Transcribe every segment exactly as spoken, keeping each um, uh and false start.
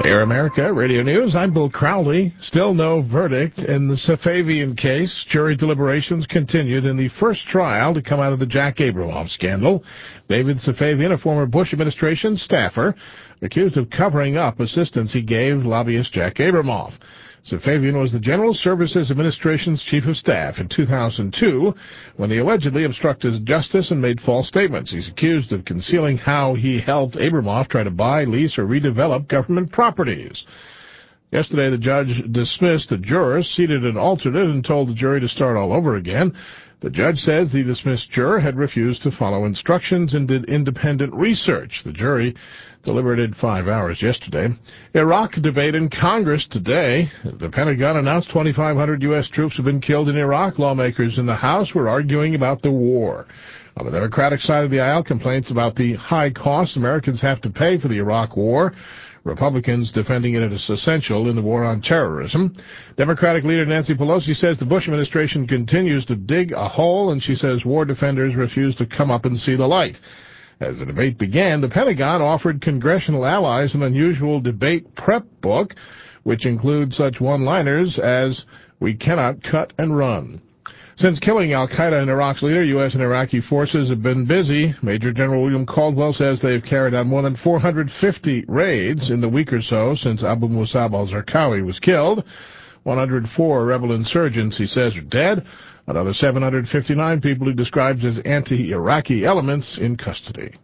Air America Radio News. I'm Bill Crowley. Still no verdict in the Safavian case. Jury deliberations continued in the first trial to come out of the Jack Abramoff scandal. David Safavian, a former Bush administration staffer, accused of covering up assistance he gave lobbyist Jack Abramoff. Safavian was the General Services Administration's chief of staff in two thousand two when he allegedly obstructed justice and made false statements. He's accused of concealing how he helped Abramoff try to buy, lease, or redevelop government properties. Yesterday, the judge dismissed a juror, seated an alternate, and told the jury to start all over again. The judge says the dismissed juror had refused to follow instructions and did independent research. The jury deliberated five hours yesterday. Iraq debate in Congress today. The Pentagon announced twenty-five hundred U S troops have been killed in Iraq. Lawmakers in the House were arguing about the war. On the Democratic side of the aisle, complaints about the high costs Americans have to pay for the Iraq war. Republicans defending it as essential in the war on terrorism. Democratic leader Nancy Pelosi says the Bush administration continues to dig a hole, and she says war defenders refuse to come up and see the light. As the debate began, the Pentagon offered congressional allies an unusual debate prep book, which includes such one-liners as, "We cannot cut and run." Since killing al-Qaeda and Iraq's leader, U S and Iraqi forces have been busy. Major General William Caldwell says they've carried out more than four hundred fifty raids in the week or so since Abu Musab al-Zarqawi was killed. one hundred four rebel insurgents, he says, are dead. Another seven hundred fifty-nine people he describes as anti-Iraqi elements in custody.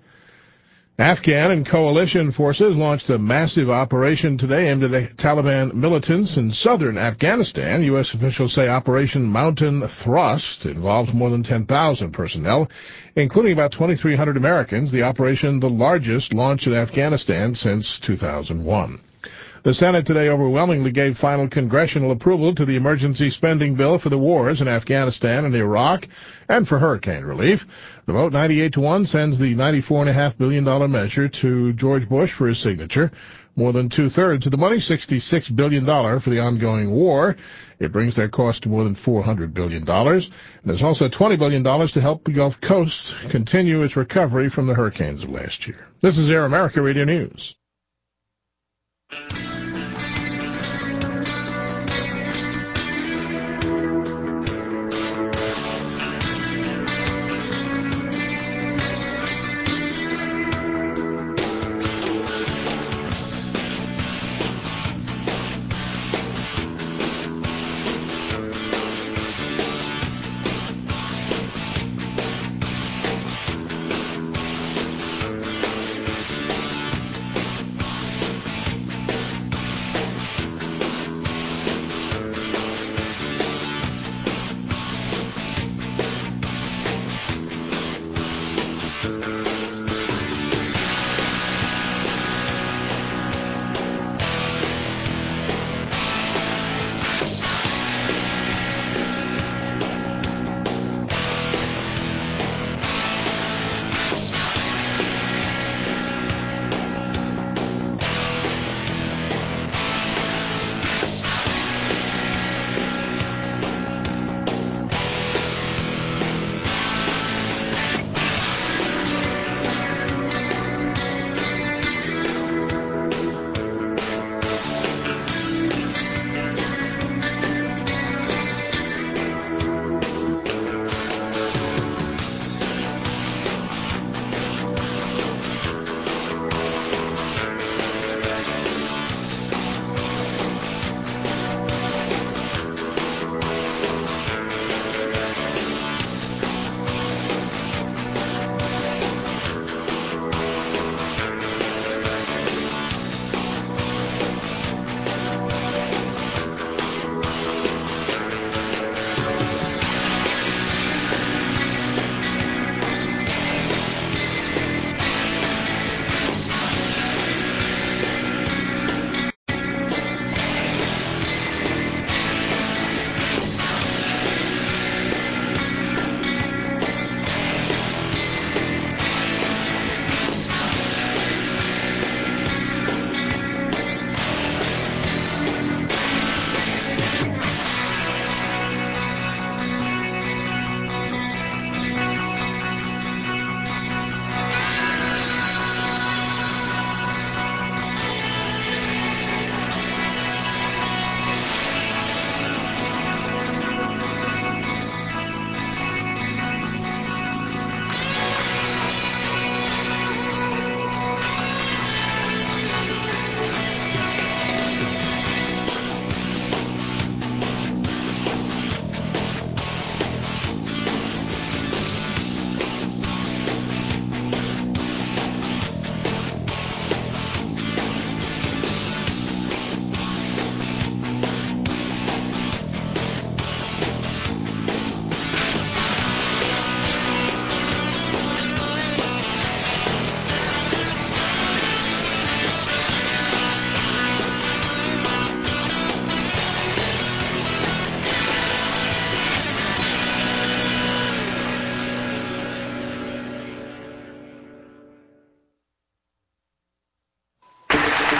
Afghan and coalition forces launched a massive operation today aimed at the Taliban militants in southern Afghanistan. U S officials say Operation Mountain Thrust involves more than ten thousand personnel, including about twenty-three hundred Americans, the operation the largest launched in Afghanistan since two thousand one. The Senate today overwhelmingly gave final congressional approval to the emergency spending bill for the wars in Afghanistan and Iraq and for hurricane relief. The vote, ninety-eight to one, sends the ninety-four point five billion dollars measure to George Bush for his signature. More than two-thirds of the money, sixty-six billion dollars for the ongoing war. It brings their cost to more than four hundred billion dollars. And there's also twenty billion dollars to help the Gulf Coast continue its recovery from the hurricanes of last year. This is Air America Radio News.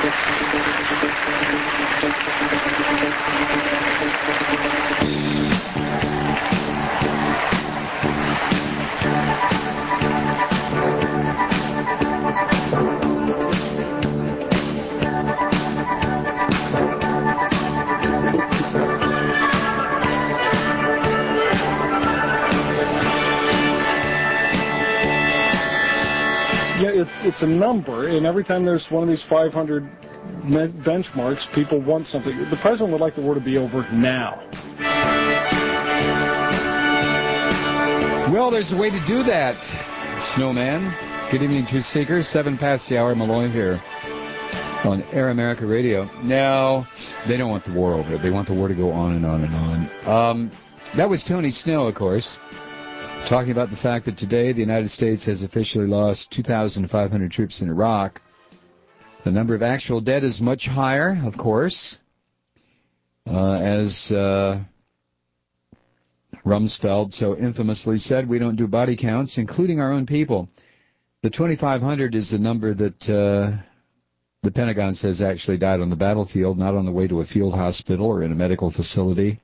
It's a number, and every time there's one of these five hundred benchmarks, people want something. The president would like the war to be over now. Well, there's a way to do that, Snowman. Good evening, Truth Seekers. Seven past the hour, Malloy here on Air America Radio. Now, they don't want the war over. They want the war to go on and on and on. Um, that was Tony Snow, of course, talking about the fact that today the United States has officially lost two thousand five hundred troops in Iraq. The number of actual dead is much higher, of course, uh, as uh, Rumsfeld so infamously said, we don't do body counts, including our own people. The twenty-five hundred is the number that uh, the Pentagon says actually died on the battlefield, not on the way to a field hospital or in a medical facility.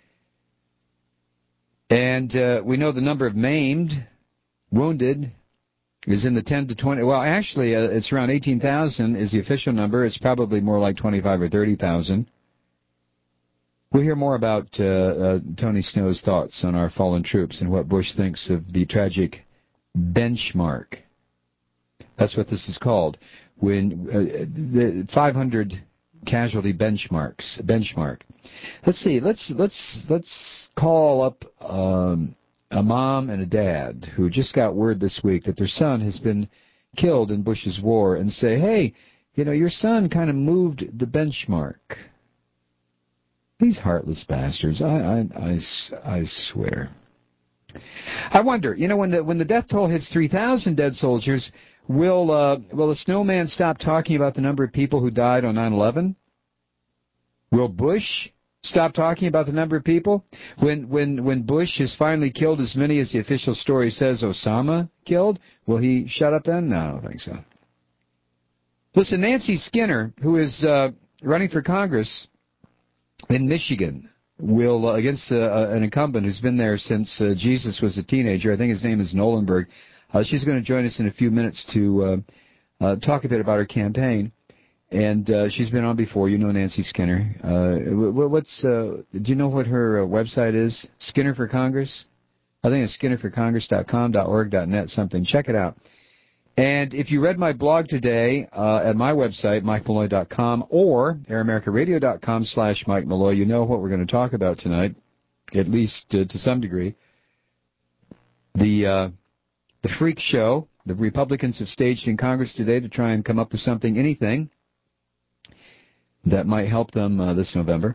And uh, we know the number of maimed, wounded, is in the ten to twenty. Well, actually, uh, it's around eighteen thousand is the official number. It's probably more like twenty-five or thirty thousand. We'll hear more about uh, uh, Tony Snow's thoughts on our fallen troops and what Bush thinks of the tragic benchmark. That's what this is called. When uh, the five hundred casualty benchmarks benchmark. Let's see. Let's let's let's call up um, a mom and a dad who just got word this week that their son has been killed in Bush's war, and say, "Hey, you know, your son kind of moved the benchmark." These heartless bastards. I I I, I swear. I wonder. You know, when the when the death toll hits three thousand dead soldiers. Will uh, will the Snowman stop talking about the number of people who died on nine eleven? Will Bush stop talking about the number of people? When when when Bush has finally killed as many as the official story says Osama killed, will he shut up then? No, I don't think so. Listen, Nancy Skinner, who is uh, running for Congress in Michigan, will uh, against uh, an incumbent who's been there since uh, Jesus was a teenager. I think his name is Nolenberg. Uh, she's going to join us in a few minutes to uh, uh, talk a bit about her campaign. And uh, she's been on before. You know Nancy Skinner. Uh, what's uh, do you know what her uh, website is? Skinner for Congress? I think it's skinner for congress dot com, .org, .net, something. Check it out. And if you read my blog today uh, at my website, mike malloy dot com, or air america radio dot com slash Mike Malloy, you know what we're going to talk about tonight, at least uh, to some degree. The... Uh, The freak show the Republicans have staged in Congress today to try and come up with something, anything, that might help them uh, this November.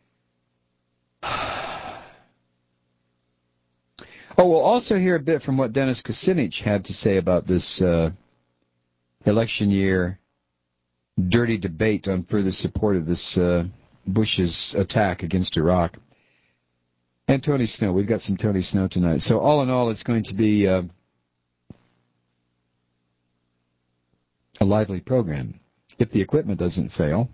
Oh, we'll also hear a bit from what Dennis Kucinich had to say about this uh, election year dirty debate on further support of this uh, Bush's attack against Iraq. And Tony Snow. We've got some Tony Snow tonight. So all in all, it's going to be... Uh, a lively program, if the equipment doesn't fail.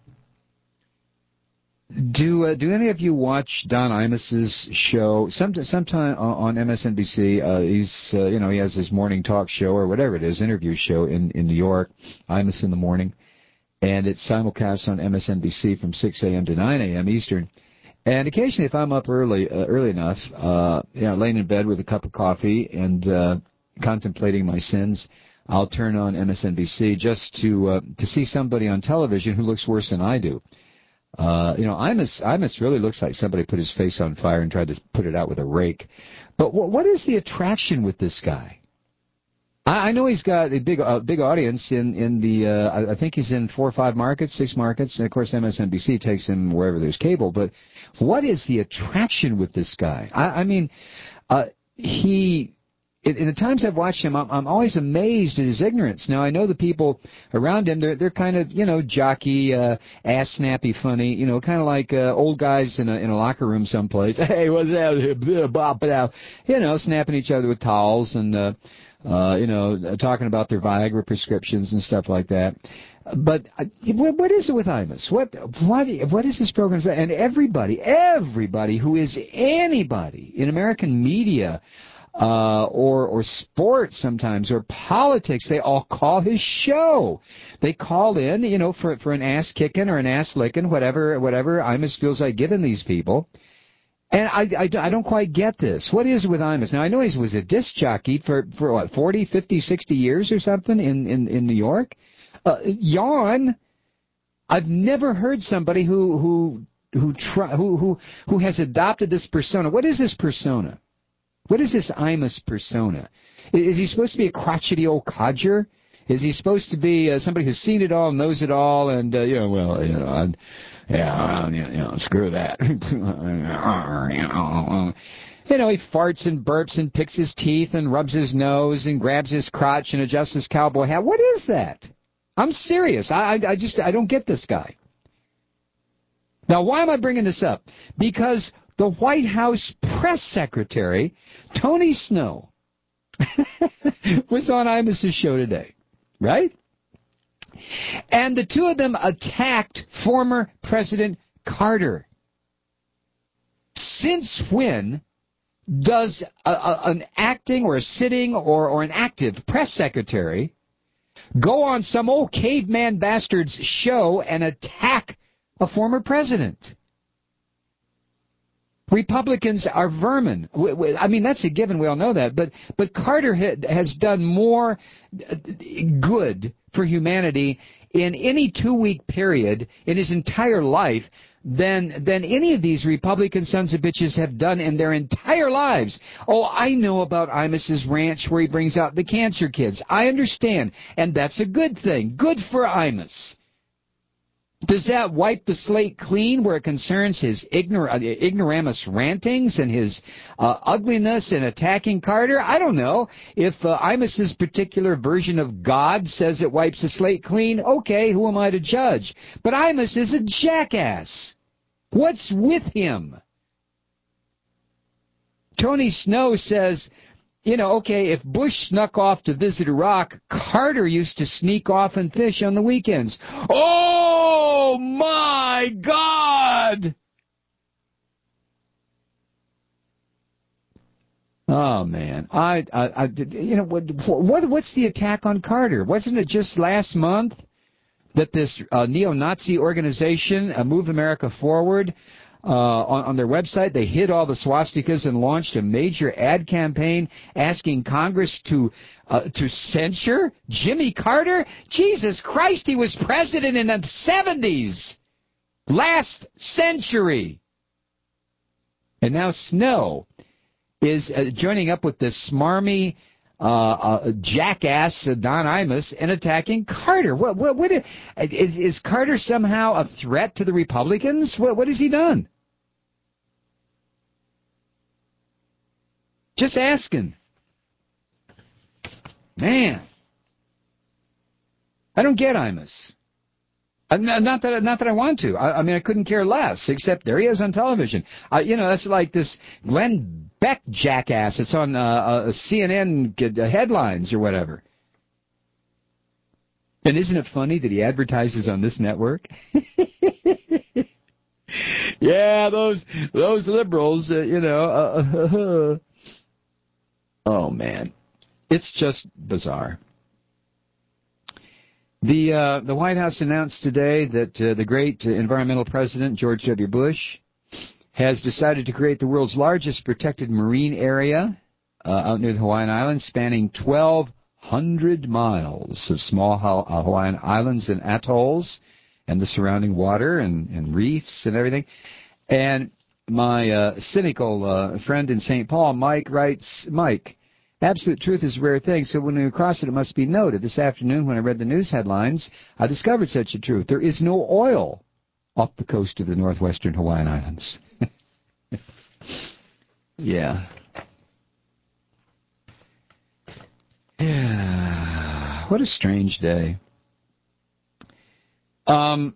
Do uh, do any of you watch Don Imus's show? Some sometime on M S N B C. Uh, he's uh, you know he has his morning talk show or whatever it is, interview show in in New York. Imus in the morning, and it's simulcast on M S N B C from six a.m. to nine a.m. Eastern. And occasionally, if I'm up early uh, early enough, uh, you know, laying in bed with a cup of coffee and uh, contemplating my sins, I'll turn on M S N B C just to uh, to see somebody on television who looks worse than I do. Uh, you know, Imus, Imus really looks like somebody put his face on fire and tried to put it out with a rake. But what, what is the attraction with this guy? I, I know he's got a big uh, big audience in in the. Uh, I, I think he's in four or five markets, six markets, and of course M S N B C takes him wherever there's cable. But what is the attraction with this guy? I, I mean, uh, he. In the times I've watched him, I'm, I'm always amazed at his ignorance. Now, I know the people around him, they're, they're kind of, you know, jockey, uh, ass-snappy funny, you know, kind of like uh, old guys in a in a locker room someplace. Hey, what's that? You know, snapping each other with towels and, uh, uh, you know, talking about their Viagra prescriptions and stuff like that. But uh, what, what is it with Imus? What what what is this program? And everybody, everybody who is anybody in American media uh, or or sports sometimes or politics, they all call his show. They call in, you know, for for an ass kicking or an ass licking, whatever whatever Imus feels like giving these people. And I, I, I don't quite get this. What is it with Imus? Now, I know he was a disc jockey for, for what, forty, fifty, sixty years or something in, in, in New York. Uh, yawn. I've never heard somebody who who who, try, who who who has adopted this persona. What is this persona? What is this Imus persona? Is, is he supposed to be a crotchety old codger? Is he supposed to be uh, somebody who's seen it all, knows it all, and, uh, you know, well, you know, I'd, yeah, you know, screw that. You know, he farts and burps and picks his teeth and rubs his nose and grabs his crotch and adjusts his cowboy hat. What is that? I'm serious. I, I, I just, I don't get this guy. Now, why am I bringing this up? Because the White House press secretary, Tony Snow, was on Imus's show today, right? And the two of them attacked former President Carter. Since when does a, a, an acting or a sitting or, or an active press secretary go on some old caveman bastard's show and attack a former president? Republicans are vermin. I mean, that's a given. We all know that. But but Carter has done more good for humanity in any two-week period in his entire life than than any of these Republican sons of bitches have done in their entire lives. Oh, I know about Imus's ranch where he brings out the cancer kids. I understand, and that's a good thing. Good for Imus. Does that wipe the slate clean where it concerns his ignor- ignoramus rantings and his uh, ugliness in attacking Carter? I don't know. If uh, Imus's particular version of God says it wipes the slate clean, okay, who am I to judge? But Imus is a jackass. What's with him? Tony Snow says, you know, okay, if Bush snuck off to visit Iraq, Carter used to sneak off and fish on the weekends. Oh, my God! Oh, man. I, I, I you know, what, what, what's the attack on Carter? Wasn't it just last month that this uh, neo-Nazi organization, uh, Move America Forward, Uh, on, on their website, they hid all the swastikas and launched a major ad campaign asking Congress to uh, to censure Jimmy Carter? Jesus Christ, he was president in the seventies, last century. And now Snow is uh, joining up with this smarmy uh, uh, jackass uh, Don Imus and attacking Carter. What? What? What is, is Carter somehow a threat to the Republicans? What? What has he done? Just asking. Man. I don't get Imus. Not that, not that I want to. I, I mean, I couldn't care less, except there he is on television. Uh, you know, that's like this Glenn Beck jackass. It's on uh, uh, C N N headlines or whatever. And isn't it funny that he advertises on this network? Yeah, those those liberals, uh, you know. Uh, oh, man. It's just bizarre. The uh, the White House announced today that uh, the great uh, environmental president, George W. Bush, has decided to create the world's largest protected marine area uh, out near the Hawaiian Islands, spanning twelve hundred miles of small uh, Hawaiian islands and atolls and the surrounding water and, and reefs and everything. And my uh, cynical uh, friend in Saint Paul, Mike, writes, Mike, absolute truth is a rare thing, so when we cross it, it must be noted. This afternoon, when I read the news headlines, I discovered such a truth. There is no oil off the coast of the northwestern Hawaiian Islands. Yeah. Yeah. What a strange day. Um...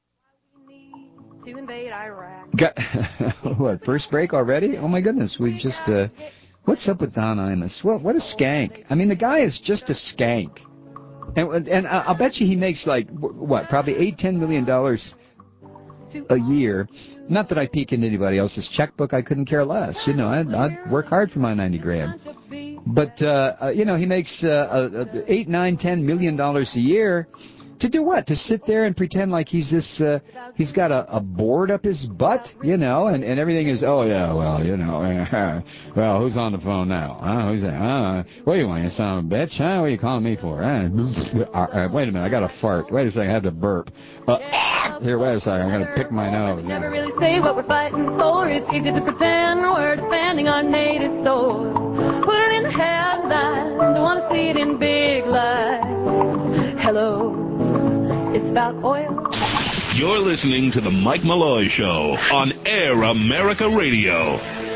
To invade Iraq. Got, what, first break already? Oh, my goodness. We just, uh, what's up with Don Imus? What, what a skank. I mean, the guy is just a skank. And and I'll bet you he makes like what, probably eight, ten million dollars a year. Not that I peek into anybody else's checkbook. I couldn't care less. You know, I'd, I'd work hard for my ninety grand. But uh, uh, you know, he makes uh, uh, eight, nine, ten million dollars a year. To do what? To sit there and pretend like he's this, uh, he's got a, a board up his butt, you know, and, and everything is, oh, yeah, well, you know, well, who's on the phone now? Huh? Who's that? Uh, what do you want, you son of a bitch? Huh? What are you calling me for? Uh, uh, wait a minute, I got to fart. Wait a second, I have to burp. Uh, here, wait a second, I'm going to pick my nose. Never really say what we're fighting for. It's easy to pretend we're defending our native soil. Put it in the headlines. Don't want to see it in big lights. Hello. It's about oil. You're listening to The Mike Malloy Show on Air America Radio.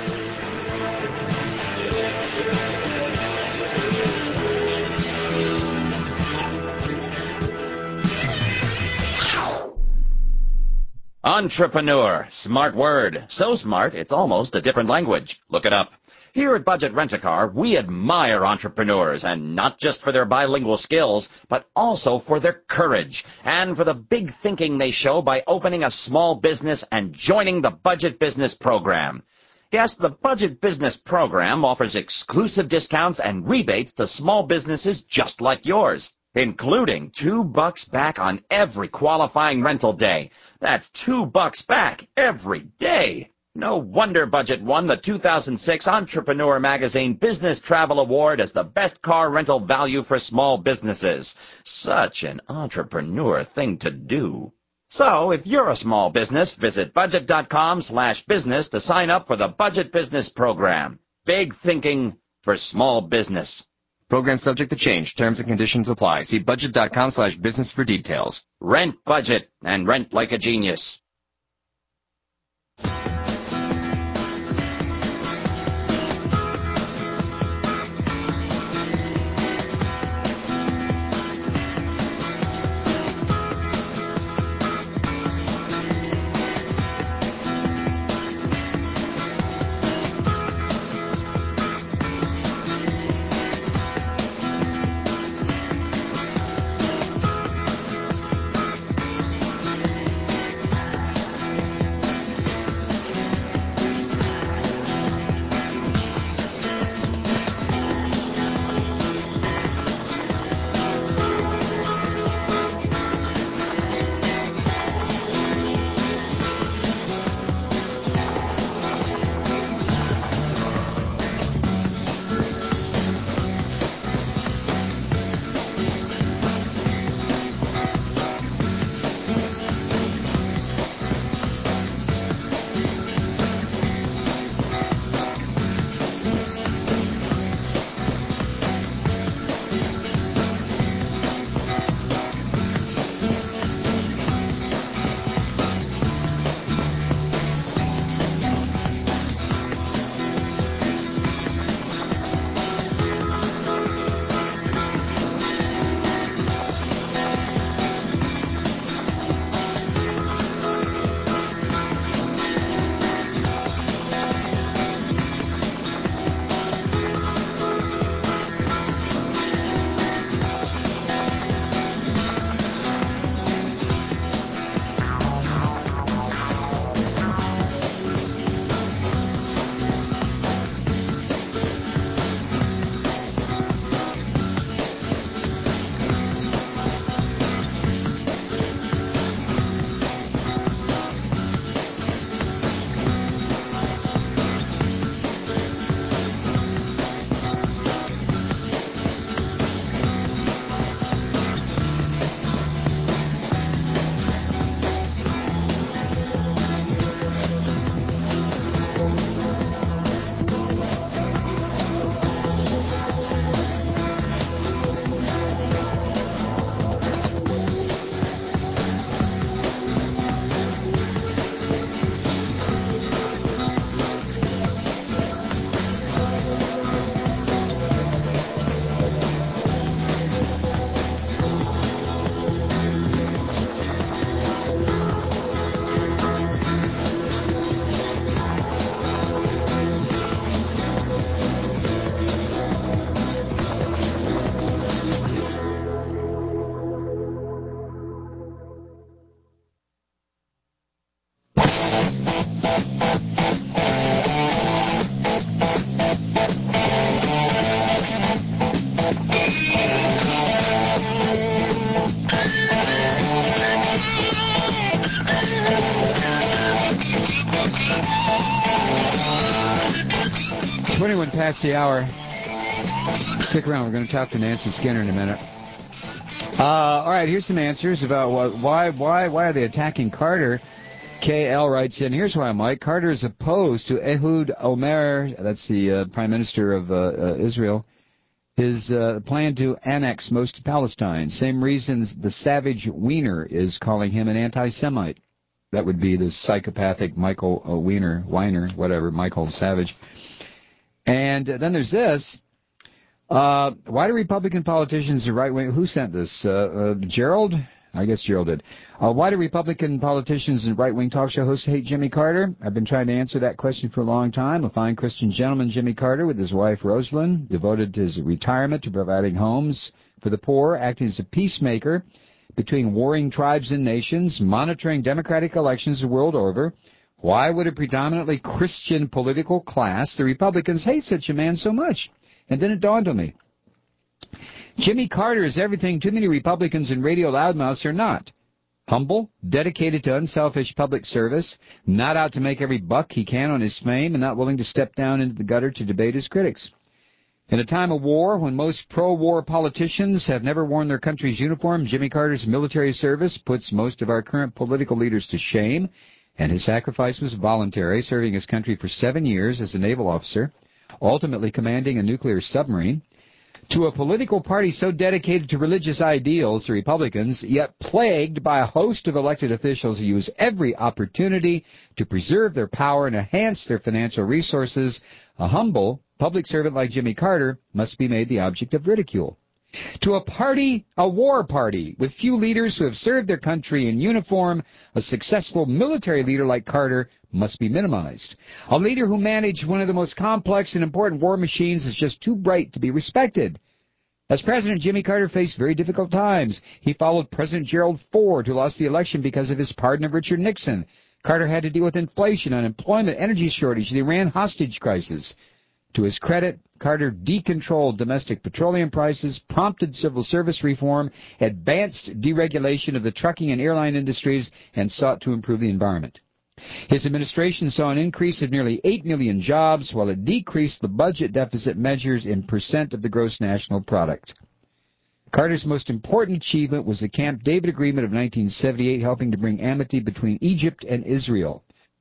Entrepreneur. Smart word. So smart, it's almost a different language. Look it up. Here at Budget Rent-A-Car, we admire entrepreneurs, and not just for their bilingual skills, but also for their courage and for the big thinking they show by opening a small business and joining the Budget Business Program. Yes, the Budget Business Program offers exclusive discounts and rebates to small businesses just like yours, including two bucks back on every qualifying rental day. That's two bucks back every day. No wonder Budget won the two thousand six Entrepreneur Magazine Business Travel Award as the best car rental value for small businesses. Such an entrepreneur thing to do. So, if you're a small business, visit budget.com slash business to sign up for the Budget Business Program. Big thinking for small business. Program subject to change. Terms and conditions apply. See budget.com slash business for details. Rent budget and rent like a genius. past the hour. Stick around. We're going to talk to Nancy Skinner in a minute. Uh, all right, here's some answers about what, why why why are they attacking Carter. K L writes in, here's why, Mike. Carter is opposed to Ehud Omer, that's the uh, Prime Minister of uh, uh, Israel, his uh, plan to annex most of Palestine. Same reasons the savage Weiner is calling him an anti-Semite. That would be the psychopathic Michael uh, Weiner, Weiner, whatever, Michael Savage. And uh, then there's this. Uh, why do Republican politicians and right-wing... Who sent this? Uh, uh, Gerald? I guess Gerald did. Uh, why do Republican politicians and right-wing talk show hosts hate Jimmy Carter? I've been trying to answer that question for a long time. A fine Christian gentleman, Jimmy Carter, with his wife Rosalind, devoted his retirement to providing homes for the poor, acting as a peacemaker between warring tribes and nations, monitoring democratic elections the world over. Why would a predominantly Christian political class, the Republicans, hate such a man so much? And then it dawned on me. Jimmy Carter is everything too many Republicans and radio loudmouths are not. Humble, dedicated to unselfish public service, not out to make every buck he can on his fame, and not willing to step down into the gutter to debate his critics. In a time of war, when most pro-war politicians have never worn their country's uniform, Jimmy Carter's military service puts most of our current political leaders to shame, and his sacrifice was voluntary, serving his country for seven years as a naval officer, ultimately commanding a nuclear submarine. To a political party so dedicated to religious ideals, the Republicans, yet plagued by a host of elected officials who use every opportunity to preserve their power and enhance their financial resources, a humble public servant like Jimmy Carter must be made the object of ridicule. To a party, a war party, with few leaders who have served their country in uniform, a successful military leader like Carter must be minimized. A leader who managed one of the most complex and important war machines is just too bright to be respected. As President, Jimmy Carter faced very difficult times. He followed President Gerald Ford, who lost the election because of his pardon of Richard Nixon. Carter had to deal with inflation, unemployment, energy shortage, the Iran hostage crisis. To his credit, Carter decontrolled domestic petroleum prices, prompted civil service reform, advanced deregulation of the trucking and airline industries, and sought to improve the environment. His administration saw an increase of nearly eight million jobs, while it decreased the budget deficit measures in percent of the gross national product. Carter's most important achievement was the Camp David Agreement of nineteen seventy-eight, helping to bring amity between Egypt and Israel.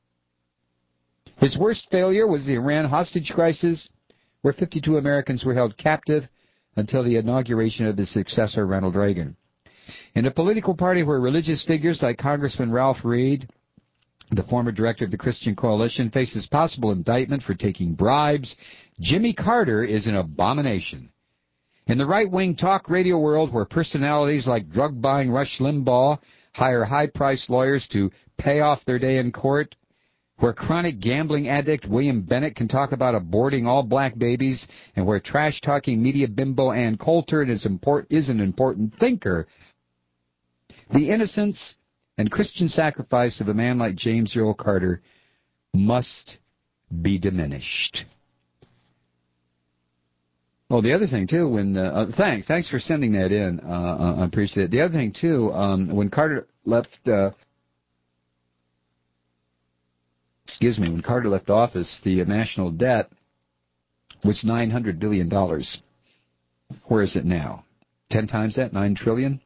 His worst failure was the Iran hostage crisis, where fifty-two Americans were held captive until the inauguration of his successor, Ronald Reagan. In a political party where religious figures like Congressman Ralph Reed, the former director of the Christian Coalition, faces possible indictment for taking bribes, Jimmy Carter is an abomination. In the right-wing talk radio world, where personalities like drug-buying Rush Limbaugh hire high-priced lawyers to pay off their day in court, where chronic gambling addict William Bennett can talk about aborting all black babies, and where trash-talking media bimbo Ann Coulter is, import- is an important thinker, the innocence and Christian sacrifice of a man like James Earl Carter must be diminished. Oh, the other thing, too, when... Uh, uh, thanks. Thanks for sending that in. Uh, I appreciate it. The other thing, too, um, when Carter left... Uh, excuse me, when Carter left office, the national debt was nine hundred billion dollars. Where is it now? Ten times that? Nine trillion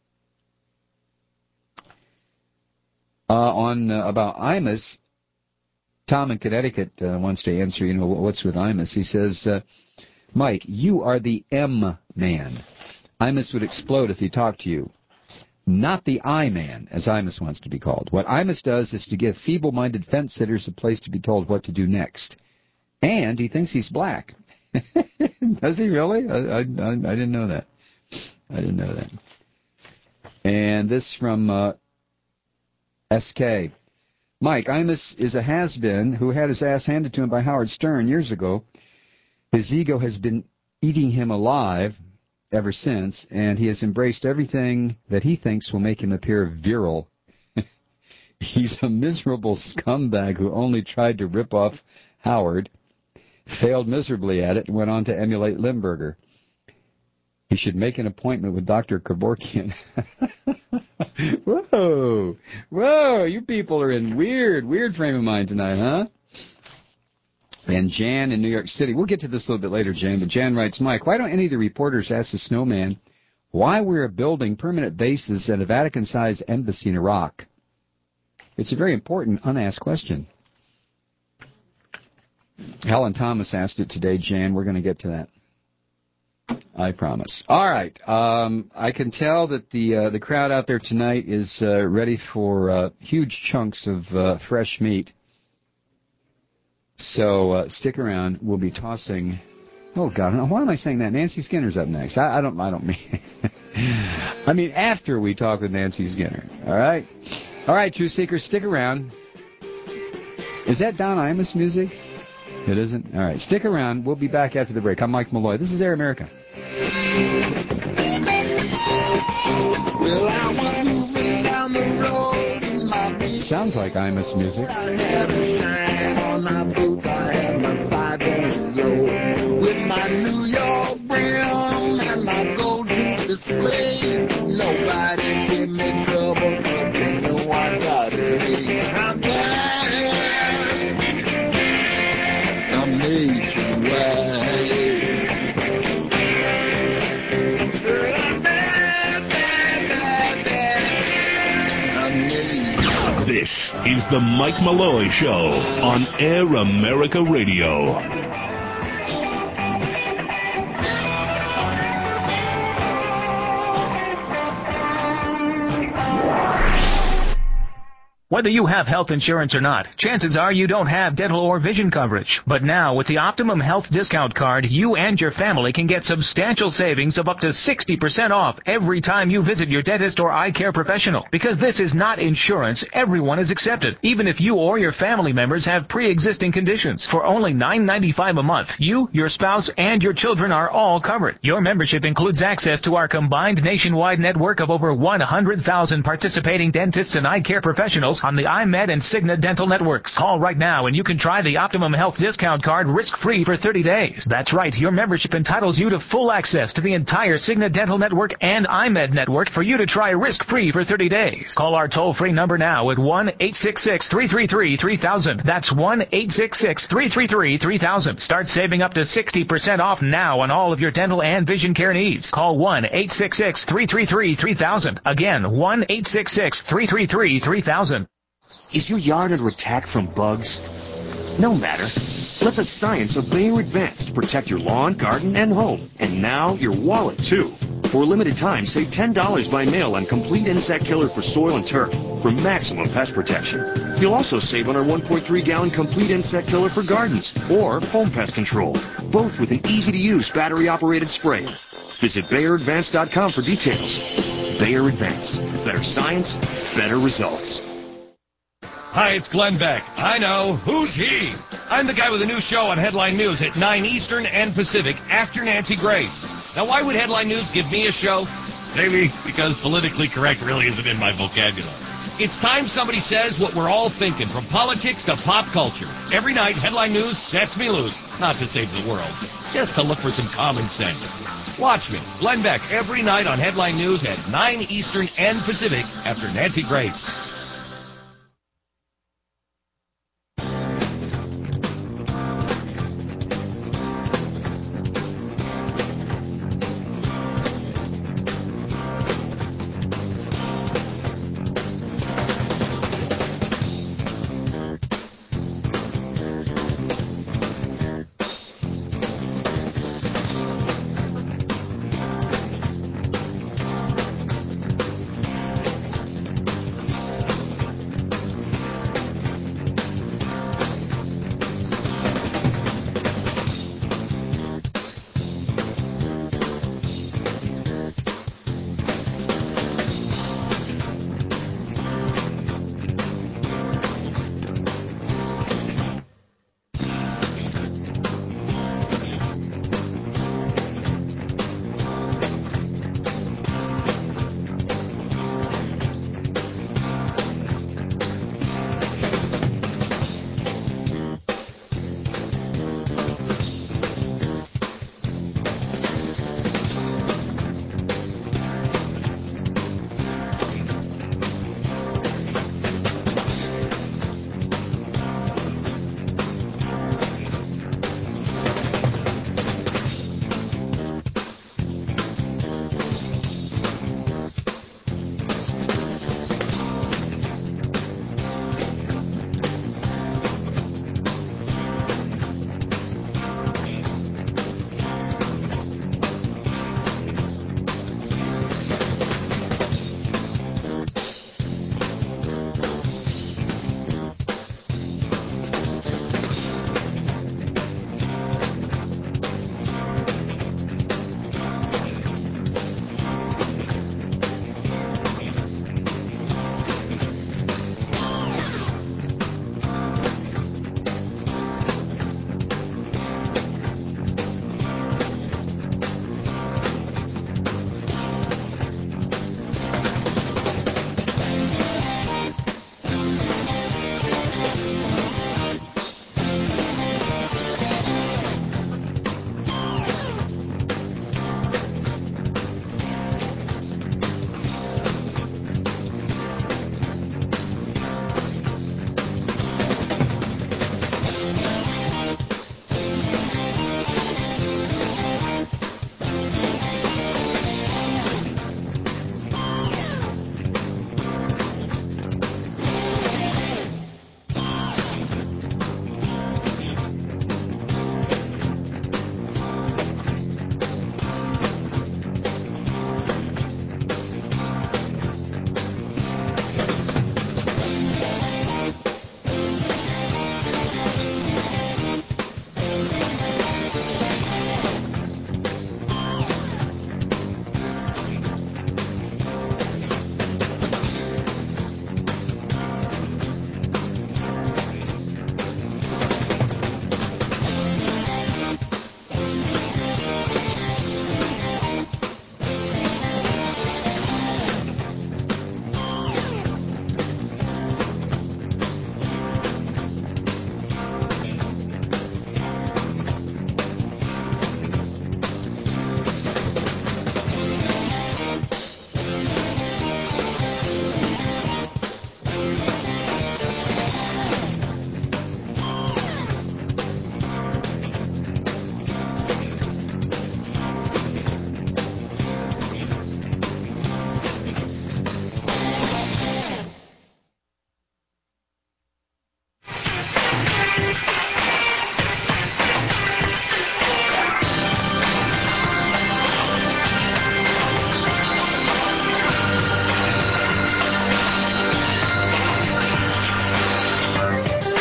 dollars? Uh, on uh, about I M U S, Tom in Connecticut uh, wants to answer, you know, what's with I M U S. He says, uh, Mike, you are the M man. I M U S would explode if he talked to you. Not the I-man, as I M U S wants to be called. What I M U S does is to give feeble-minded fence-sitters a place to be told what to do next. And he thinks he's black. Does he really? I, I, I didn't know that. I didn't know that. And this from uh, S K. Mike, I M U S is a has-been who had his ass handed to him by Howard Stern years ago. His ego has been eating him alive ever since, and he has embraced everything that he thinks will make him appear virile. He's a miserable scumbag who only tried to rip off Howard, failed miserably at it, and went on to emulate Limburger. He should make an appointment with Doctor Kevorkian. Whoa! Whoa! You people are in weird, weird frame of mind tonight, huh? And Jan in New York City. We'll get to this a little bit later, Jan, but Jan writes, Mike, why don't any of the reporters ask the snowman why we're building permanent bases at a Vatican-sized embassy in Iraq? It's a very important unasked question. Helen Thomas asked it today, Jan. We're going to get to that. I promise. All right. Um, I can tell that the uh, the crowd out there tonight is uh, ready for uh, huge chunks of uh, fresh meat. So uh, stick around. We'll be tossing. Oh God! Why am I saying that? Nancy Skinner's up next. I, I don't. I don't mean. I mean after we talk with Nancy Skinner. All right. All right, Truth Seekers, stick around. Is that Don Imus music? It isn't? All right. Stick around. We'll be back after the break. I'm Mike Malloy. This is Air America. Well, I was moving down the road in my beat. Sounds like Imus music. I had a shine on my boot. I had my five on the road with my New York brim and my gold tooth display. Nobody give me trouble, but they know I got it. I'm bad. I'm nationwide. This is the Mike Malloy Show on Air America Radio. Whether you have health insurance or not, chances are you don't have dental or vision coverage. But now, with the Optimum Health Discount Card, you and your family can get substantial savings of up to sixty percent off every time you visit your dentist or eye care professional. Because this is not insurance, everyone is accepted, even if you or your family members have pre-existing conditions. For only nine ninety-five a month, you, your spouse, and your children are all covered. Your membership includes access to our combined nationwide network of over one hundred thousand participating dentists and eye care professionals on the iMed and Cigna dental networks. Call right now and you can try the Optimum Health Discount Card risk-free for thirty days. That's right, your membership entitles you to full access to the entire Cigna dental network and iMed network for you to try risk-free for thirty days. Call our toll-free number now at one eight six six, three three three, three thousand. That's one eight six six, three three three, three thousand. Start saving up to sixty percent off now on all of your dental and vision care needs. Call one eight six six, three three three, three thousand. Again, one eight six six, three three three, three thousand. Is your yard under attack from bugs? No matter. Let the science of Bayer Advanced protect your lawn, garden, and home. And now your wallet, too. For a limited time, save ten dollars by mail on Complete Insect Killer for soil and turf for maximum pest protection. You'll also save on our one point three gallon Complete Insect Killer for gardens or home pest control, both with an easy-to-use battery-operated sprayer. Visit Bayer Advanced dot com for details. Bayer Advanced. Better science, better results. Hi, it's Glenn Beck. I know. Who's he? I'm the guy with a new show on Headline News at nine Eastern and Pacific after Nancy Grace. Now, why would Headline News give me a show? Maybe because politically correct really isn't in my vocabulary. It's time somebody says what we're all thinking, from politics to pop culture. Every night, Headline News sets me loose. Not to save the world, just to look for some common sense. Watch me, Glenn Beck, every night on Headline News at nine Eastern and Pacific after Nancy Grace.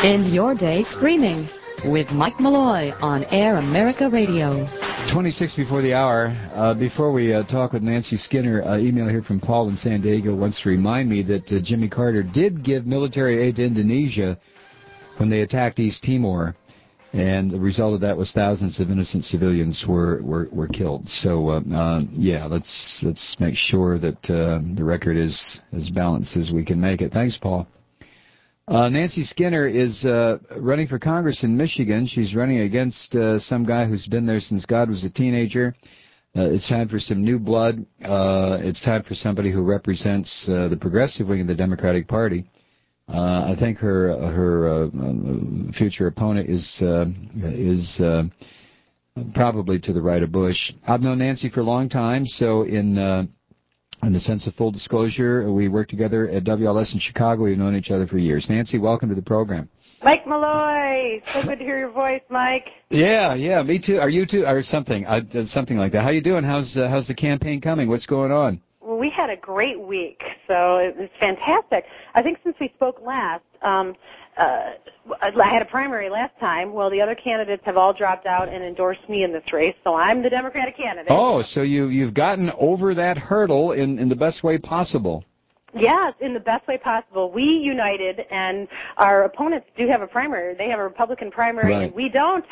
End your day screaming with Mike Malloy on Air America Radio. twenty-six before the hour. Uh, before we uh, talk with Nancy Skinner, uh, email here from Paul in San Diego wants to remind me that uh, Jimmy Carter did give military aid to Indonesia when they attacked East Timor, and the result of that was thousands of innocent civilians were were, were killed. So uh, uh, yeah, let's let's make sure that uh, the record is as balanced as we can make it. Thanks, Paul. Uh, Nancy Skinner is uh, running for Congress in Michigan. She's running against uh, some guy who's been there since God was a teenager. Uh, it's time for some new blood. Uh, it's time for somebody who represents uh, the progressive wing of the Democratic Party. Uh, I think her her uh, future opponent is uh, is uh, probably to the right of Bush. I've known Nancy for a long time, so in uh, in the sense of full disclosure, we worked together at W L S in Chicago. We've known each other for years. Nancy, welcome to the program. Mike Malloy, so good to hear your voice, Mike. Yeah, yeah, me too. Are you too, or something, uh, something like that? How you doing? How's uh, how's the campaign coming? What's going on? Well, we had a great week, so it was fantastic. I think since we spoke last, um, uh, I had a primary last time. Well, the other candidates have all dropped out and endorsed me in this race, so I'm the Democratic candidate. Oh, so you you've gotten over that hurdle in in the best way possible. Yes, in the best way possible. We united, and our opponents do have a primary. They have a Republican primary, Right. and we don't.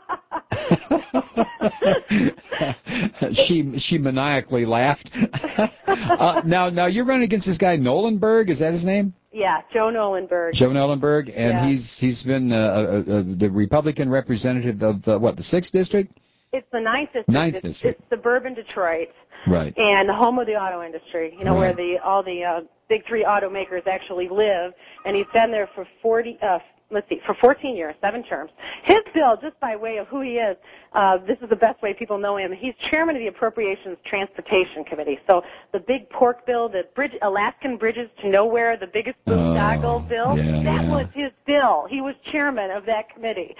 she she maniacally laughed. uh, now now you're running against this guy Nolenberg. Is that his name? Yeah, Joe Nolenberg. Joe Nolenberg, and Yeah. he's he's been uh, uh, uh, the Republican representative of uh, what, the sixth district? It's the ninth district. Ninth it's, district. It's suburban Detroit. Right. And the home of the auto industry, you know, Right. where the all the uh, big three automakers actually live. And he's been there for forty, uh, let's see, for fourteen years, seven terms. His bill, just by way of who he is, uh, this is the best way people know him. He's chairman of the Appropriations Transportation Committee. So the big pork bill, the bridge, Alaskan Bridges to Nowhere, the biggest boondoggle Oh, bill, yeah, that yeah. was his bill. He was chairman of that committee.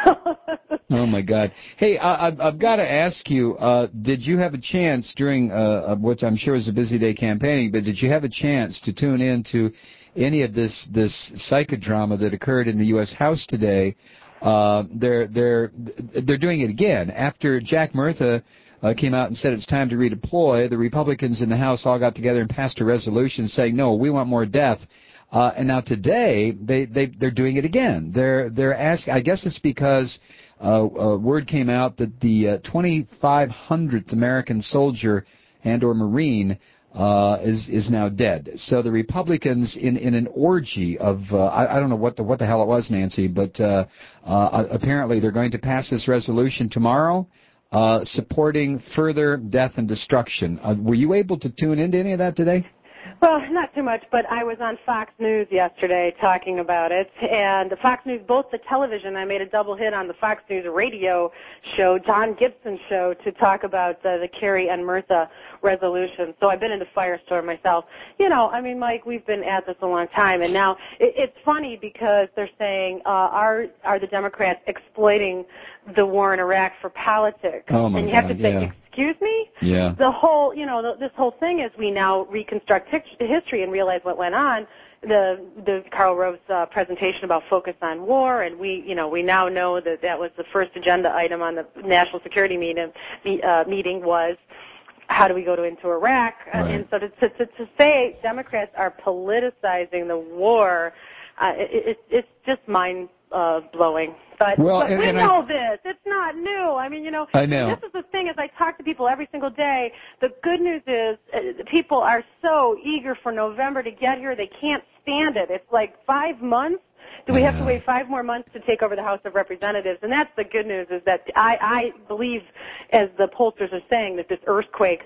Oh my God! Hey, I, I've, I've got to ask you: uh, did you have a chance during, uh, which I'm sure was a busy day campaigning, but did you have a chance to tune in to any of this this psychodrama that occurred in the U S House today? Uh, they're they're they're doing it again after Jack Murtha uh, came out and said it's time to redeploy. The Republicans in the House all got together and passed a resolution saying no, we want more death. Uh, and now today they they they're doing it again. They're they're asking. I guess it's because uh, uh, word came out that the uh, twenty-five hundredth American soldier and or Marine uh, is is now dead. So the Republicans, in, in an orgy of uh, I, I don't know what the what the hell it was, Nancy, but uh, uh, apparently they're going to pass this resolution tomorrow, uh, supporting further death and destruction. Uh, were you able to tune into any of that today? Well, not too much, but I was on Fox News yesterday talking about it, and the Fox News, both the television, I made a double hit on the Fox News radio show, John Gibson show, to talk about uh, the Kerry and Murtha resolution. So I've been in the firestorm myself. You know, I mean, Mike, we've been at this a long time, and now it, it's funny because they're saying, uh, are are the Democrats exploiting the war in Iraq for politics? Oh my and you have God, to say, yeah. excuse me? Yeah. The whole, you know, the, this whole thing is we now reconstruct hic- history and realize what went on. The the Karl Rove's uh, presentation about focus on war, and we, you know, we now know that that was the first agenda item on the National Security meeting. Uh, meeting was how do we go to into Iraq? Right. And so to, to to to say Democrats are politicizing the war, uh, it, it, it's just mind uh, blowing. But, Well, but and- we and I- know this. It's not new. I mean, you know, I know. this is the thing. As I talk to people every single day, the good news is uh, people are so eager for November to get here. They can't stand it. It's like five months. Do we have to wait five more months to take over the House of Representatives? And that's the good news, is that I, I believe, as the pollsters are saying, that this earthquake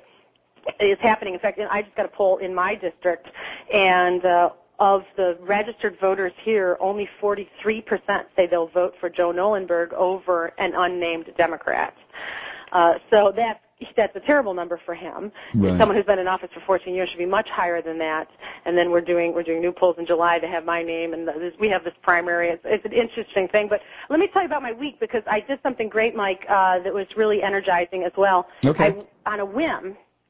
is happening. In fact, I just got a poll in my district, and uh, of the registered voters here, only forty-three percent say they'll vote for Joe Nolenberg over an unnamed Democrat. Uh, so that's that's a terrible number for him. Right. Someone who's been in office for fourteen years should be much higher than that. And then we're doing we're doing new polls in July to have my name, and this, we have this primary. It's, it's an interesting thing. But let me tell you about my week, because I did something great, Mike, uh, that was really energizing as well. Okay. I, on a whim,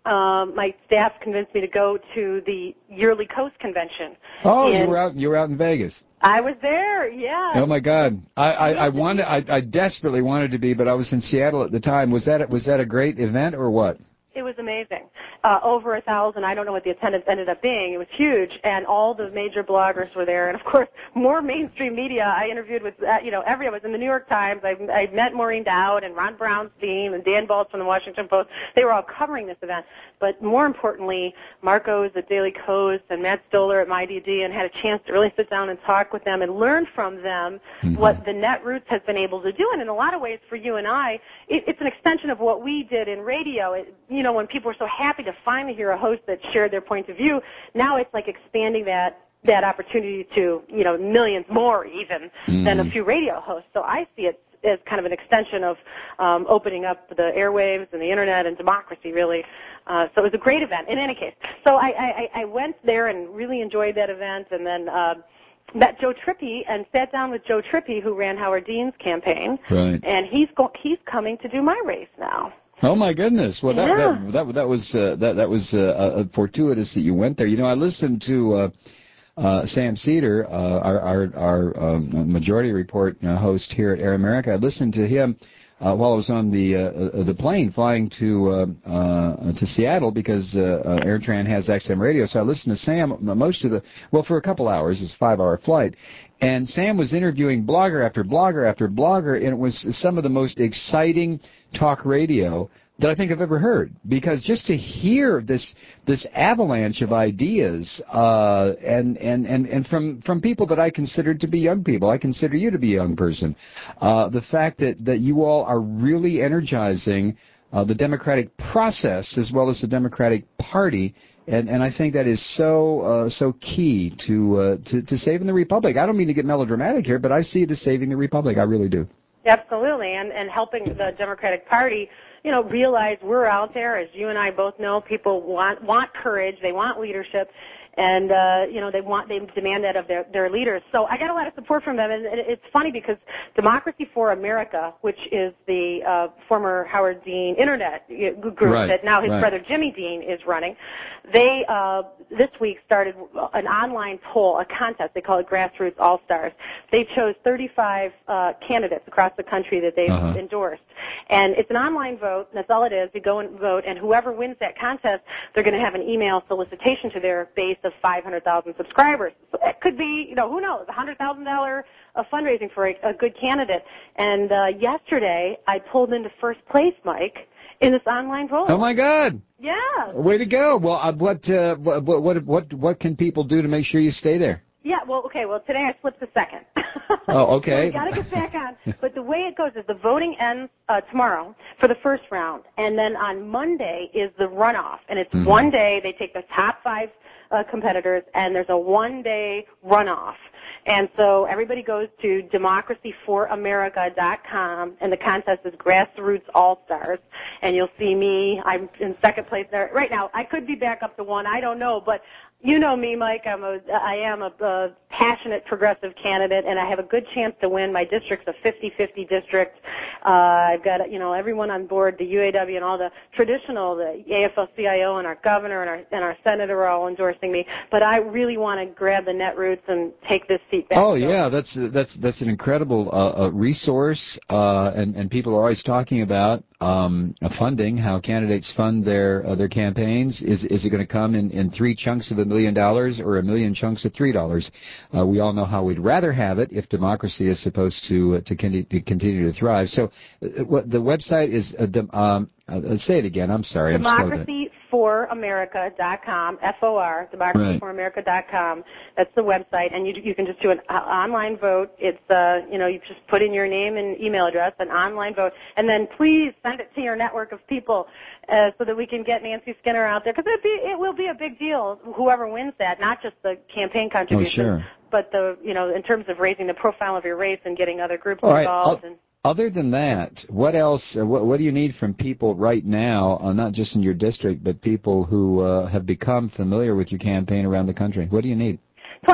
um, my staff convinced me to go to the yearly Coast Convention. Oh, and you were out. You were out in Vegas. I was there. Yeah. Oh my God! I I, I wanted. I, I desperately wanted to be, but I was in Seattle at the time. Was that was that a great event or what? It was amazing. Uh, over a thousand. I don't know what the attendance ended up being. It was huge, and all the major bloggers were there, and of course, more mainstream media. I interviewed with, uh, you know, every. I was in the New York Times. I, I met Maureen Dowd and Ron Brownstein and Dan Balz from the Washington Post. They were all covering this event, but more importantly, Marcos at Daily Kos and Matt Stoller at MyDD, and had a chance to really sit down and talk with them and learn from them mm-hmm. what the Netroots has been able to do. And in a lot of ways, for you and I, it, it's an extension of what we did in radio. It, you know, when people were so happy to finally hear a host that shared their point of view, now it's like expanding that that opportunity to, you know, millions more even mm. than a few radio hosts. So I see it as kind of an extension of um, opening up the airwaves and the internet and democracy, really. Uh, so it was a great event. In any case, so I, I, I went there and really enjoyed that event, and then uh, met Joe Trippi and sat down with Joe Trippi, who ran Howard Dean's campaign, right. and he's go- he's coming to do my race now. Oh my goodness! Well, that yeah. that, that that was uh, that that was uh, uh, fortuitous that you went there. You know, I listened to uh, uh, Sam Cedar, uh, our our, our um, Majority Report uh, host here at Air America. I listened to him uh, while I was on the uh, the plane flying to uh, uh, to Seattle because uh, uh, AirTran has X M radio. So I listened to Sam most of the well for a couple hours. It's a five-hour flight. And Sam was interviewing blogger after blogger after blogger, and it was some of the most exciting talk radio that I think I've ever heard. Because just to hear this this avalanche of ideas, uh, and, and, and, and from, from people that I considered to be young people, I consider you to be a young person, uh, the fact that, that you all are really energizing uh, the democratic process as well as the Democratic Party. And and I think that is so uh, so key to, uh, to to saving the republic. I don't mean to get melodramatic here, but I see it as saving the republic. I really do. Absolutely, and and helping the Democratic Party, you know, realize we're out there. As you and I both know, people want want courage. They want leadership. And, uh, you know, they want, they demand that of their, their leaders. So I got a lot of support from them. And it's funny because Democracy for America, which is the, uh, former Howard Dean Internet group right, that now his right. brother Jimmy Dean is running, they, uh, this week started an online poll, a contest. They call it Grassroots All-Stars. They chose thirty-five, uh, candidates across the country that they've uh-huh. endorsed. And it's an online vote. That's all it is. You go and vote. And whoever wins that contest, they're going to have an email solicitation to their base of five hundred thousand subscribers. So it could be, you know, who knows, one hundred thousand dollars uh, fundraising for a, a good candidate. And uh, yesterday, I pulled into first place, Mike, in this online vote. Oh, my God. Yeah. Way to go. Well, uh, what, uh, what, what, what, what can people do to make sure you stay there? Yeah, well, okay, well, today I slipped a second. Oh, okay. So we got to get back on. But the way it goes is the voting ends uh, tomorrow for the first round, and then on Monday is the runoff. And it's mm-hmm. one day, they take the top five uh, competitors, and there's a one-day runoff. And so everybody goes to democracy for america dot com, and the contest is Grassroots All-Stars. And you'll see me. I'm in second place there. Right now, I could be back up to one. I don't know. But you know me, Mike. I'm a, I am a, a passionate progressive candidate, and I have a good chance to win. My district's a fifty-fifty district. Uh, I've got, you know, everyone on board, the U A W and all the traditional, the A F L C I O and our governor and our, and our senator are all endorsing me. But I really want to grab the Netroots and take this seat back. Oh, yeah, that's that's that's an incredible uh, uh, resource, uh, and, and people are always talking about um, funding, how candidates fund their uh, their campaigns. Is is it going to come in, in three chunks of a million dollars or a million chunks of three dollars? Uh, we all know how we'd rather have it if democracy is supposed to uh, to, con- to continue to thrive. So, uh, what the website is? Uh, dem- um, uh, say it again. I'm sorry. democracy for america dot com, F O R, democracy for america dot com. That's the website, and you you can just do an uh, online vote. It's uh you know you just put in your name and email address, an online vote, and then please send it to your network of people uh, so that we can get Nancy Skinner out there, because it be it will be a big deal whoever wins that, not just the campaign contribution, oh, sure. but the you know in terms of raising the profile of your race and getting other groups All involved. Right. and Other than that, what else, uh, what, what do you need from people right now, uh, not just in your district, but people who uh, have become familiar with your campaign around the country? What do you need? twenty bucks.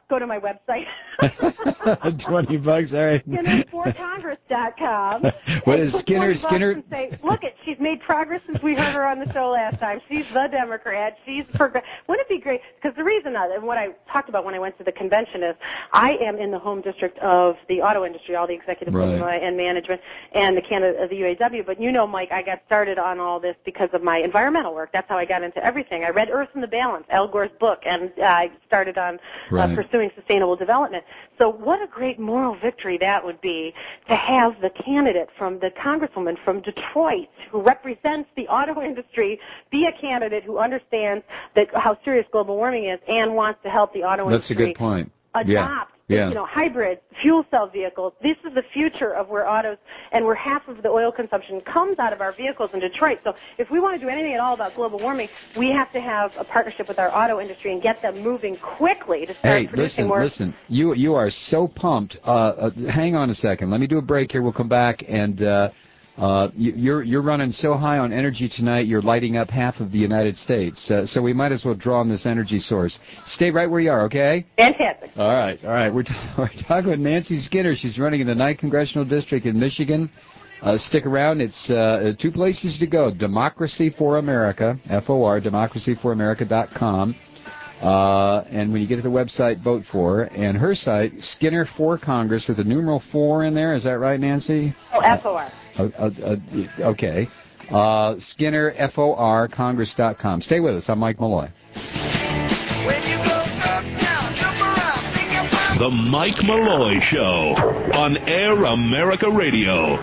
go to my website. Twenty bucks, all right. Skinner for Congress dot com. What is Skinner? Skinner. And say, look, it, she's made progress since we heard her on the show last time. She's the Democrat. She's progress. Wouldn't it be great? Because the reason that, and what I talked about when I went to the convention is, I am in the home district of the auto industry, all the executive right. and management, and the Canada of the U A W. But you know, Mike, I got started on all this because of my environmental work. That's how I got into everything. I read Earth in the Balance, Al Gore's book, and uh, I started on right. uh, pursuing sustainable development. So what a great moral victory that would be to have the candidate from the congresswoman from Detroit who represents the auto industry be a candidate who understands that how serious global warming is and wants to help the auto That's industry a good point. adopt Yeah. Yeah. you know, hybrids, fuel cell vehicles. This is the future of where autos and where half of the oil consumption comes out of our vehicles in Detroit. So if we want to do anything at all about global warming, we have to have a partnership with our auto industry and get them moving quickly to start hey, producing listen, more. listen. You you are so pumped. Uh, uh, hang on a second. Let me do a break here. We'll come back and. Uh, Uh, you, you're you're running so high on energy tonight, you're lighting up half of the United States. Uh, so we might as well draw on this energy source. Stay right where you are, okay? Fantastic. All right, all right. We're, t- we're talking with Nancy Skinner. She's running in the ninth Congressional District in Michigan. Uh, stick around. It's uh, two places to go. Democracy for America, F O R, democracy for america dot com. Uh, and when you get to the website, vote for. And her site, Skinner for Congress, with the numeral four in there. Is that right, Nancy? Oh, F O R. Uh, uh, uh, okay. Uh, Skinner, F O R, Congress dot com. Stay with us. I'm Mike Malloy. The Mike Malloy Show on Air America Radio.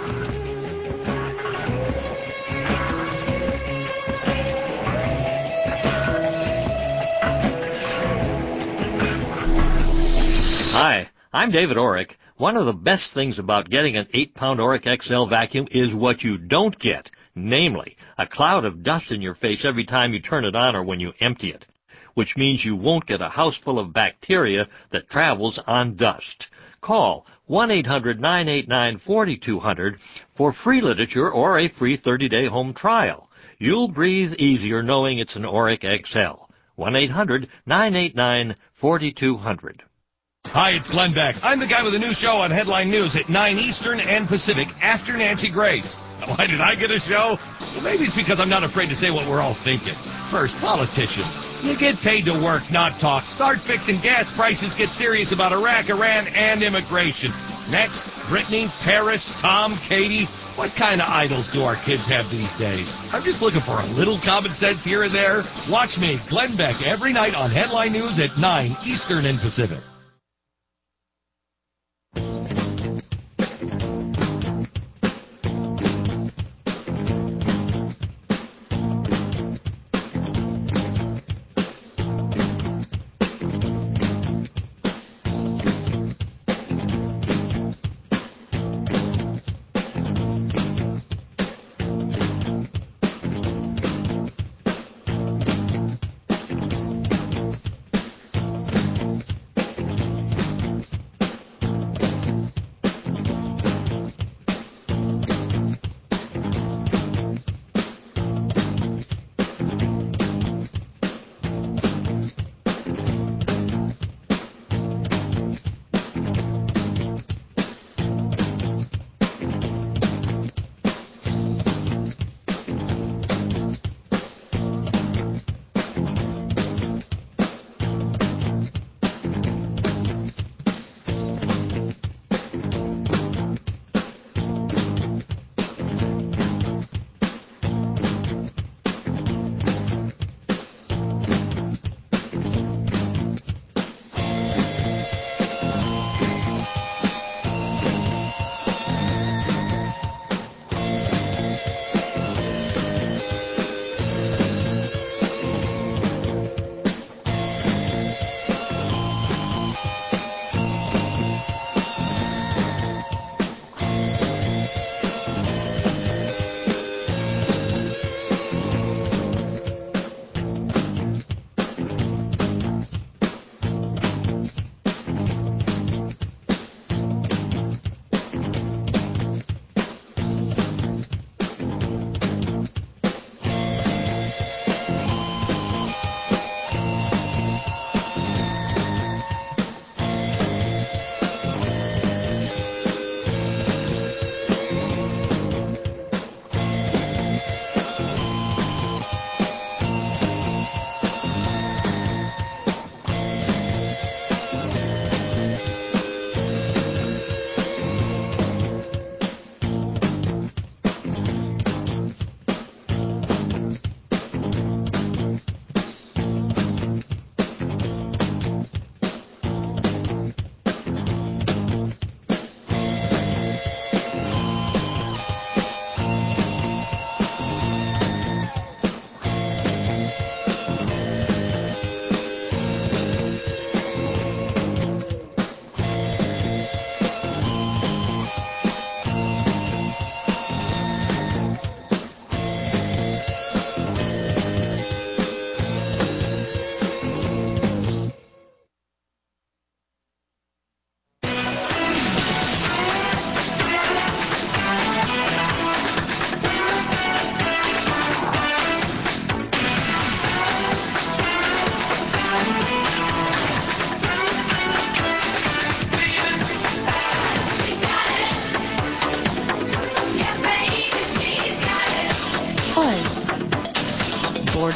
Hi, I'm David Orrick. One of the best things about getting an eight pound Orrick X L vacuum is what you don't get, namely, a cloud of dust in your face every time you turn it on or when you empty it, which means you won't get a house full of bacteria that travels on dust. Call one eight hundred nine eight nine four two zero zero for free literature or a free thirty day home trial. You'll breathe easier knowing it's an Orrick X L. one eight hundred nine eight nine four two zero zero. Hi, it's Glenn Beck. I'm the guy with the new show on Headline News at nine Eastern and Pacific after Nancy Grace. Now, why did I get a show? Well, maybe it's because I'm not afraid to say what we're all thinking. First, politicians. You get paid to work, not talk. Start fixing gas prices. Get serious about Iraq, Iran, and immigration. Next, Brittany, Paris, Tom, Katie. What kind of idols do our kids have these days? I'm just looking for a little common sense here and there. Watch me, Glenn Beck, every night on Headline News at nine Eastern and Pacific.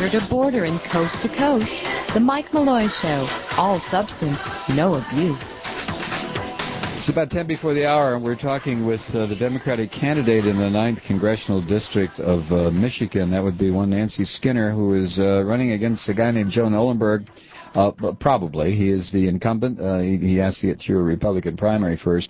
border to border and coast to coast. The Mike Malloy Show. All substance, no abuse. It's about ten before the hour, and we're talking with uh, the Democratic candidate in the ninth Congressional District of uh, Michigan. That would be one Nancy Skinner, who is uh, running against a guy named Joe Nolenberg. Uh, probably. He is the incumbent. Uh, he, he has to get through a Republican primary first.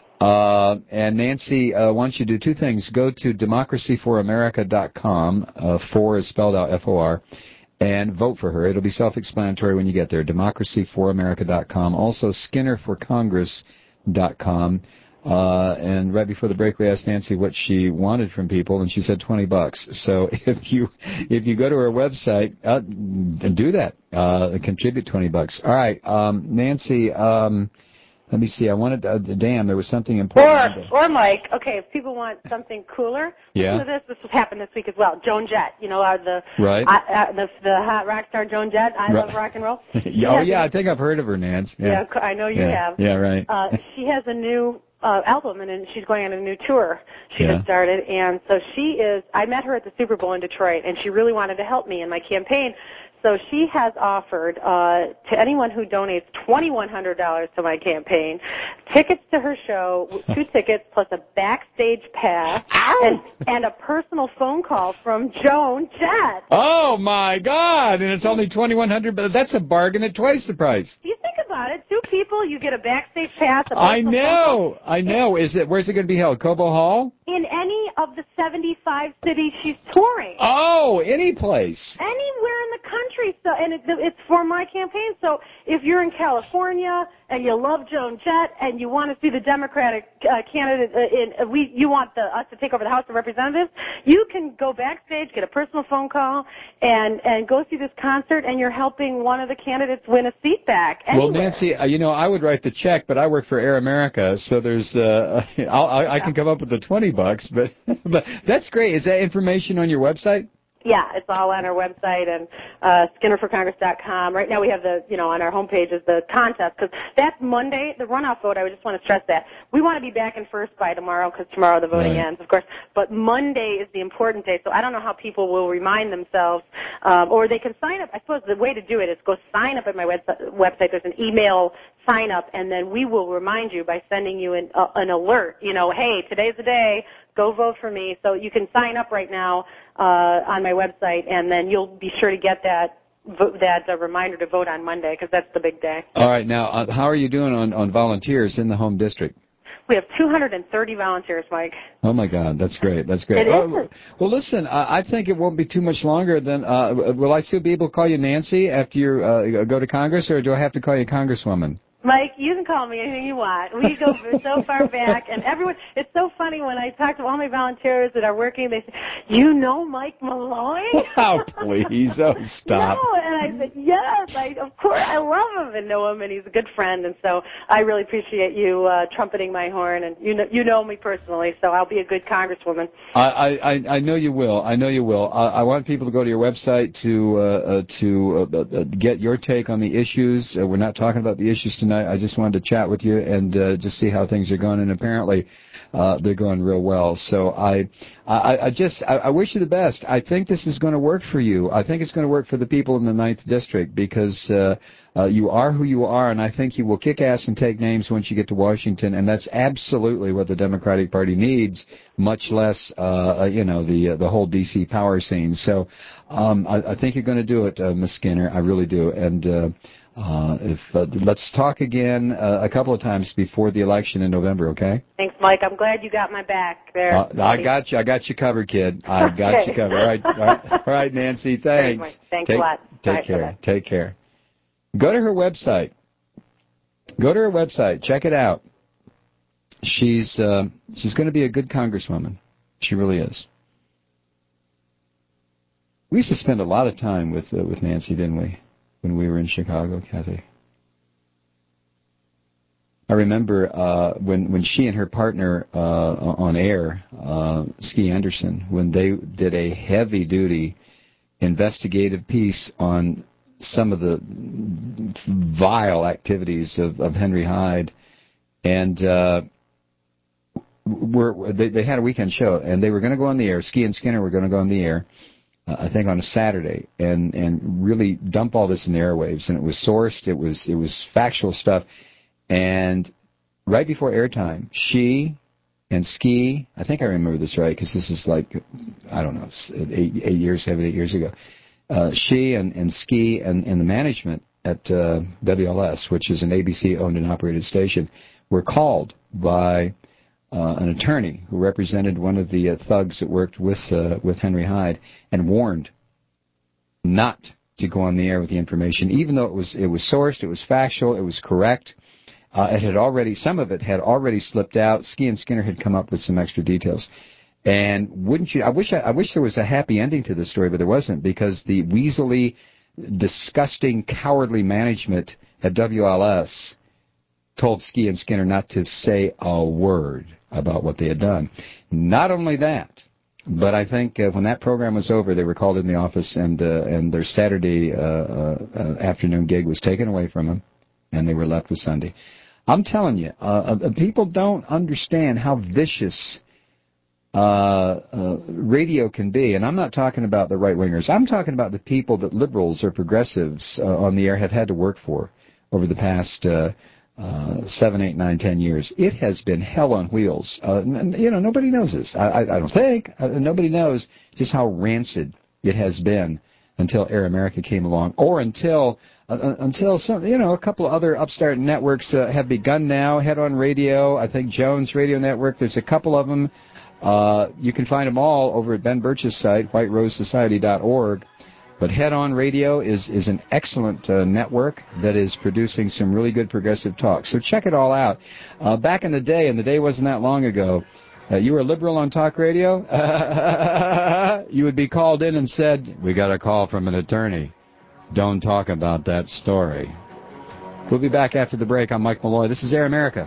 Uh, and Nancy uh, wants you to do two things. Go to democracy for america dot com. Uh, for is spelled out F O R. And vote for her. It'll be self-explanatory when you get there. democracy for america dot com. Also, skinner for congress dot com. Uh, and right before the break, we asked Nancy what she wanted from people, and she said twenty bucks. So if you if you go to her website, uh, do that. Uh, contribute twenty bucks. All right, um, Nancy. Um, let me see. I wanted. Uh, damn, there was something important. Or, or Mike. Okay, if people want something cooler, yeah. listen to this. This has happened this week as well. Joan Jett. You know, uh, the right. Uh, uh, the the hot rock star Joan Jett. I right. love rock and roll. yeah, oh yeah, I think I've heard of her, Nance. Yeah, yeah I know you yeah. have. Yeah, right. Uh, she has a new uh, album, and, and she's going on a new tour. She yeah. just started, and so she is. I met her at the Super Bowl in Detroit, and she really wanted to help me in my campaign. So she has offered uh, to anyone who donates twenty-one hundred dollars to my campaign, tickets to her show, two tickets plus a backstage pass, and, and a personal phone call from Joan Jett. Oh my God! And it's only twenty-one hundred dollars, but that's a bargain at twice the price. Do you think about it? Two people, you get a backstage pass. A I personal know, phone call. I know. Is it? Where's it going to be held? Cobo Hall? In any of the seventy-five cities she's touring. Oh, any place. Anywhere in the country. So, and it, it's for my campaign. So if you're in California and you love Joan Jett and you want to see the Democratic uh, candidate, uh, in uh, we you want the, us to take over the House of Representatives, you can go backstage, get a personal phone call, and and go see this concert, and you're helping one of the candidates win a seat back. Anywhere. Well, Nancy, uh, you know, I would write the check, but I work for Air America, so there's uh, I'll, I, I can come up with the twenty bucks, but but that's great. Is that information on your website? Yeah, it's all on our website and uh, skinner for congress dot com. Right now we have the, you know, on our homepage is the contest, because that's Monday, the runoff vote. I just want to stress that. We want to be back in first by tomorrow, because tomorrow the voting right. ends, of course. But Monday is the important day, so I don't know how people will remind themselves, um, or they can sign up. I suppose the way to do it is go sign up at my website. There's an email sign up, and then we will remind you by sending you an, uh, an alert, you know, hey, today's the day, go vote for me. So you can sign up right now uh, on my website, and then you'll be sure to get that vo- that uh, reminder to vote on Monday, because that's the big day. All right. Now, uh, how are you doing on, on volunteers in the home district? We have two hundred thirty volunteers, Mike. Oh, my God. That's great. That's great. It oh, is. Well, listen, I, I think it won't be too much longer. Then, uh, will I still be able to call you Nancy after you uh, go to Congress, or do I have to call you Congresswoman? Mike, you can call me anything you want. We go so far back, and everyone, it's so funny when I talk to all my volunteers that are working, they say, you know Mike Malloy? Oh, please, oh, stop. No, and I said, yes, I, of course, I love him and know him, and he's a good friend, and so I really appreciate you uh, trumpeting my horn, and you know, you know me personally, so I'll be a good congresswoman. I, I, I know you will. I know you will. I, I want people to go to your website to, uh, uh, to uh, uh, get your take on the issues. Uh, we're not talking about the issues tonight. I just wanted to chat with you and uh, just see how things are going, and apparently uh, they're going real well. So I, I, I just, I, I wish you the best. I think this is going to work for you. I think it's going to work for the people in the ninth District, because uh, uh, you are who you are, and I think you will kick ass and take names once you get to Washington, and that's absolutely what the Democratic Party needs, much less, uh, you know, the uh, the whole D C power scene. So um, I, I think you're going to do it, uh, Miss Skinner. I really do, and. Uh, Uh, if uh, let's talk again uh, a couple of times before the election in November, okay? Thanks, Mike. I'm glad you got my back there. Uh, I got you. I got you covered, kid. I got okay. you covered. All right, all right, all right, Nancy. Thanks. Right, thanks take, a lot. Take right, care. bye-bye. Take care. Go to her website. Go to her website. Check it out. She's uh, she's going to be a good congresswoman. She really is. We used to spend a lot of time with uh, with Nancy, didn't we? When we were in Chicago, Kathy. I remember uh, when when she and her partner uh, on air, uh, Ski Anderson, when they did a heavy-duty investigative piece on some of the vile activities of, of Henry Hyde, and uh, were, they, they had a weekend show, and they were going to go on the air. Ski and Skinner were going to go on the air. uh, I think on a Saturday, and, and really dump all this in the airwaves. And it was sourced, it was it was factual stuff. And right before airtime, she and Ski, I think I remember this right, because this is like, I don't know, eight, eight years, seven, eight years ago. Uh, she and, and Ski and, and the management at uh, W L S, which is an A B C-owned and operated station, were called by uh, an attorney who represented one of the uh, thugs that worked with uh, with Henry Hyde, and warned not to go on the air with the information, even though it was it was sourced, it was factual, it was correct. Uh, it had already, some of it had already slipped out. Ski and Skinner had come up with some extra details. And wouldn't you, I wish I, I wish there was a happy ending to this story, but there wasn't, because the weaselly, disgusting, cowardly management at W L S told Ski and Skinner not to say a word about what they had done. Not only that, but I think uh, when that program was over, they were called in the office, and uh, and their Saturday uh, uh, afternoon gig was taken away from them, and they were left with Sunday. I'm telling you, uh, uh, people don't understand how vicious uh, uh, radio can be. And I'm not talking about the right-wingers. I'm talking about the people that liberals or progressives uh, on the air have had to work for over the past uh, uh, seven, eight, nine, ten years. It has been hell on wheels. Uh, n- you know, nobody knows this. I, I, I don't think. Uh, nobody knows just how rancid it has been until Air America came along, or until uh, until some, you know, a couple of other upstart networks uh, have begun now. Head On Radio, I think Jones Radio Network. There's a couple of them. Uh, you can find them all over at Ben Birch's site, white rose society dot org. But Head On Radio is is an excellent uh, network that is producing some really good progressive talk. So check it all out. Uh, back in the day, and the day wasn't that long ago, Uh, you were a liberal on talk radio, you would be called in and said, "We got a call from an attorney. Don't talk about that story." We'll be back after the break. I'm Mike Malloy. This is Air America.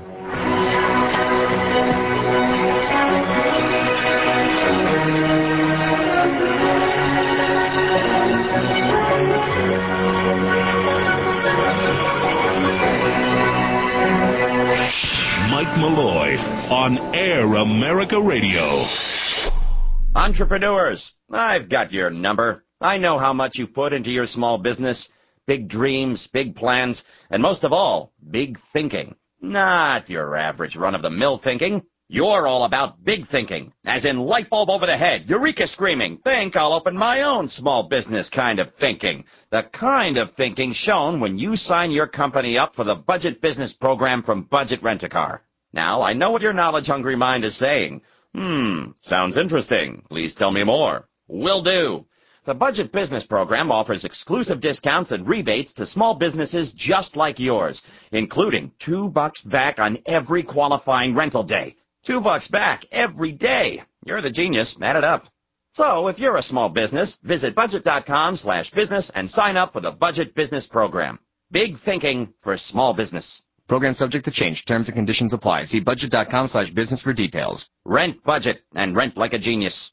Mike Malloy on Air America Radio. Entrepreneurs, I've got your number. I know how much you put into your small business. Big dreams, big plans, and most of all, big thinking. Not your average run-of-the-mill thinking. You're all about big thinking, as in light bulb over the head, eureka screaming, think I'll open my own small business kind of thinking. The kind of thinking shown when you sign your company up for the Budget Business Program from Budget Rent-A-Car. Now, I know what your knowledge-hungry mind is saying. Hmm, sounds interesting. Please tell me more. Will do. The Budget Business Program offers exclusive discounts and rebates to small businesses just like yours, including two bucks back on every qualifying rental day. Two bucks back every day. You're the genius. Add it up. So, if you're a small business, visit budget.com slash business and sign up for the Budget Business Program. Big thinking for small business. Program subject to change. Terms and conditions apply. See budget.com slash business for details. Rent budget and rent like a genius.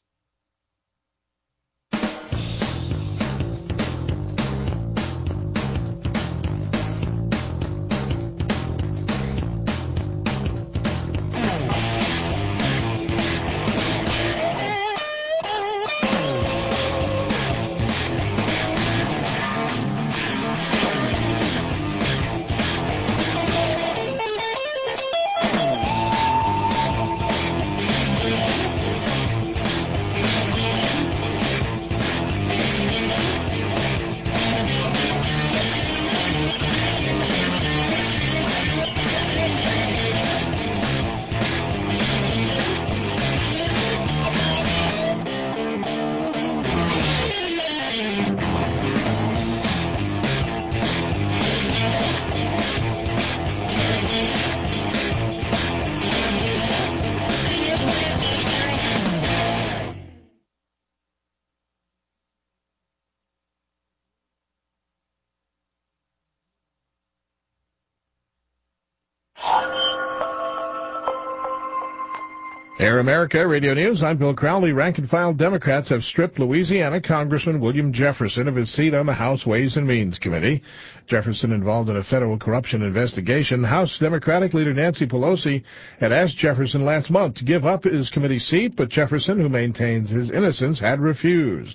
Air America Radio News. I'm Bill Crowley. Rank-and-file Democrats have stripped Louisiana Congressman William Jefferson of his seat on the House Ways and Means Committee. Jefferson, involved in a federal corruption investigation. House Democratic leader Nancy Pelosi had asked Jefferson last month to give up his committee seat, but Jefferson, who maintains his innocence, had refused.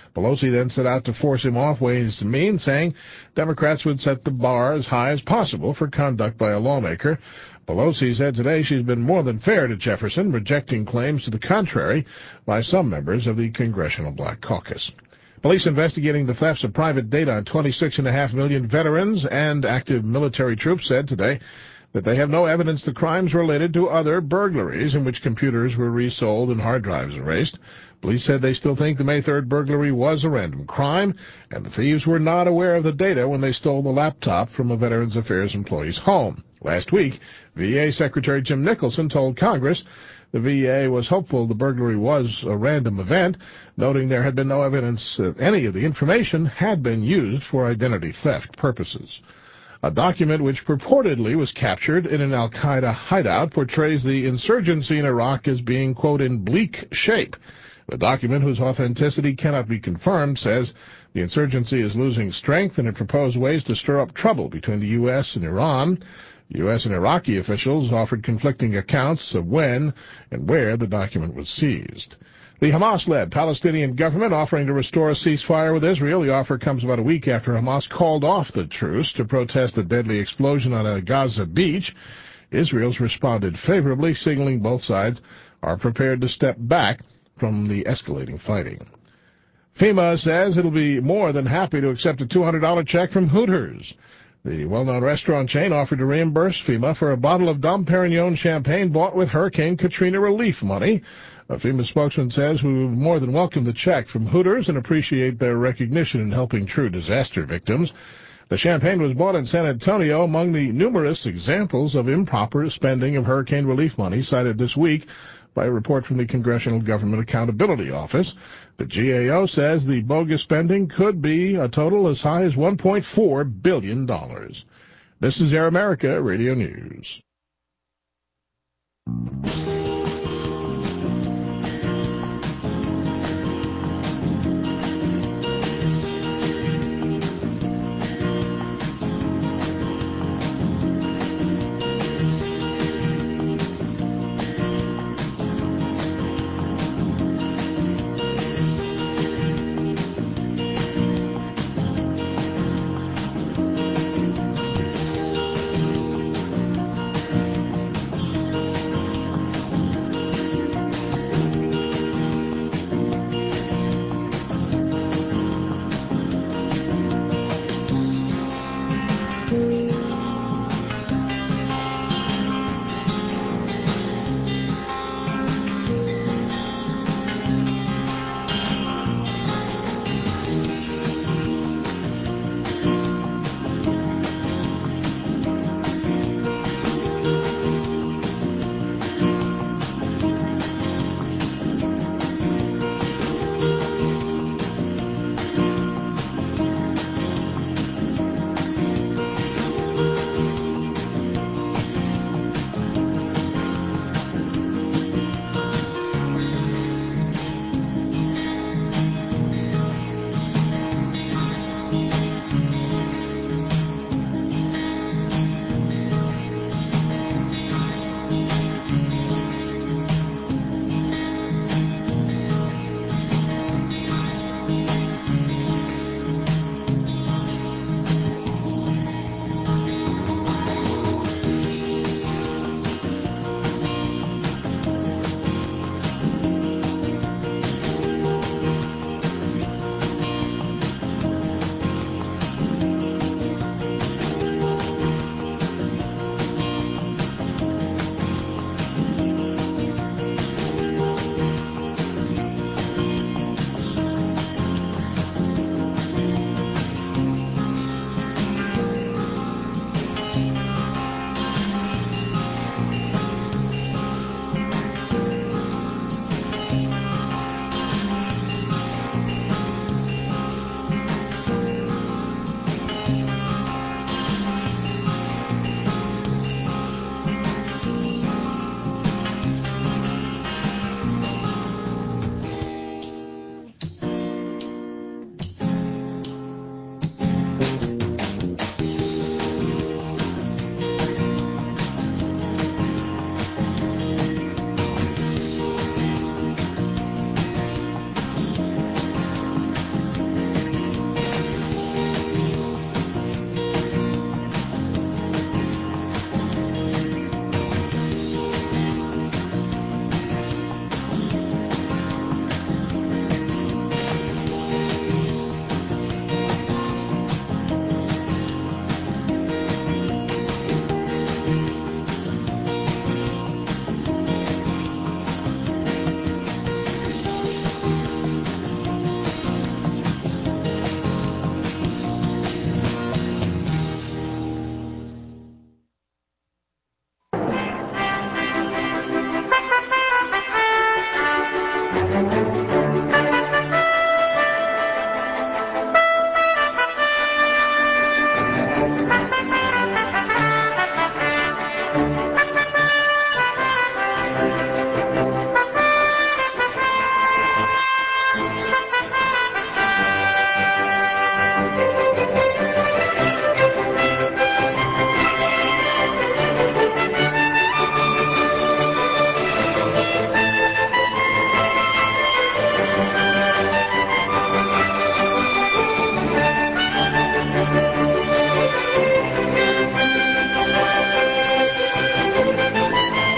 Pelosi then set out to force him off Ways and Means, saying Democrats would set the bar as high as possible for conduct by a lawmaker. Pelosi said today she's been more than fair to Jefferson, rejecting claims to the contrary by some members of the Congressional Black Caucus. Police investigating the thefts of private data on twenty-six point five million veterans and active military troops said today that they have no evidence the crimes related to other burglaries in which computers were resold and hard drives erased. Police said they still think the May third burglary was a random crime, and the thieves were not aware of the data when they stole the laptop from a Veterans Affairs employee's home. Last week, V A Secretary Jim Nicholson told Congress the V A was hopeful the burglary was a random event, noting there had been no evidence that any of the information had been used for identity theft purposes. A document which purportedly was captured in an al-Qaeda hideout portrays the insurgency in Iraq as being, quote, in bleak shape. The document, whose authenticity cannot be confirmed, says the insurgency is losing strength and it proposed ways to stir up trouble between the U S and Iran. U S and Iraqi officials offered conflicting accounts of when and where the document was seized. The Hamas-led Palestinian government offering to restore a ceasefire with Israel. The offer comes about a week after Hamas called off the truce to protest a deadly explosion on a Gaza beach. Israel's responded favorably, signaling both sides are prepared to step back from the escalating fighting. FEMA says it'll be more than happy to accept a two hundred dollars check from Hooters. The well-known restaurant chain offered to reimburse FEMA for a bottle of Dom Perignon champagne bought with Hurricane Katrina relief money. A FEMA spokesman says we would more than welcome the check from Hooters and appreciate their recognition in helping true disaster victims. The champagne was bought in San Antonio among the numerous examples of improper spending of hurricane relief money cited this week by a report from the Congressional Government Accountability Office. The G A O says the bogus spending could be a total as high as one point four billion dollars. This is Air America Radio News.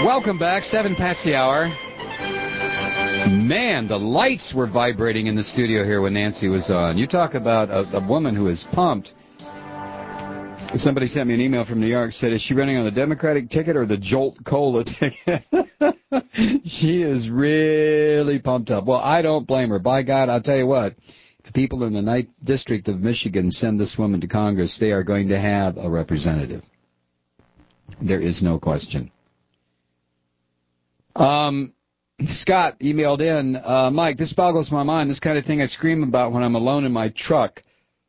Welcome back, seven past the hour. Man, the lights were vibrating in the studio here when Nancy was on. You talk about a, a woman who is pumped. Somebody sent me an email from New York, said, is she running on the Democratic ticket or the Jolt Cola ticket? She is really pumped up. Well, I don't blame her. By God, I'll tell you what, if the people in the ninth District of Michigan send this woman to Congress, they are going to have a representative. There is no question. Um, Scott emailed in, uh, Mike, this boggles my mind. This kind of thing I scream about when I'm alone in my truck.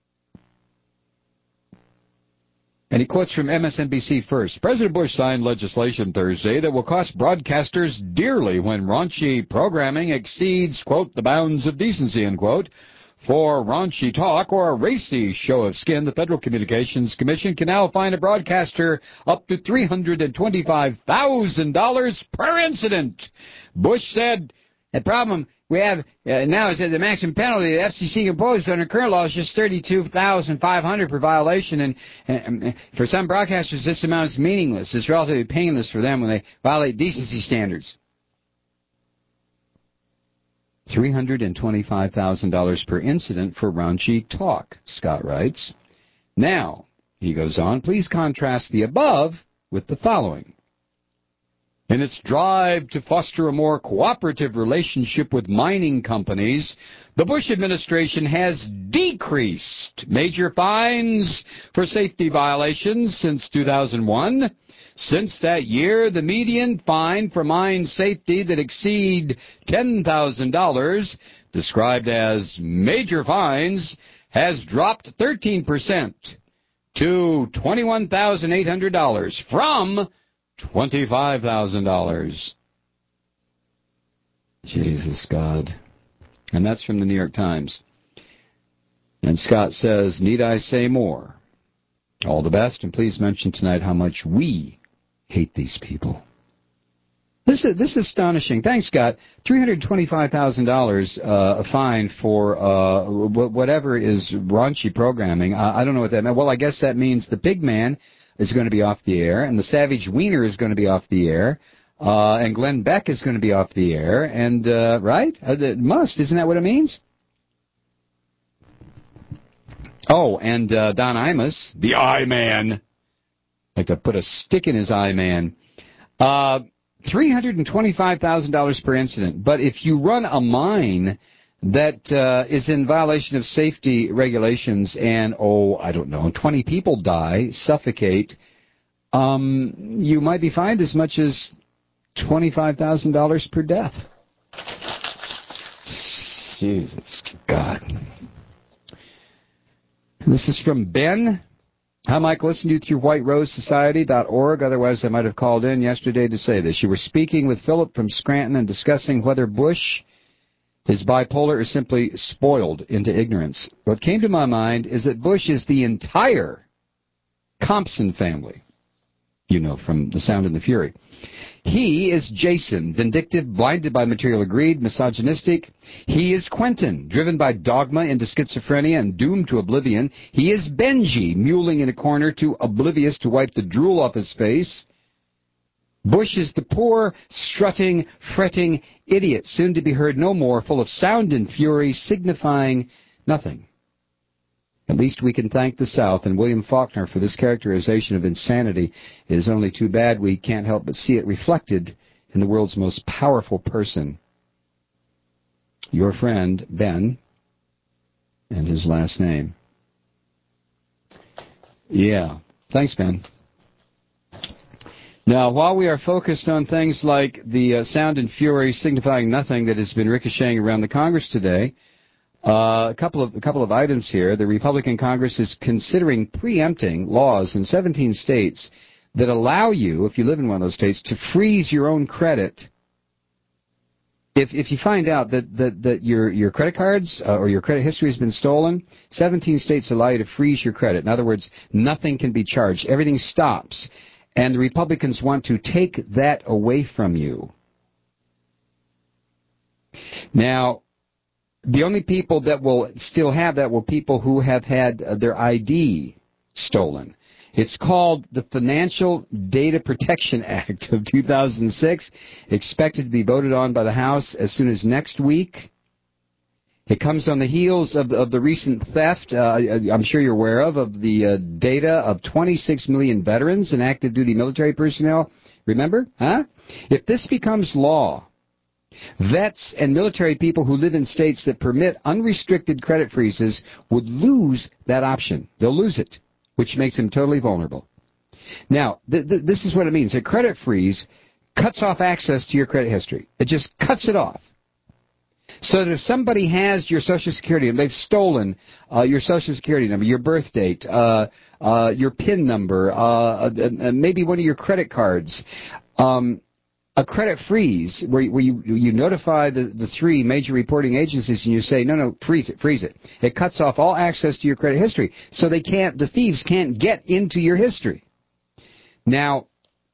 And he quotes from M S N B C first. President Bush signed legislation Thursday that will cost broadcasters dearly when raunchy programming exceeds, quote, the bounds of decency, end quote. For raunchy talk or a racy show of skin, the Federal Communications Commission can now fine a broadcaster up to three hundred twenty-five thousand dollars per incident. Bush said, the problem we have uh, now is that the maximum penalty the F C C imposed under current law is just thirty-two thousand five hundred dollars per violation, and, and for some broadcasters this amount is meaningless. It's relatively painless for them when they violate decency standards. three hundred twenty-five thousand dollars per incident for raunchy talk, Scott writes. Now, he goes on, please contrast the above with the following. In its drive to foster a more cooperative relationship with mining companies, the Bush administration has decreased major fines for safety violations since two thousand one. Since that year, the median fine for mine safety that exceed ten thousand dollars, described as major fines, has dropped thirteen percent to twenty-one thousand eight hundred dollars from twenty-five thousand dollars. Jesus, God. And that's from the New York Times. And Scott says, need I say more? All the best, and please mention tonight how much we hate these people. This is this is astonishing. Thanks, Scott. three hundred twenty-five thousand dollars uh, a fine for uh, whatever is raunchy programming. I, I don't know what that means. Well, I guess that means the Pig Man is going to be off the air, and the Savage Wiener is going to be off the air, uh, and Glenn Beck is going to be off the air, and, uh, right? It must. Isn't that what it means? Oh, and uh, Don Imus, the I-Man. Like to put a stick in his eye, man. Uh, three hundred twenty-five thousand dollars per incident. But if you run a mine that uh, is in violation of safety regulations and, oh, I don't know, twenty people die, suffocate, um, you might be fined as much as twenty-five thousand dollars per death. Jesus, God. This is from Ben. Hi, Mike. Listen to you through white rose society dot org. Otherwise, I might have called in yesterday to say this. You were speaking with Philip from Scranton and discussing whether Bush, his bipolar, is simply spoiled into ignorance. What came to my mind is that Bush is the entire Compson family, you know, from The Sound and the Fury. He is Jason, vindictive, blinded by material greed, misogynistic. He is Quentin, driven by dogma into schizophrenia and doomed to oblivion. He is Benji, muling in a corner, too oblivious to wipe the drool off his face. Bush is the poor, strutting, fretting idiot, soon to be heard no more, full of sound and fury, signifying nothing. At least we can thank the South and William Faulkner for this characterization of insanity. It is only too bad we can't help but see it reflected in the world's most powerful person. Your friend, Ben, and his last name. Yeah. Thanks, Ben. Now, while we are focused on things like the uh, sound and fury signifying nothing that has been ricocheting around the Congress today, Uh, a couple of a couple of items here. The Republican Congress is considering preempting laws in seventeen states that allow you, if you live in one of those states, to freeze your own credit. If if you find out that that, that your your credit cards uh, or your credit history has been stolen, seventeen states allow you to freeze your credit. In other words, nothing can be charged. Everything stops. And the Republicans want to take that away from you. Now, the only people that will still have that will people who have had uh, their I D stolen. It's called the Financial Data Protection Act of two thousand six, expected to be voted on by the House as soon as next week. It comes on the heels of the, of the recent theft, uh, I'm sure you're aware of, of the uh, data of twenty-six million veterans and active duty military personnel. Remember? Huh? If this becomes law, vets and military people who live in states that permit unrestricted credit freezes would lose that option. They'll lose it, which makes them totally vulnerable. Now, th- th- this is what it means. A credit freeze cuts off access to your credit history. It just cuts it off. So that if somebody has your Social Security and they've stolen uh, your Social Security number, your birth date, uh, uh, your PIN number, uh, uh, maybe one of your credit cards, um, a credit freeze where, where you, you notify the, the three major reporting agencies and you say, no, no, freeze it, freeze it. It cuts off all access to your credit history. So they can't, the thieves can't get into your history. Now,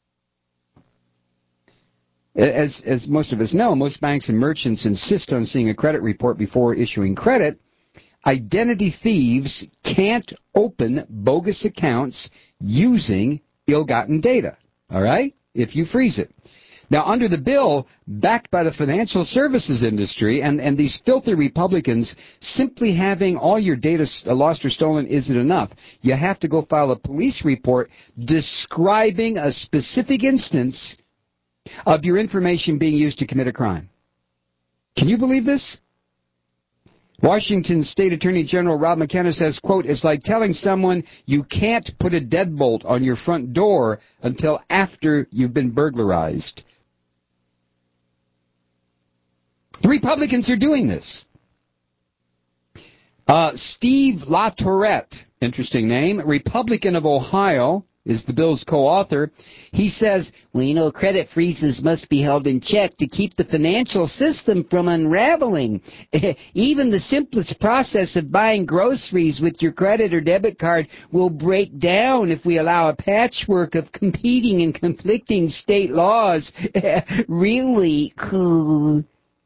As, as most of us know, most banks and merchants insist on seeing a credit report before issuing credit. Identity thieves can't open bogus accounts using ill-gotten data, all right, if you freeze it. Now, under the bill, backed by the financial services industry and, and these filthy Republicans, simply having all your data lost or stolen isn't enough. You have to go file a police report describing a specific instance of your information being used to commit a crime. Can you believe this? Washington State Attorney General Rob McKenna says, quote, it's like telling someone you can't put a deadbolt on your front door until after you've been burglarized. The Republicans are doing this. Uh, Steve LaTourette, interesting name, Republican of Ohio, is the bill's co-author. He says, well, you know, credit freezes must be held in check to keep the financial system from unraveling. Even the simplest process of buying groceries with your credit or debit card will break down if we allow a patchwork of competing and conflicting state laws. Really cool.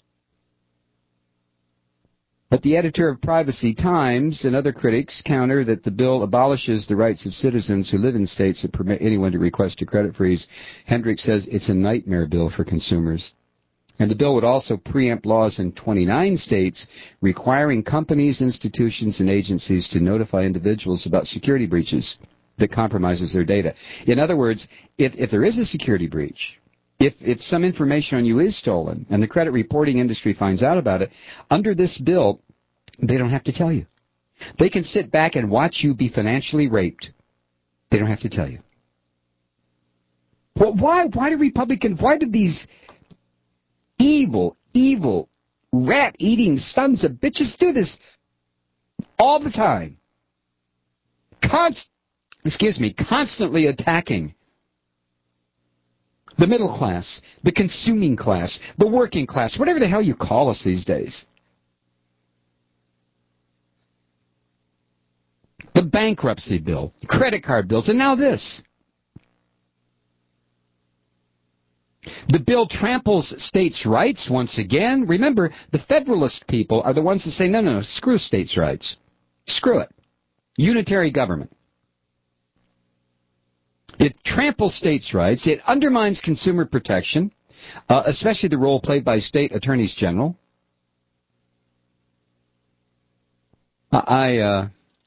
But the editor of Privacy Times and other critics counter that the bill abolishes the rights of citizens who live in states that permit anyone to request a credit freeze. Hendricks says it's a nightmare bill for consumers. And the bill would also preempt laws in twenty-nine states requiring companies, institutions, and agencies to notify individuals about security breaches that compromises their data. In other words, if, if there is a security breach, If, if some information on you is stolen and the credit reporting industry finds out about it, under this bill, they don't have to tell you. They can sit back and watch you be financially raped. They don't have to tell you. Well, why, why do Republicans, why do these evil, evil, rat-eating sons of bitches do this all the time? Const, excuse me, constantly attacking the middle class, the consuming class, the working class, whatever the hell you call us these days. The bankruptcy bill, credit card bills, and now this. The bill tramples states' rights once again. Remember, the Federalist people are the ones that say, no, no, no, screw states' rights. Screw it. Unitary government. It tramples states' rights. It undermines consumer protection, uh, especially the role played by state attorneys general. I, uh,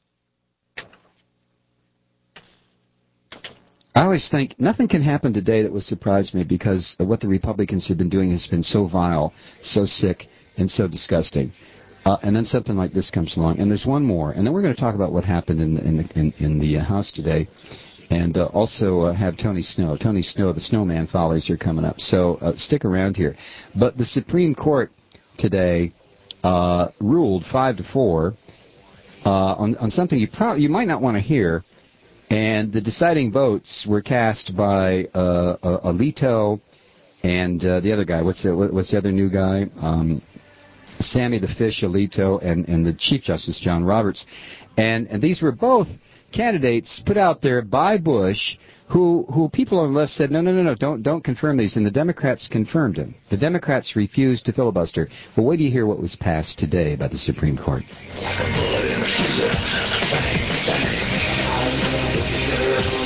I always think nothing can happen today that would surprise me because what the Republicans have been doing has been so vile, so sick, and so disgusting. Uh, and then something like this comes along. And there's one more. And then we're going to talk about what happened in the, in the, in, in the uh, House today. And uh, also uh, have Tony Snow. Tony Snow, the Snowman Follies are coming up. So uh, stick around here. But the Supreme Court today uh, ruled five to four uh, on, on something you probably you might not want to hear. And the deciding votes were cast by uh, uh, Alito and uh, the other guy. What's the what's the other new guy? Um, Sammy the Fish Alito and, and the Chief Justice John Roberts. And and these were both candidates put out there by Bush, who who people on the left said, no, no, no, no, don't don't confirm these, and the Democrats confirmed him. The Democrats refused to filibuster. Well, wait till you hear what was passed today by the Supreme Court. Like a bullet in a freezer. Bang, bang.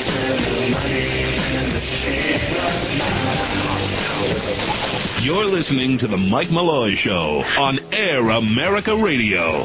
You're listening to The Mike Malloy Show on Air America Radio.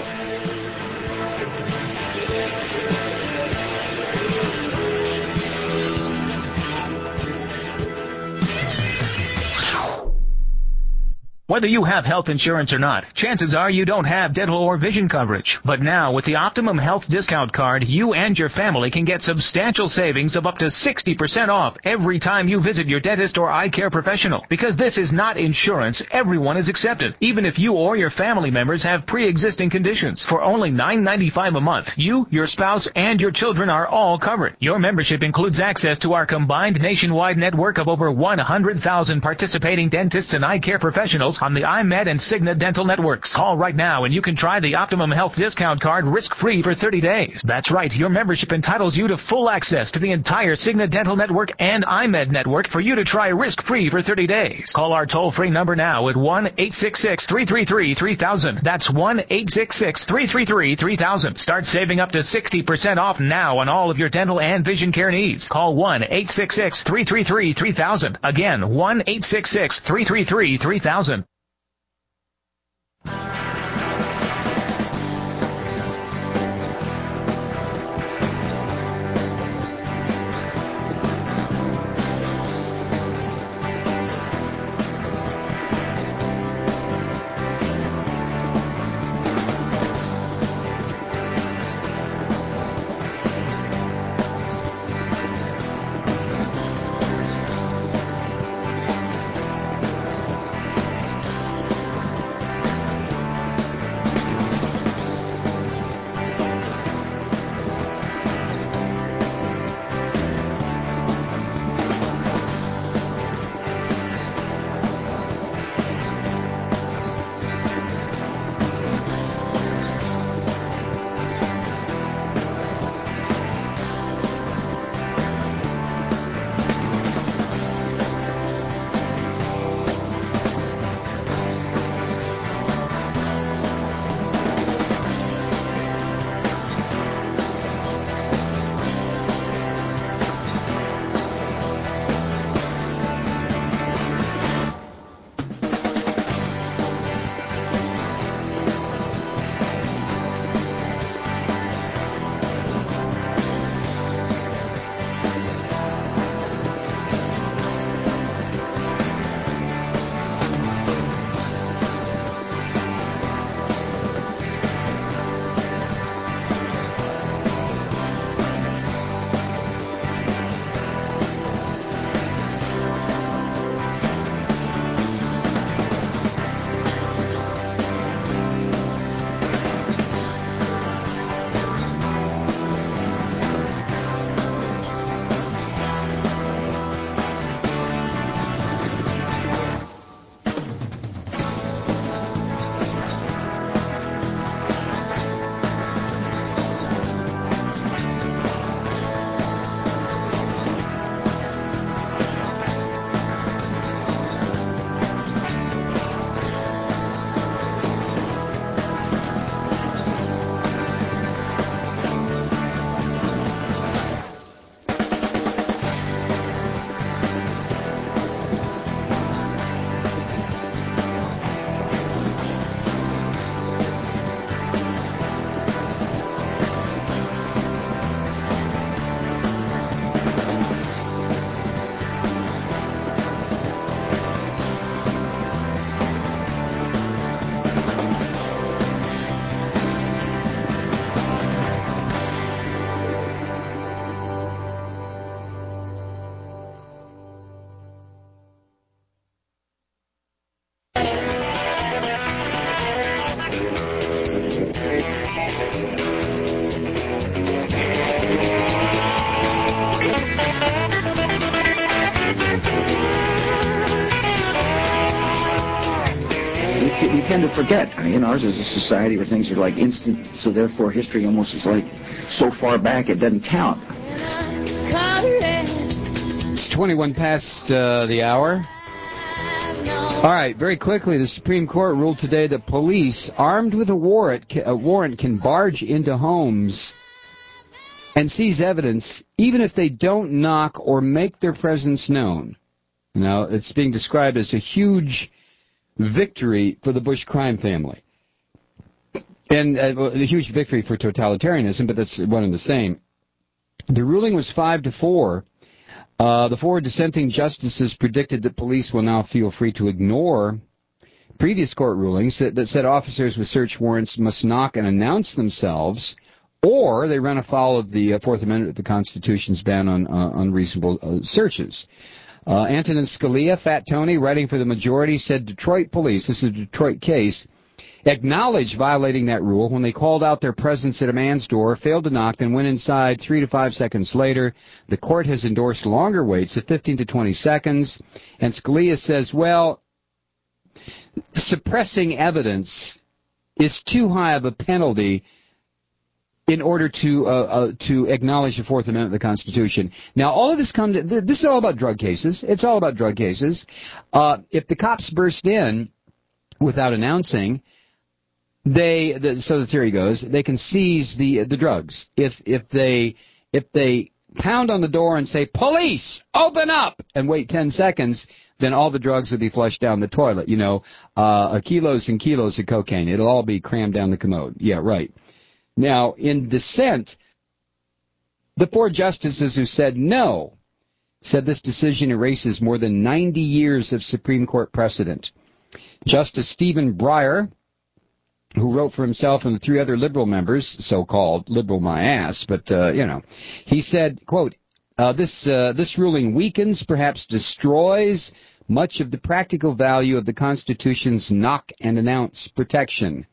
Whether you have health insurance or not, chances are you don't have dental or vision coverage. But now, with the Optimum Health Discount Card, you and your family can get substantial savings of up to sixty percent off every time you visit your dentist or eye care professional. Because this is not insurance, everyone is accepted, even if you or your family members have pre-existing conditions. For only nine ninety-five a month, you, your spouse, and your children are all covered. Your membership includes access to our combined nationwide network of over one hundred thousand participating dentists and eye care professionals on the iMed and Cigna dental networks. Call right now and you can try the Optimum Health Discount Card risk-free for thirty days. That's right, your membership entitles you to full access to the entire Cigna dental network and iMed network for you to try risk-free for thirty days. Call our toll-free number now at one eight six six, three three three, three thousand. That's one eight six six, three three three, three thousand. Start saving up to sixty percent off now on all of your dental and vision care needs. Call one eight six six, three three three, three thousand. Again, one eight six six, three three three, three thousand. we tend to forget. I mean, ours is a society where things are like instant, so therefore history almost is like so far back it doesn't count. It's twenty-one past uh, the hour. All right, very quickly, the Supreme Court ruled today that police armed with a warrant, a warrant can barge into homes and seize evidence even if they don't knock or make their presence known. Now, it's being described as a huge victory for the Bush crime family. And uh, well, a huge victory for totalitarianism, but that's one and the same. The ruling was five to four. Uh, the four dissenting justices predicted that police will now feel free to ignore previous court rulings that, that said officers with search warrants must knock and announce themselves, or they run afoul of the uh, Fourth Amendment of the Constitution's ban on uh, unreasonable uh, searches. Uh, Antonin Scalia, Fat Tony, writing for the majority, said Detroit police, this is a Detroit case, acknowledged violating that rule when they called out their presence at a man's door, failed to knock, and went inside three to five seconds later. The court has endorsed longer waits of fifteen to twenty seconds, and Scalia says, well, suppressing evidence is too high of a penalty in order to uh, uh, to acknowledge the Fourth Amendment of the Constitution. Now, all of this comes. This is all about drug cases. It's all about drug cases. Uh, if the cops burst in without announcing, they the, so the theory goes they can seize the the drugs. If if they if they pound on the door and say police open up and wait ten seconds, then all the drugs will be flushed down the toilet. You know, uh, kilos and kilos of cocaine. It'll all be crammed down the commode. Yeah, right. Now, in dissent, the four justices who said no said this decision erases more than ninety years of Supreme Court precedent. Justice Stephen Breyer, who wrote for himself and the three other liberal members, so-called liberal my ass, but, uh, you know, he said, quote, uh, this, uh, this ruling weakens, perhaps destroys, much of the practical value of the Constitution's knock and announce protection.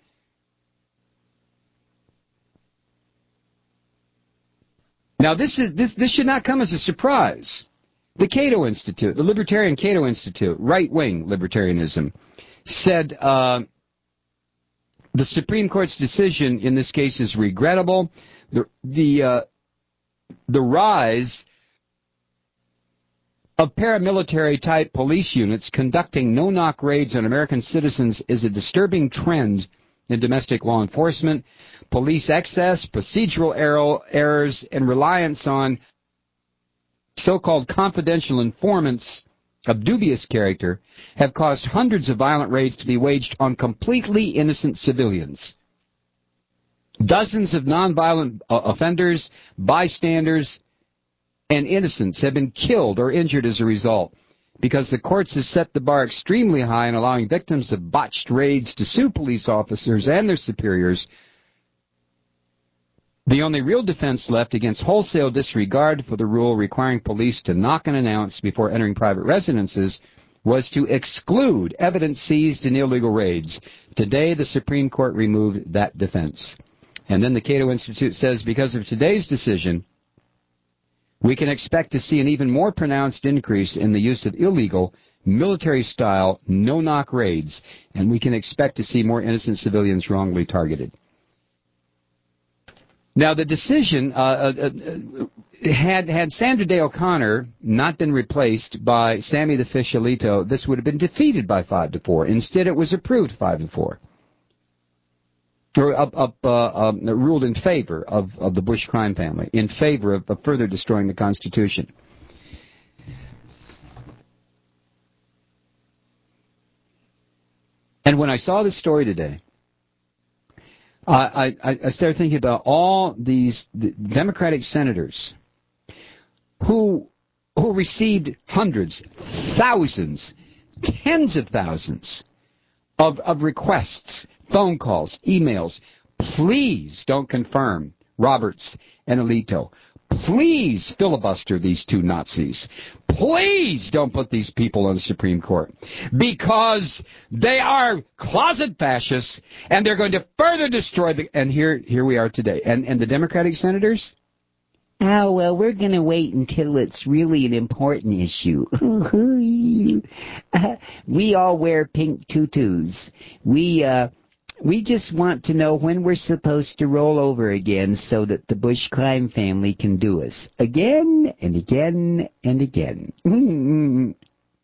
Now, this is this this should not come as a surprise. The Cato Institute, the Libertarian Cato Institute, right-wing libertarianism, said uh, the Supreme Court's decision in this case is regrettable. The the uh, the rise of paramilitary-type police units conducting no-knock raids on American citizens is a disturbing trend in domestic law enforcement. Police excess, procedural error, errors, and reliance on so-called confidential informants of dubious character have caused hundreds of violent raids to be waged on completely innocent civilians. Dozens of nonviolent uh, offenders, bystanders, and innocents have been killed or injured as a result, because the courts have set the bar extremely high in allowing victims of botched raids to sue police officers and their superiors. The only real defense left against wholesale disregard for the rule requiring police to knock and announce before entering private residences was to exclude evidence seized in illegal raids. Today, the Supreme Court removed that defense. And then the Cato Institute says, because of today's decision, we can expect to see an even more pronounced increase in the use of illegal, military-style, no-knock raids, and we can expect to see more innocent civilians wrongly targeted. Now, the decision, uh, uh, uh, had had Sandra Day O'Connor not been replaced by Sammy the Fish Alito, this would have been defeated by five to four. Instead, it was approved five to four. Or up, up, uh, um, ruled in favor of, of the Bush crime family, in favor of, of further destroying the Constitution. And when I saw this story today, I, I, I started thinking about all these the Democratic senators who who received hundreds, thousands, tens of thousands of, of requests, phone calls, emails. Please don't confirm Roberts and Alito. Please filibuster these two Nazis. Please don't put these people on the Supreme Court, because they are closet fascists and they're going to further destroy the... And here here we are today. And, and the Democratic senators? Oh, well, we're going to wait until it's really an important issue. uh, we all wear pink tutus. We, uh... We just want to know when we're supposed to roll over again so that the Bush crime family can do us. Again and again and again.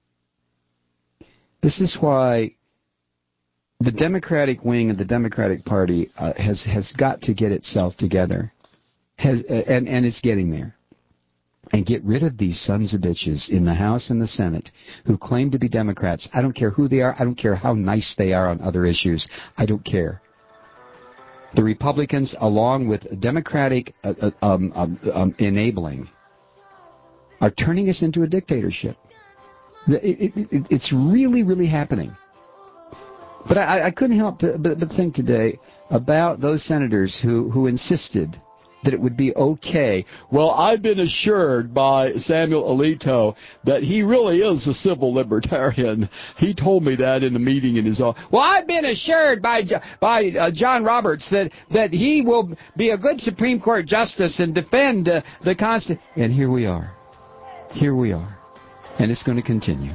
This is why the Democratic wing of the Democratic Party uh, has, has got to get itself together. has, and, and it's getting there. And get rid of these sons of bitches in the House and the Senate who claim to be Democrats. I don't care who they are. I don't care how nice they are on other issues. I don't care. The Republicans, along with Democratic uh, uh, um, um, um, enabling, are turning us into a dictatorship. It, it, it, it's really, really happening. But I, I couldn't help to, but, but think today about those senators who, who insisted that it would be okay. Well, I've been assured by Samuel Alito that he really is a civil libertarian. He told me that in a meeting in his office. Well, I've been assured by by uh, John Roberts that, that he will be a good Supreme Court justice and defend uh, the Constitution. And here we are. Here we are. And it's going to continue.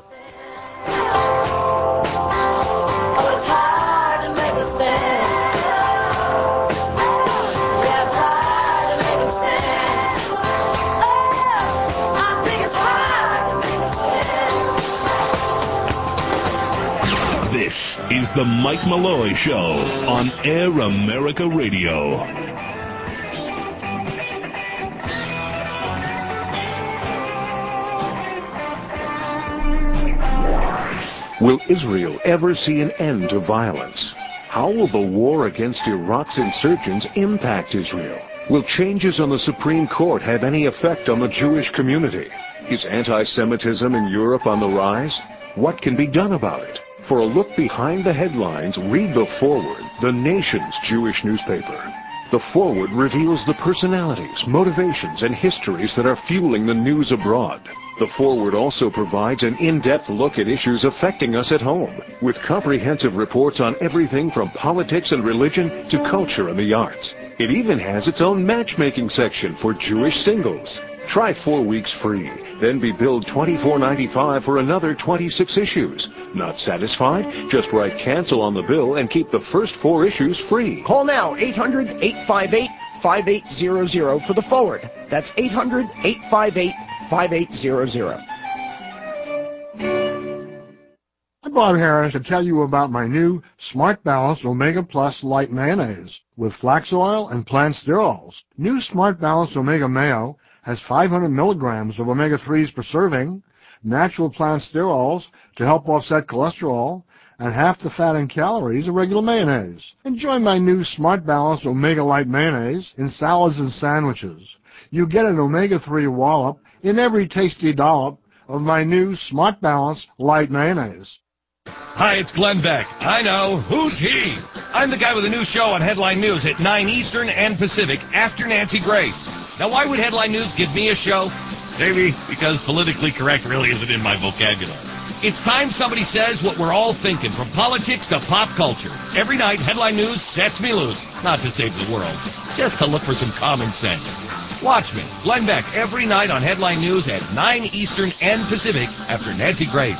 This is the Mike Malloy Show on Air America Radio. Will Israel ever see an end to violence? How will the war against Iraq's insurgents impact Israel? Will changes on the Supreme Court have any effect on the Jewish community? Is anti-Semitism in Europe on the rise? What can be done about it? For a look behind the headlines, read The Forward, the nation's Jewish newspaper. The Forward reveals the personalities, motivations, and histories that are fueling the news abroad. The Forward also provides an in-depth look at issues affecting us at home, with comprehensive reports on everything from politics and religion to culture and the arts. It even has its own matchmaking section for Jewish singles. Try four weeks free, then be billed twenty-four ninety-five for another twenty-six issues. Not satisfied? Just write cancel on the bill and keep the first four issues free. Call now, eight hundred, eight five eight, five eight zero zero for the Forward. That's eight hundred, eight five eight, five eight zero zero. I'm Bob Harris to tell you about my new Smart Balance Omega Plus Light Mayonnaise with flax oil and plant sterols. New Smart Balance Omega Mayo has five hundred milligrams of omega threes per serving, natural plant sterols to help offset cholesterol, and half the fat and calories of regular mayonnaise. Enjoy my new Smart Balance Omega Light Mayonnaise in salads and sandwiches. You get an omega three wallop in every tasty dollop of my new Smart Balance Light Mayonnaise. Hi, it's Glenn Beck. I know. Who's he? I'm the guy with a new show on Headline News at nine Eastern and Pacific after Nancy Grace. Now, why would Headline News give me a show? Maybe because politically correct really isn't in my vocabulary. It's time somebody says what we're all thinking, from politics to pop culture. Every night, Headline News sets me loose. Not to save the world, just to look for some common sense. Watch me, Glenn Beck, every night on Headline News at nine Eastern and Pacific after Nancy Grace.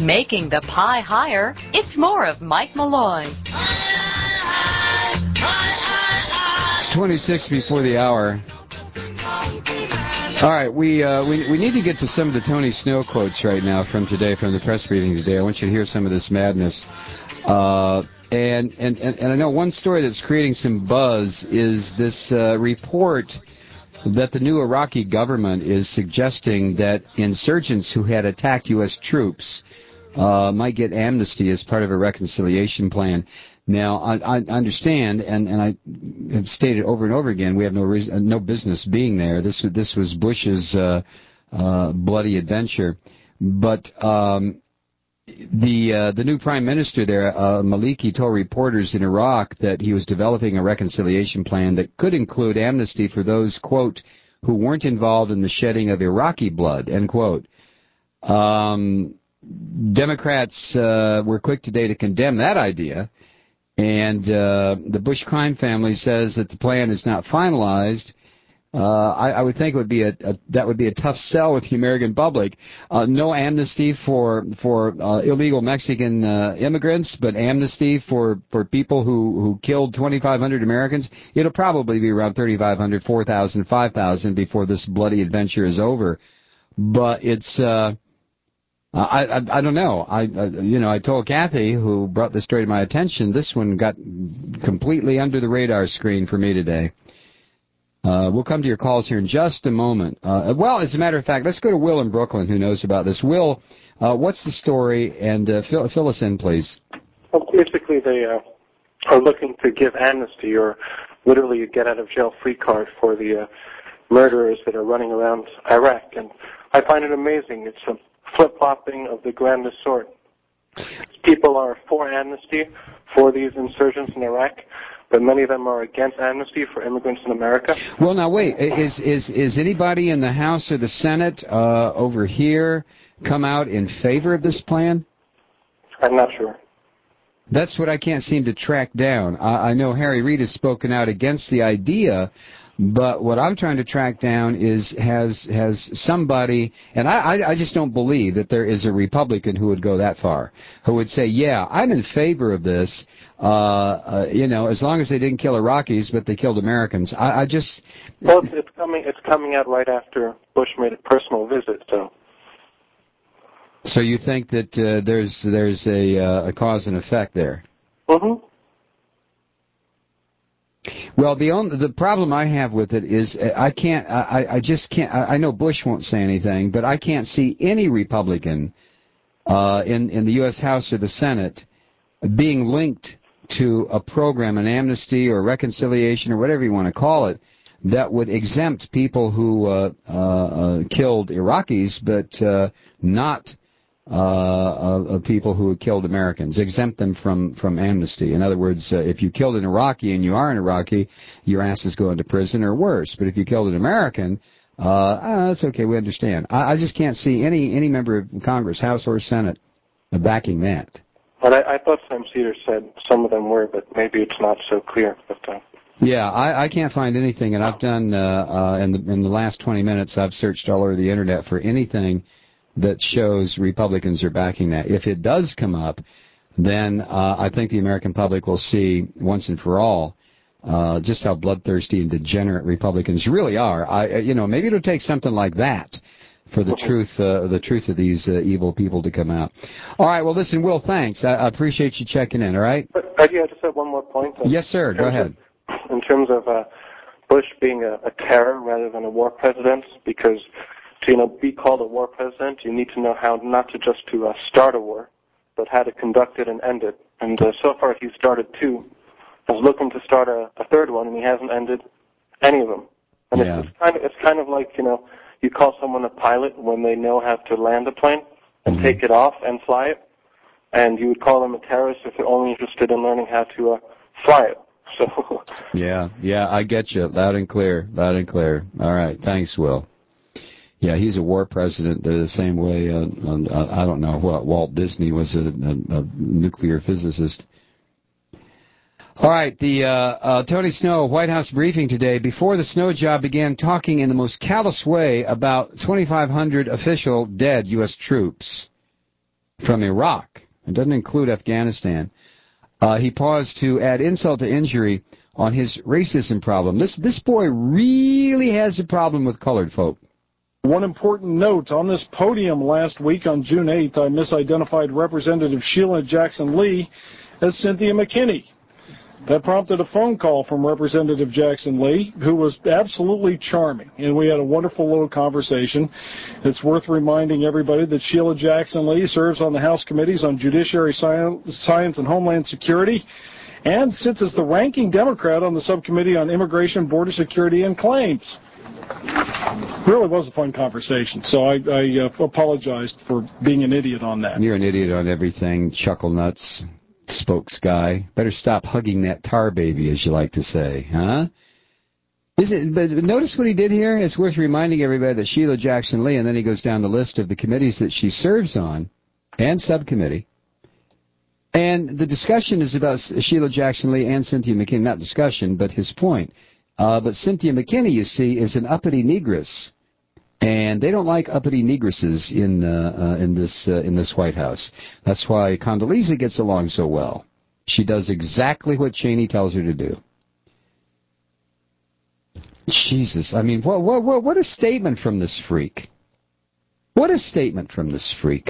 Making the pie higher, it's more of Mike Malloy. It's twenty-six before the hour. All right, we, uh, we we need to get to some of the Tony Snow quotes right now from today, from the press briefing today. I want you to hear some of this madness. Uh, and, and, and, and I know one story that's creating some buzz is this uh, report that the new Iraqi government is suggesting that insurgents who had attacked U S troops uh, might get amnesty as part of a reconciliation plan. Now, I, I understand, and, and I have stated over and over again, we have no reason, no business being there. This this was Bush's uh, uh, bloody adventure, but um, the uh, the new prime minister there, uh, Maliki, told reporters in Iraq that he was developing a reconciliation plan that could include amnesty for those, quote, who weren't involved in the shedding of Iraqi blood, end quote. Um, Democrats uh, were quick today to condemn that idea. And uh, the Bush crime family says that the plan is not finalized. Uh, I, I would think it would be a, a that would be a tough sell with the American public. Uh, no amnesty for for uh, illegal Mexican uh, immigrants, but amnesty for, for people who, who killed twenty-five hundred Americans. It'll probably be around thirty-five hundred, four thousand, five thousand before this bloody adventure is over. But it's. Uh, I, I I don't know. I, I you know I told Kathy, who brought this story to my attention, this one got completely under the radar screen for me today. Uh, we'll come to your calls here in just a moment. Uh, well, as a matter of fact, let's go to Will in Brooklyn, who knows about this. Will, uh, what's the story? And uh, fill, fill us in, please. Well, basically, they uh, are looking to give amnesty or literally a get-out-of-jail-free card for the uh, murderers that are running around Iraq. And I find it amazing. It's a flip-flopping of the grandest sort. People are for amnesty for these insurgents in Iraq, but many of them are against amnesty for immigrants in America. Well, now wait, is is is anybody in the House or the Senate uh, over here come out in favor of this plan? I'm not sure. That's what I can't seem to track down. I, I know Harry Reid has spoken out against the idea. But what I'm trying to track down is has has somebody, and I, I, I just don't believe that there is a Republican who would go that far, who would say, yeah, I'm in favor of this, uh, uh, you know, as long as they didn't kill Iraqis, but they killed Americans. I, I just... Well, it's, it's coming It's coming out right after Bush made a personal visit, so... So you think that uh, there's there's a, uh, a cause and effect there? Mm-hmm. Well, the only, the problem I have with it is I can't, I, I just can't, I know Bush won't say anything, but I can't see any Republican uh, in, in the U S House or the Senate being linked to a program, an amnesty or reconciliation or whatever you want to call it, that would exempt people who uh, uh, uh, killed Iraqis, but uh, not Uh, of people who had killed Americans, exempt them from, from amnesty. In other words, uh, if you killed an Iraqi and you are an Iraqi, your ass is going to prison or worse. But if you killed an American, uh, uh, that's okay, we understand. I, I just can't see any, any member of Congress, House or Senate, backing that. But I, I thought Sam Cedar said some of them were, but maybe it's not so clear. But, uh, yeah, I, I can't find anything, and I've done, uh, uh, in the, in the last twenty minutes, I've searched all over the Internet for anything that shows Republicans are backing that. If it does come up, then uh, I think the American public will see once and for all uh, just how bloodthirsty and degenerate Republicans really are. I, you know, maybe it'll take something like that for the truth, uh, the truth of these uh, evil people to come out. All right. Well, listen, Will. Thanks. I, I appreciate you checking in. All right. But I just have one more point. Yes, sir. Go ahead. Of, in terms of uh, Bush being a, a terror rather than a war president, because to, you know, be called a war president, you need to know how not to just to uh, start a war, but how to conduct it and end it. And uh, so far, he's started two. He's looking to start a, a third one, and he hasn't ended any of them. And yeah. it's, it's kind of it's kind of like, you know, you call someone a pilot when they know how to land a plane and mm-hmm. take it off and fly it, and you would call them a terrorist if they're only interested in learning how to uh, fly it. So. yeah, yeah, I get you, loud and clear, loud and clear. All right, thanks, Will. Yeah, he's a war president the same way, uh, uh, I don't know, what Walt Disney was a, a, a nuclear physicist. All right, the uh, uh, Tony Snow White House briefing today, before the snow job began talking in the most callous way about twenty-five hundred official dead U S troops. from Iraq. It doesn't include Afghanistan. Uh, he paused to add insult to injury on his racism problem. This this boy really has a problem with colored folk. One important note, on this podium last week on June eighth, I misidentified Representative Sheila Jackson Lee as Cynthia McKinney. That prompted a phone call from Representative Jackson Lee, who was absolutely charming, and we had a wonderful little conversation. It's worth reminding everybody that Sheila Jackson Lee serves on the House Committees on Judiciary, Science, and Homeland Security, and sits as the ranking Democrat on the Subcommittee on Immigration, Border Security, and Claims. Really was a fun conversation, so I, I uh, apologized for being an idiot on that. You're an idiot on everything, chuckle nuts. Spokes guy. Better stop hugging that tar baby, as you like to say, huh? Is it, but notice what he did here? It's worth reminding everybody that Sheila Jackson Lee, and then he goes down the list of the committees that she serves on, and subcommittee. And the discussion is about Sheila Jackson Lee and Cynthia McKinney. Not discussion, but his point. Uh, but Cynthia McKinney, you see, is an uppity negress. And they don't like uppity negresses in uh, uh, in this uh, in this White House. That's why Condoleezza gets along so well. She does exactly what Cheney tells her to do. Jesus, I mean, what what what, what a statement from this freak! What a statement from this freak!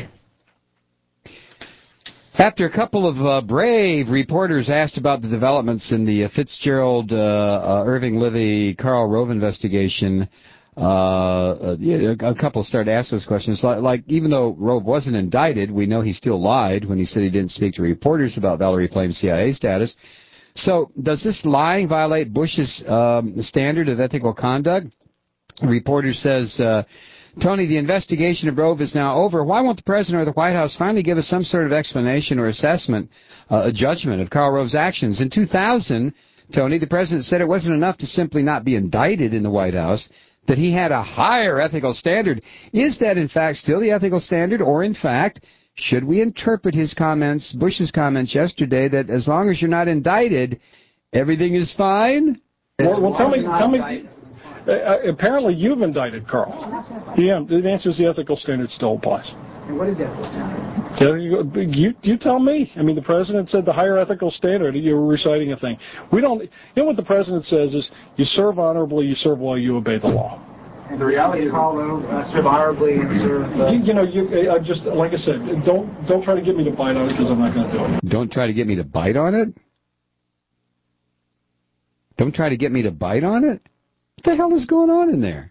After a couple of uh, brave reporters asked about the developments in the uh, Fitzgerald, uh, uh, Irving Livy, Karl Rove investigation. Uh, yeah, a couple started asking us questions, like, like even though Rove wasn't indicted, we know he still lied when he said he didn't speak to reporters about Valerie Plame's C I A status. So, does this lying violate Bush's um, standard of ethical conduct? The reporter says, uh, Tony, the investigation of Rove is now over. Why won't the President or the White House finally give us some sort of explanation or assessment, uh, a judgment of Karl Rove's actions? In two thousand, Tony, the President said it wasn't enough to simply not be indicted in the White House, that he had a higher ethical standard. Is that, in fact, still the ethical standard? Or, in fact, should we interpret his comments, Bush's comments yesterday, that as long as you're not indicted, everything is fine? Well, well tell me, tell me, uh, apparently you've indicted Karl. Yeah, the answer is the ethical standard still applies. And what is ethical standard? You, you tell me. I mean, the President said the higher ethical standard. You were reciting a thing. We don't, you know what the President says is, you serve honorably, you serve while you obey the law. And the reality is, Karl Rove uh, serve honorably and serve... Uh, you, you know, you, I just, like I said, don't, don't try to get me to bite on it because I'm not going to do it. Don't try to get me to bite on it? Don't try to get me to bite on it? What the hell is going on in there?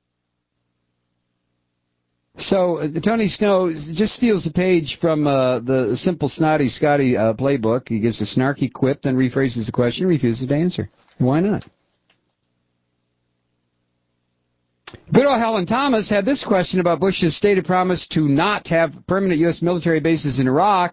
So, uh, Tony Snow just steals a page from uh, the Simple Snotty Scotty uh, playbook. He gives a snarky quip, then rephrases the question, refuses to answer. Why not? Good old Helen Thomas had this question about Bush's stated promise to not have permanent U S military bases in Iraq.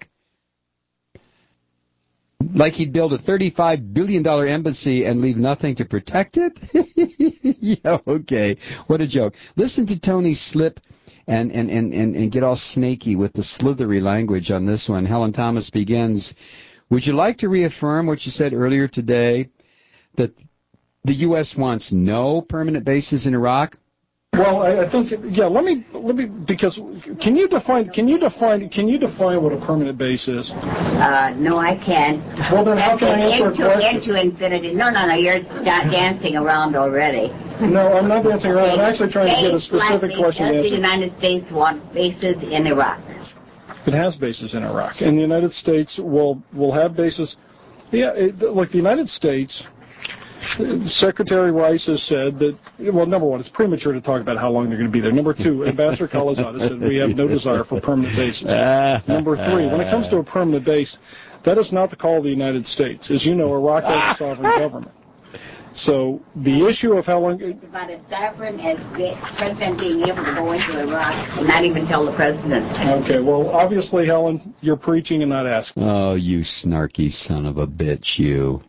Like he'd build a thirty-five billion dollars embassy and leave nothing to protect it? Yeah, okay. What a joke. Listen to Tony slip and, and, and, and, and get all snaky with the slithery language on this one. Helen Thomas begins, would you like to reaffirm what you said earlier today, that the U S wants no permanent bases in Iraq? Well, I, I think, yeah. Let me, let me, because can you define, can you define, can you define what a permanent base is? Uh, no, I can't. Well, then how can I answer into, a question? Into infinity. No, no, no. You're da- dancing around already. No, I'm not dancing around. I'm actually trying to get a specific question Does answered. the United States want bases in Iraq? It has bases in Iraq, and the United States will will have bases. Yeah, it, look, the United States. Secretary Rice has said that, well, number one, it's premature to talk about how long they're going to be there. Number two, Ambassador Khalilzada said we have no desire for permanent bases. Number three, when it comes to a permanent base, that is not the call of the United States. As you know, Iraq has a sovereign government. So the issue of how long... It's about as sovereign as the president being able to go into Iraq and not even tell the president. Okay, well, obviously, Helen, you're preaching and not asking. Oh, you snarky son of a bitch, you.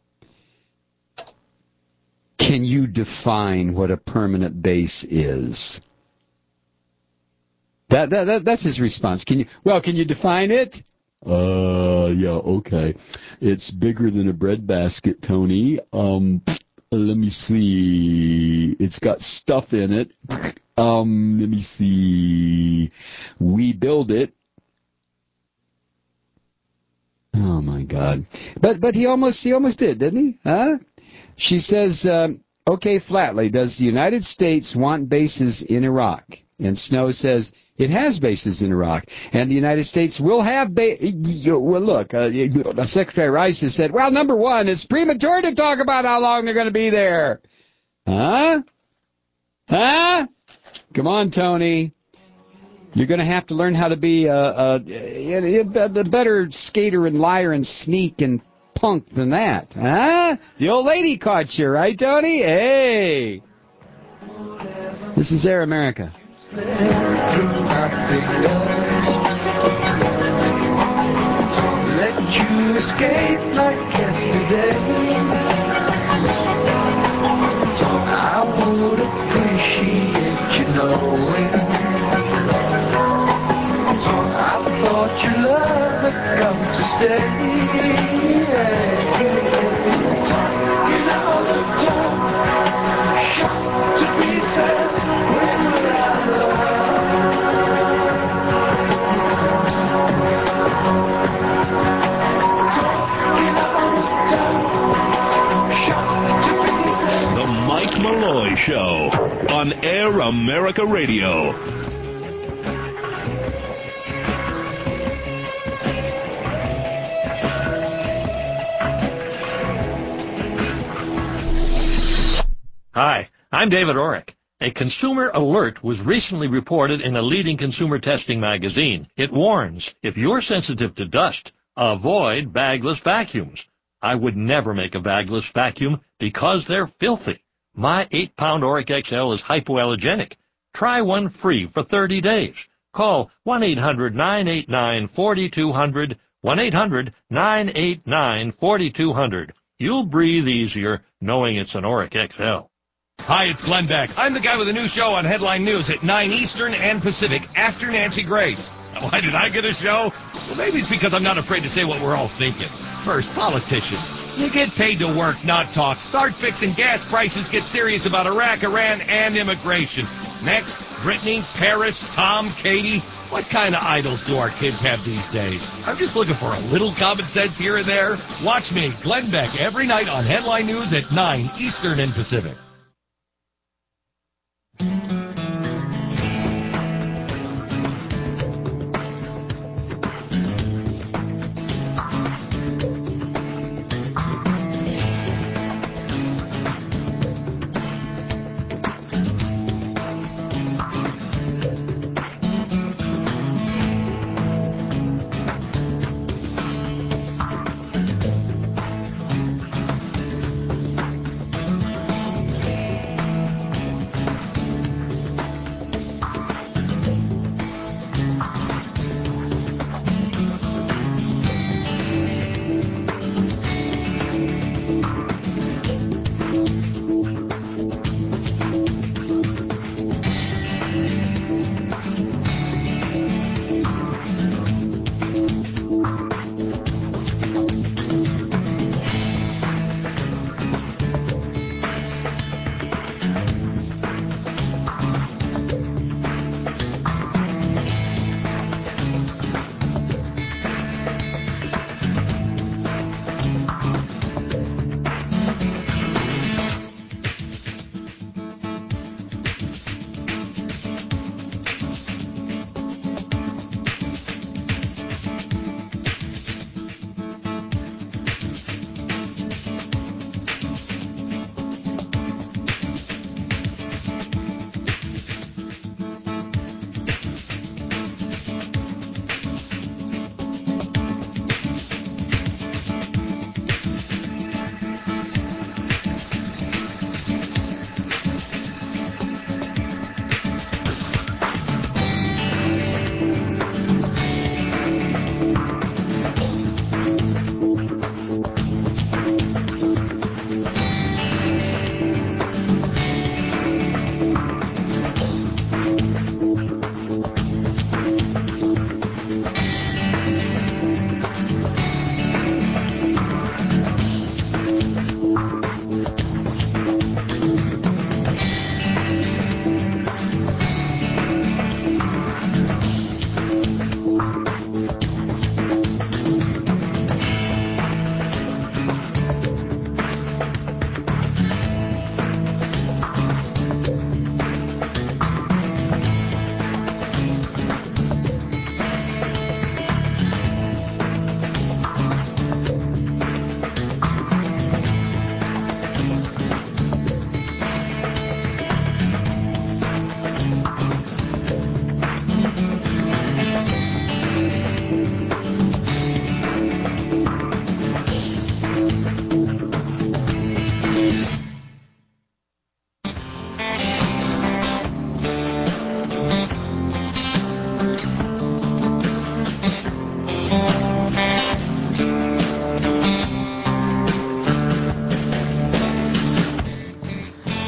Can you define what a permanent base is? That, that, that that's his response. Can you? Well, can you define it? Uh, yeah, okay. It's bigger than a breadbasket, Tony. Um, let me see. It's got stuff in it. Um, let me see. We build it. Oh, my God. But but he almost he almost did, didn't he? Huh? She says, um, okay, flatly, does the United States want bases in Iraq? And Snow says, it has bases in Iraq, and the United States will have bases. Well, look, uh, Secretary Rice has said, well, number one, it's premature to talk about how long they're going to be there. Huh? Huh? Come on, Tony. You're going to have to learn how to be a, a, a, a better skater and liar and sneak and punk than that. Huh? The old lady caught you, right, Tony? Hey. This is Air America. Let you escape like yesterday. I would appreciate you knowing I thought your love had come to stay. You know the time shot to pieces when we're out of The Mike Malloy Show on Air America Radio. Hi, I'm David Orrick. A consumer alert was recently reported in a leading consumer testing magazine. It warns, if you're sensitive to dust, avoid bagless vacuums. I would never make a bagless vacuum because they're filthy. My eight pound Oric X L is hypoallergenic. Try one free for thirty days. Call one eight hundred nine eight nine four two zero zero, one eight hundred nine eight nine four two zero zero. You'll breathe easier knowing it's an Oric X L. Hi, it's Glenn Beck. I'm the guy with a new show on Headline News at nine Eastern and Pacific after Nancy Grace. Why did I get a show? Well, maybe it's because I'm not afraid to say what we're all thinking. First, politicians. You get paid to work, not talk. Start fixing gas prices. Get serious about Iraq, Iran, and immigration. Next, Brittany, Paris, Tom, Katie. What kind of idols do our kids have these days? I'm just looking for a little common sense here and there. Watch me, Glenn Beck, every night on Headline News at nine Eastern and Pacific.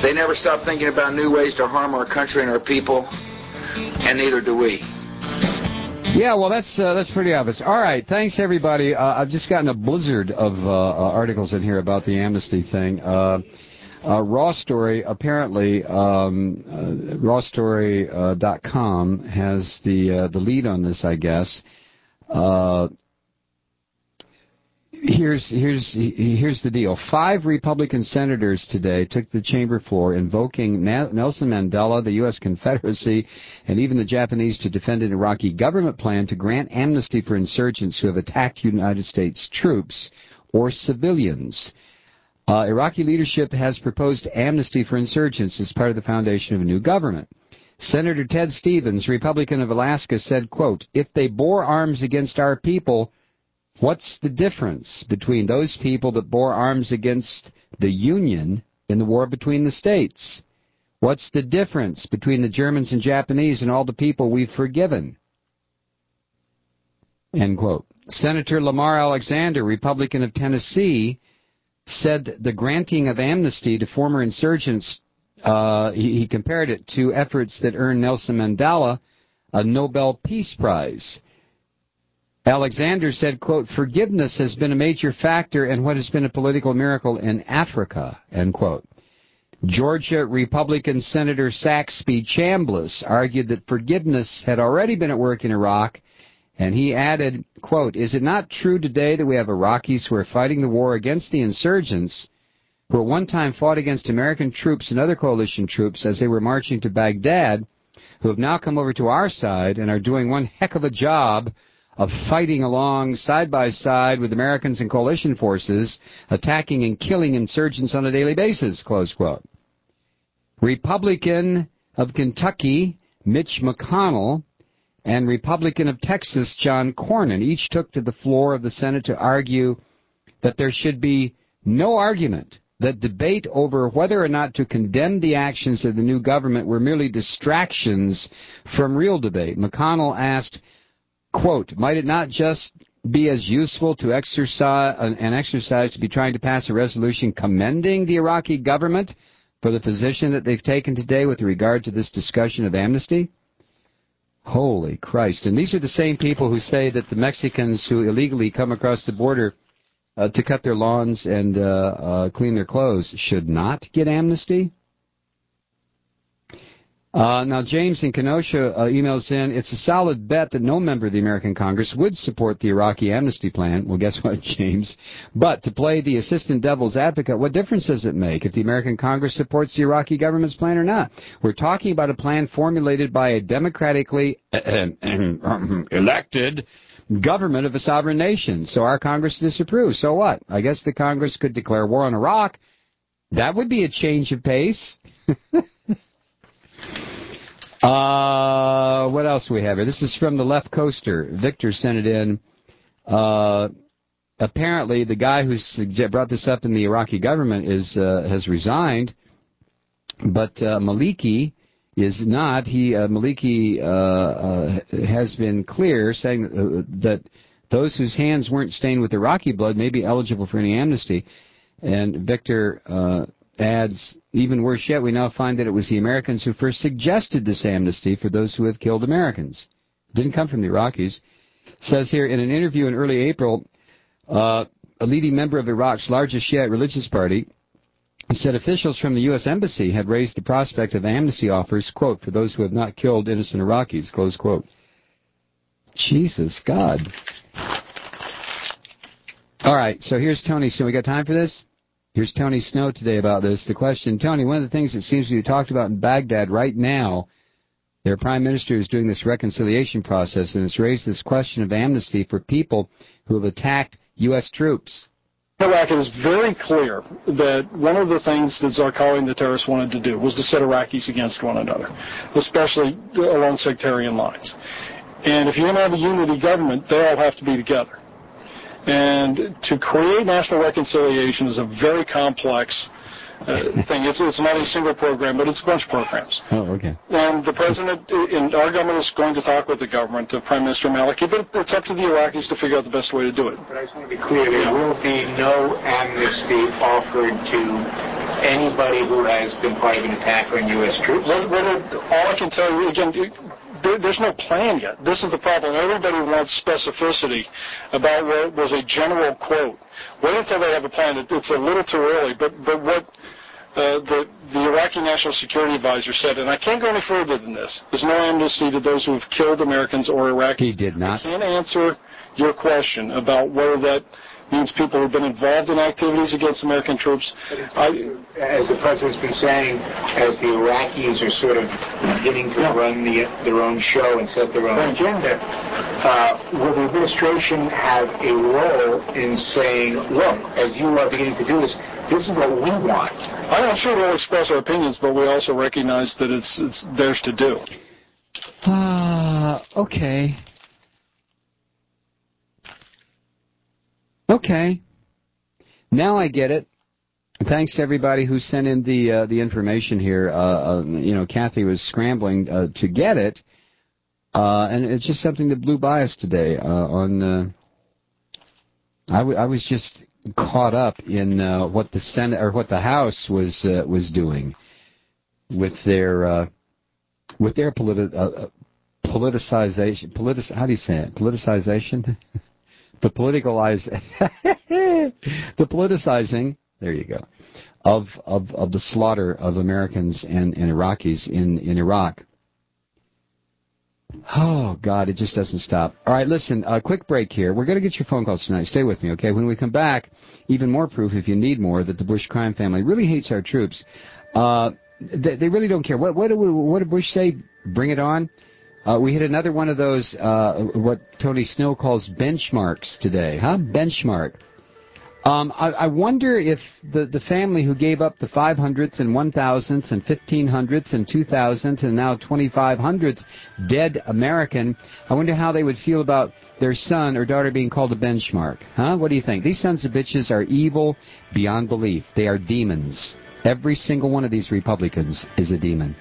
They never stop thinking about new ways to harm our country and our people, and neither do we. Yeah, well, that's uh, that's pretty obvious. All right, thanks, everybody. Uh, I've just gotten a blizzard of uh, uh, articles in here about the amnesty thing. Uh, uh, Raw Story, apparently, um, uh, raw story dot com has the uh, the lead on this, I guess. Uh, Here's here's here's the deal. Five Republican senators today took the chamber floor invoking Nelson Mandela, the U S Confederacy, and even the Japanese to defend an Iraqi government plan to grant amnesty for insurgents who have attacked United States troops or civilians. Uh, Iraqi leadership has proposed amnesty for insurgents as part of the foundation of a new government. Senator Ted Stevens, Republican of Alaska, said, quote, "If they bore arms against our people, what's the difference between those people that bore arms against the Union in the war between the states? What's the difference between the Germans and Japanese and all the people we've forgiven?" End quote. Senator Lamar Alexander, Republican of Tennessee, said the granting of amnesty to former insurgents, uh, he, he compared it to efforts that earned Nelson Mandela a Nobel Peace Prize. Alexander said, quote, "Forgiveness has been a major factor in what has been a political miracle in Africa," end quote. Georgia Republican Senator Saxby Chambliss argued that forgiveness had already been at work in Iraq, and he added, quote, "Is it not true today that we have Iraqis who are fighting the war against the insurgents who at one time fought against American troops and other coalition troops as they were marching to Baghdad, who have now come over to our side and are doing one heck of a job of fighting along side by side with Americans and coalition forces, attacking and killing insurgents on a daily basis," close quote. Republican of Kentucky, Mitch McConnell, and Republican of Texas, John Cornyn, each took to the floor of the Senate to argue that there should be no argument, that debate over whether or not to condemn the actions of the new government were merely distractions from real debate. McConnell asked, quote, "Might it not just be as useful to exercise an exercise to be trying to pass a resolution commending the Iraqi government for the position that they've taken today with regard to this discussion of amnesty?" Holy Christ. And these are the same people who say that the Mexicans who illegally come across the border uh, to cut their lawns and uh, uh, clean their clothes should not get amnesty? Uh, now, James in Kenosha uh, emails in, "It's a solid bet that no member of the American Congress would support the Iraqi amnesty plan." Well, guess what, James? But to play the assistant devil's advocate, what difference does it make if the American Congress supports the Iraqi government's plan or not? We're talking about a plan formulated by a democratically elected government of a sovereign nation. So our Congress disapproves. So what? I guess the Congress could declare war on Iraq. That would be a change of pace. Uh, what else do we have here? This is from the Left Coaster. Victor sent it in. Uh, apparently, the guy who brought this up in the Iraqi government is uh, has resigned, but uh, Maliki is not. He uh, Maliki uh, uh, has been clear, saying that, uh, that those whose hands weren't stained with Iraqi blood may be eligible for any amnesty. And Victor uh, adds, even worse yet, we now find that it was the Americans who first suggested this amnesty for those who have killed Americans. It didn't come from the Iraqis. It says here, in an interview in early April, uh, a leading member of Iraq's largest Shiite religious party said officials from the U S Embassy had raised the prospect of amnesty offers, quote, "for those who have not killed innocent Iraqis," close quote. Jesus, God. All right, so here's Tony. So we got time for this? Here's Tony Snow today about this. The question, Tony, one of the things that seems to be talked about in Baghdad right now, their prime minister is doing this reconciliation process, and it's raised this question of amnesty for people who have attacked U S troops. Iraq, it is very clear that one of the things that Zarqawi and the terrorists wanted to do was to set Iraqis against one another, especially along sectarian lines. And if you're going to have a unity government, they all have to be together. And to create national reconciliation is a very complex uh, thing. It's, it's not a single program, but it's a bunch of programs. Oh, okay. And the president in our government is going to talk with the government, the Prime Minister Maliki, but it's up to the Iraqis to figure out the best way to do it. But I just want to be clear, there will be no amnesty offered to anybody who has been part of an attack on U S troops? What, what are, all I can tell you, again, there, there's no plan yet. This is the problem. Everybody wants specificity about what was a general quote. Wait until they have a plan. It, it's a little too early, but, but what uh, the, the Iraqi National Security Advisor said, and I can't go any further than this, there's no amnesty to those who have killed Americans or Iraqis. He did not. I can't answer your question about whether that means people who've been involved in activities against American troops. I, as the President's been saying, as the Iraqis are sort of beginning to yeah. run the, their own show and set their own agenda, uh, will the administration have a role in saying, look, as you are beginning to do this, this is what we want? I'm sure we'll express our opinions, but we also recognize that it's, it's theirs to do. Ah, uh, okay. Okay. Now I get it. Thanks to everybody who sent in the uh, the information here. Uh, uh, you know, Kathy was scrambling uh, to get it, uh, and it's just something that blew by us today. Uh, on, uh, I, w- I was just caught up in uh, what the Senate or what the House was uh, was doing with their uh, with their politi- uh, politicization. Politic- how do you say it? Politicization. The politicalize, the politicizing, there you go, of, of, of the slaughter of Americans and, and Iraqis in, in Iraq. Oh, God, it just doesn't stop. All right, listen, a quick break here. We're going to get your phone calls tonight. Stay with me, okay? When we come back, even more proof, if you need more, that the Bush crime family really hates our troops. Uh, they, they really don't care. What, what, do we, what did Bush say? Bring it on? Uh, we hit another one of those, uh, what Tony Snow calls benchmarks today, huh? Benchmark. Um, I, I wonder if the, the family who gave up the five hundredths and one thousandths and fifteen hundredths and two thousandths and now twenty-five hundredths dead American, I wonder how they would feel about their son or daughter being called a benchmark, huh? What do you think? These sons of bitches are evil beyond belief. They are demons. Every single one of these Republicans is a demon.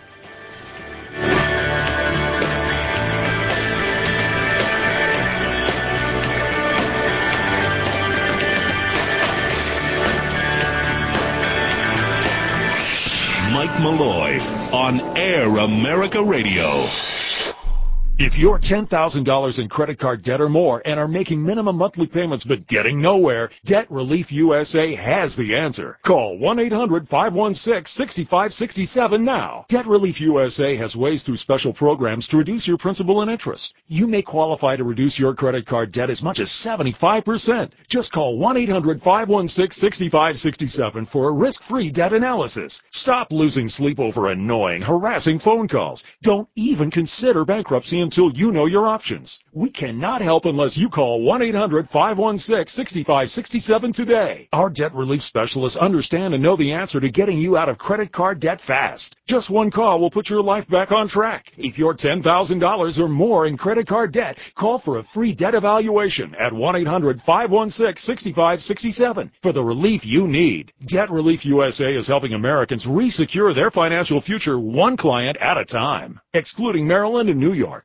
Mike Malloy on Air America Radio. If you're ten thousand dollars in credit card debt or more and are making minimum monthly payments but getting nowhere, Debt Relief U S A has the answer. Call one eight hundred five one six six five six seven now. Debt Relief U S A has ways through special programs to reduce your principal and interest. You may qualify to reduce your credit card debt as much as seventy-five percent. Just call one eight hundred five one six six five six seven for a risk-free debt analysis. Stop losing sleep over annoying, harassing phone calls. Don't even consider bankruptcy until you know your options. We cannot help unless you call one eight hundred five one six six five six seven today. Our debt relief specialists understand and know the answer to getting you out of credit card debt fast. Just one call will put your life back on track. If you're ten thousand dollars or more in credit card debt, call for a free debt evaluation at one eight hundred five one six six five six seven for the relief you need. Debt Relief U S A is helping Americans re-secure their financial future one client at a time, excluding Maryland and New York.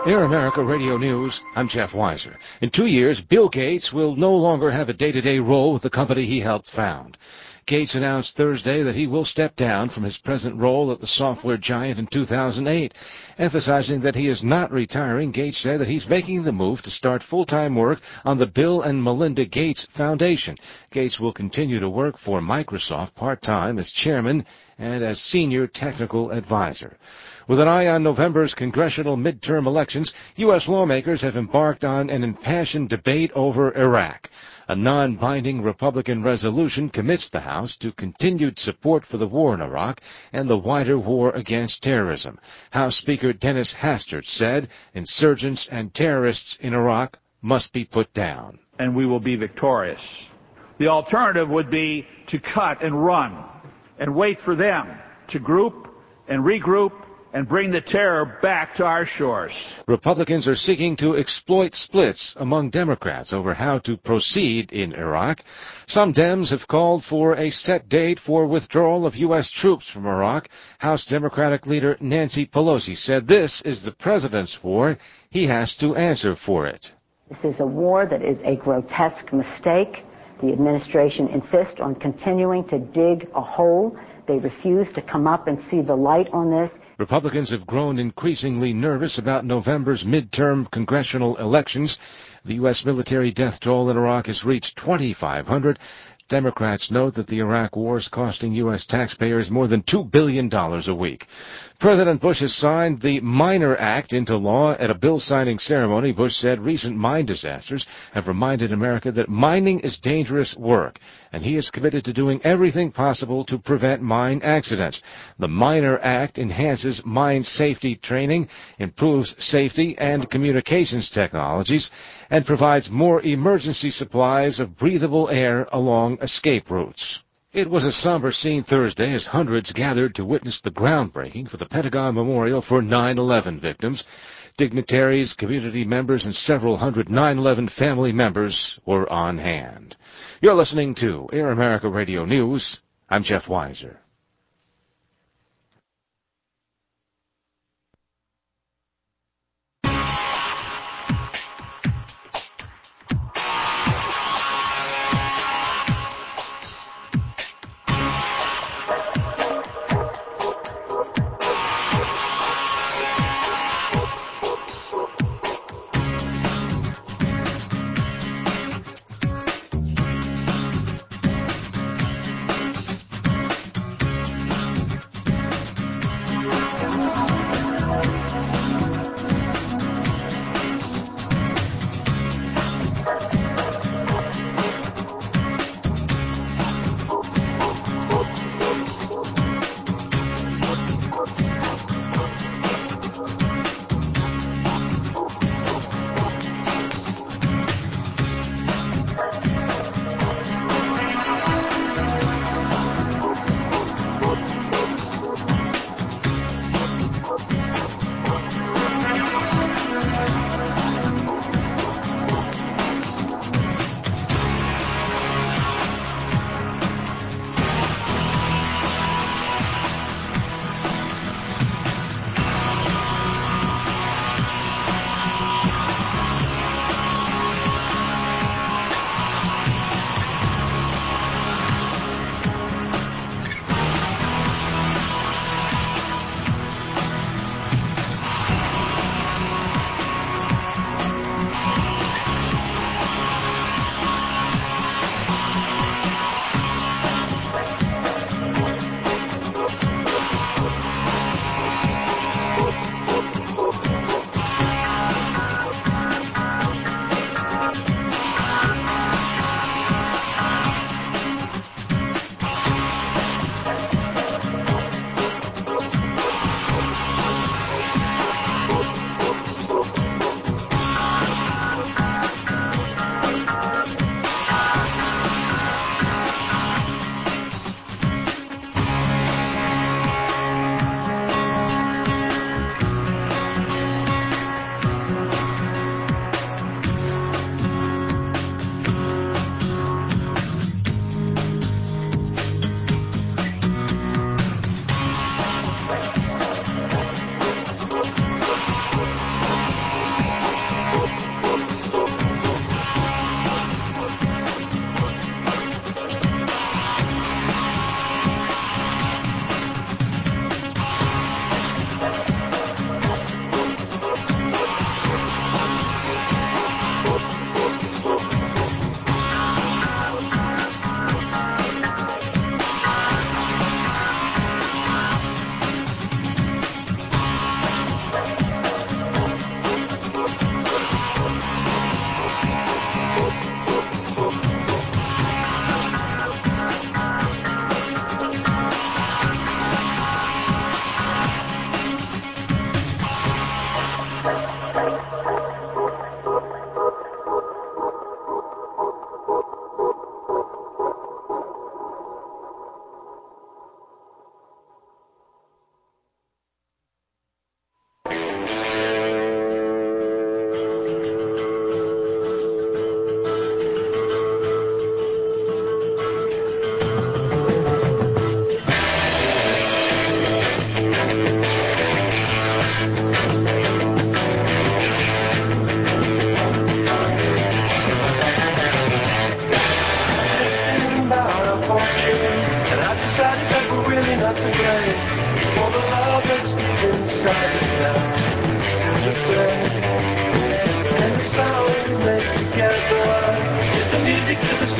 Air America Radio News, I'm Jeff Weiser. In two years, Bill Gates will no longer have a day-to-day role with the company he helped found. Gates announced Thursday that he will step down from his present role at the software giant in two thousand eight. Emphasizing that he is not retiring, Gates said that he's making the move to start full-time work on the Bill and Melinda Gates Foundation. Gates will continue to work for Microsoft part-time as chairman and as senior technical advisor. With an eye on November's congressional midterm elections, U S lawmakers have embarked on an impassioned debate over Iraq. A non-binding Republican resolution commits the House to continued support for the war in Iraq and the wider war against terrorism. House Speaker Dennis Hastert said insurgents and terrorists in Iraq must be put down. And we will be victorious. The alternative would be to cut and run and wait for them to group and regroup and bring the terror back to our shores. Republicans are seeking to exploit splits among Democrats over how to proceed in Iraq. Some Dems have called for a set date for withdrawal of U S troops from Iraq. House Democratic leader Nancy Pelosi said this is the president's war. He has to answer for it. This is a war that is a grotesque mistake. The administration insists on continuing to dig a hole. They refuse to come up and see the light on this. Republicans have grown increasingly nervous about November's midterm congressional elections. The U S military death toll in Iraq has reached twenty-five hundred. Democrats note that the Iraq war is costing U S taxpayers more than two billion dollars a week. President Bush has signed the Miner Act into law. At a bill signing ceremony, Bush said recent mine disasters have reminded America that mining is dangerous work, and he is committed to doing everything possible to prevent mine accidents. The Miner Act enhances mine safety training, improves safety and communications technologies, and provides more emergency supplies of breathable air along escape routes. It was a somber scene Thursday as hundreds gathered to witness the groundbreaking for the Pentagon Memorial for nine eleven victims. Dignitaries, community members, and several hundred nine eleven family members were on hand. You're listening to Air America Radio News. I'm Jeff Weiser.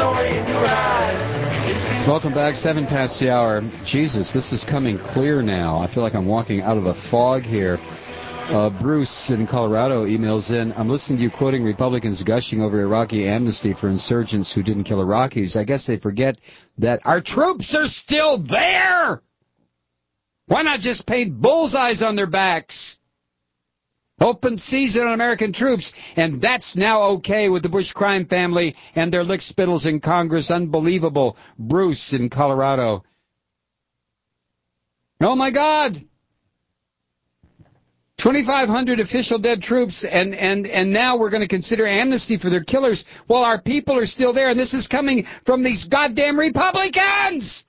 Welcome back, seven past the hour. Jesus, this is coming clear now. I feel like I'm walking out of a fog here. Uh, Bruce in Colorado emails in, I'm listening to you quoting Republicans gushing over Iraqi amnesty for insurgents who didn't kill Iraqis. I guess they forget that our troops are still there! Why not just paint bullseyes on their backs? Open season on American troops, and that's now okay with the Bush crime family and their lick spittles in Congress. Unbelievable. Bruce in Colorado. Oh my God! twenty-five hundred official dead troops, and, and, and now we're going to consider amnesty for their killers while our people are still there, and this is coming from these goddamn Republicans!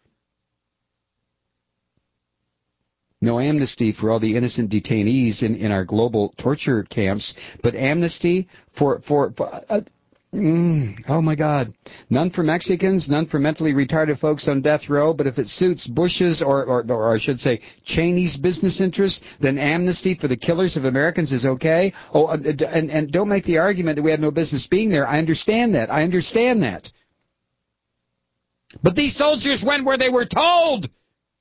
No amnesty for all the innocent detainees in, in our global torture camps, but amnesty for, for, for uh, mm, oh my God. None for Mexicans, none for mentally retarded folks on death row, but if it suits Bush's, or, or, or I should say Cheney's business interests, then amnesty for the killers of Americans is okay. Oh, and, and don't make the argument that we have no business being there. I understand that. I understand that. But these soldiers went where they were told.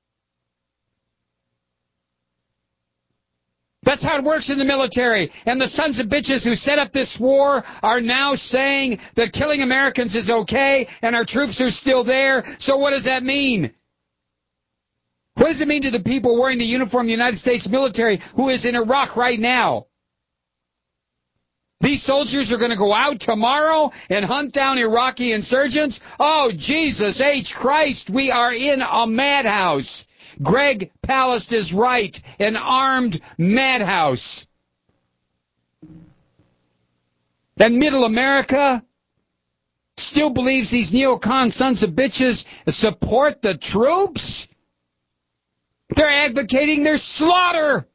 That's how it works in the military. And the sons of bitches who set up this war are now saying that killing Americans is okay and our troops are still there. So what does that mean? What does it mean to the people wearing the uniform of the United States military who is in Iraq right now? These soldiers are going to go out tomorrow and hunt down Iraqi insurgents? Oh, Jesus H. Christ, we are in a madhouse. Greg Palast is right, an armed madhouse. And Middle America still believes these neocon sons of bitches support the troops? They're advocating their slaughter.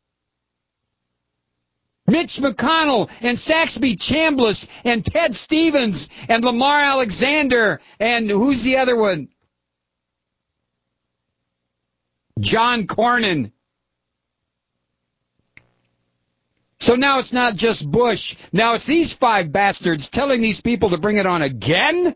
Mitch McConnell and Saxby Chambliss and Ted Stevens and Lamar Alexander and who's the other one? John Cornyn. So now it's not just Bush. Now it's these five bastards telling these people to bring it on again?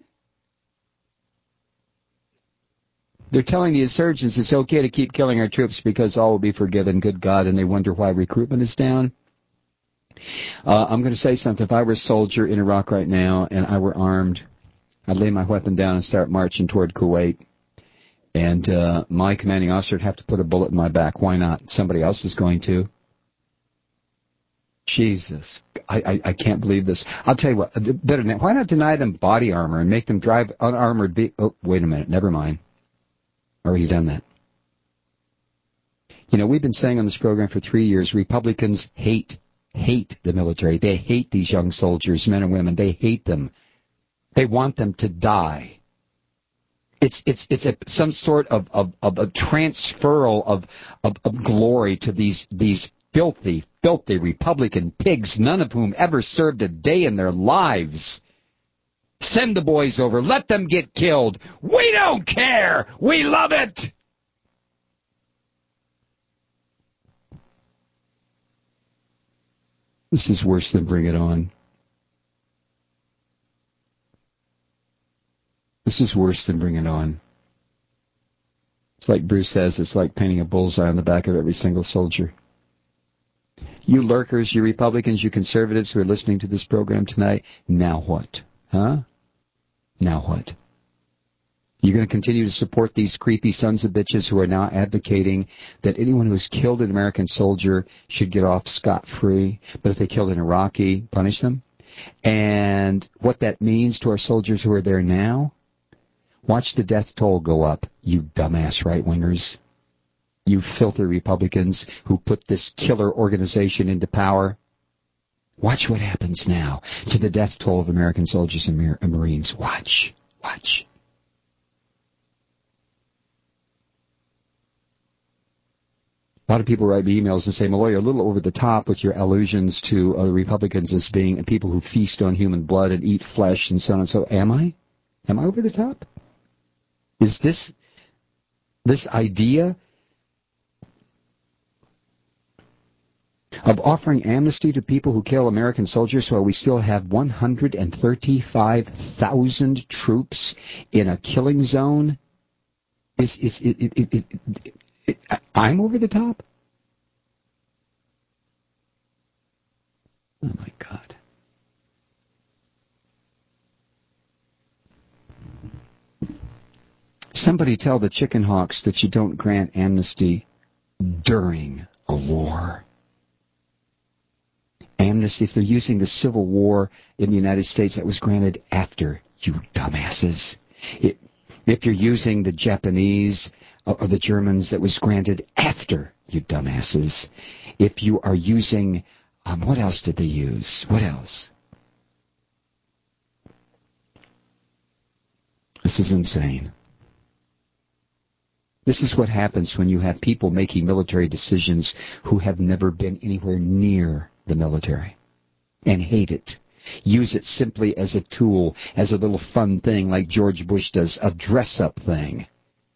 They're telling the insurgents it's okay to keep killing our troops because all will be forgiven, good God, and they wonder why recruitment is down. Uh, I'm going to say something. If I were a soldier in Iraq right now and I were armed, I'd lay my weapon down and start marching toward Kuwait. And uh, my commanding officer would have to put a bullet in my back. Why not? Somebody else is going to. Jesus. I, I, I can't believe this. I'll tell you what. Better than that, why not deny them body armor and make them drive unarmored vehicles? Oh, wait a minute. Never mind. Already done that. You know, we've been saying on this program for three years, Republicans hate, hate the military. They hate these young soldiers, men and women. They hate them. They want them to die. It's it's it's a, some sort of, of, of a transferal of, of of glory to these these filthy, filthy Republican pigs, none of whom ever served a day in their lives. Send the boys over. Let them get killed. We don't care. We love it. This is worse than Bring It On. This is worse than Bring It On. It's like Bruce says, it's like painting a bullseye on the back of every single soldier. You lurkers, you Republicans, you conservatives who are listening to this program tonight, now what? Huh? Now what? You're going to continue to support these creepy sons of bitches who are now advocating that anyone who has killed an American soldier should get off scot-free, but if they killed an Iraqi, punish them? And what that means to our soldiers who are there now? Watch the death toll go up, you dumbass right-wingers. You filthy Republicans who put this killer organization into power. Watch what happens now to the death toll of American soldiers and Marines. Watch. Watch. A lot of people write me emails and say, Malloy, you're a little over the top with your allusions to uh, the Republicans as being people who feast on human blood and eat flesh and so on and so. Am I? Am I over the top? Is this this idea of offering amnesty to people who kill American soldiers while we still have one hundred thirty-five thousand troops in a killing zone is, is, it, it, it, it, it, I'm over the top? Oh my God. Somebody tell the chicken hawks that you don't grant amnesty during a war. Amnesty, if they're using the Civil War in the United States, that was granted after, you dumbasses. It, if you're using the Japanese or the Germans, that was granted after, you dumbasses. If you are using, um, what else did they use? What else? This is insane. This is what happens when you have people making military decisions who have never been anywhere near the military and hate it. Use it simply as a tool, as a little fun thing like George Bush does, a dress-up thing.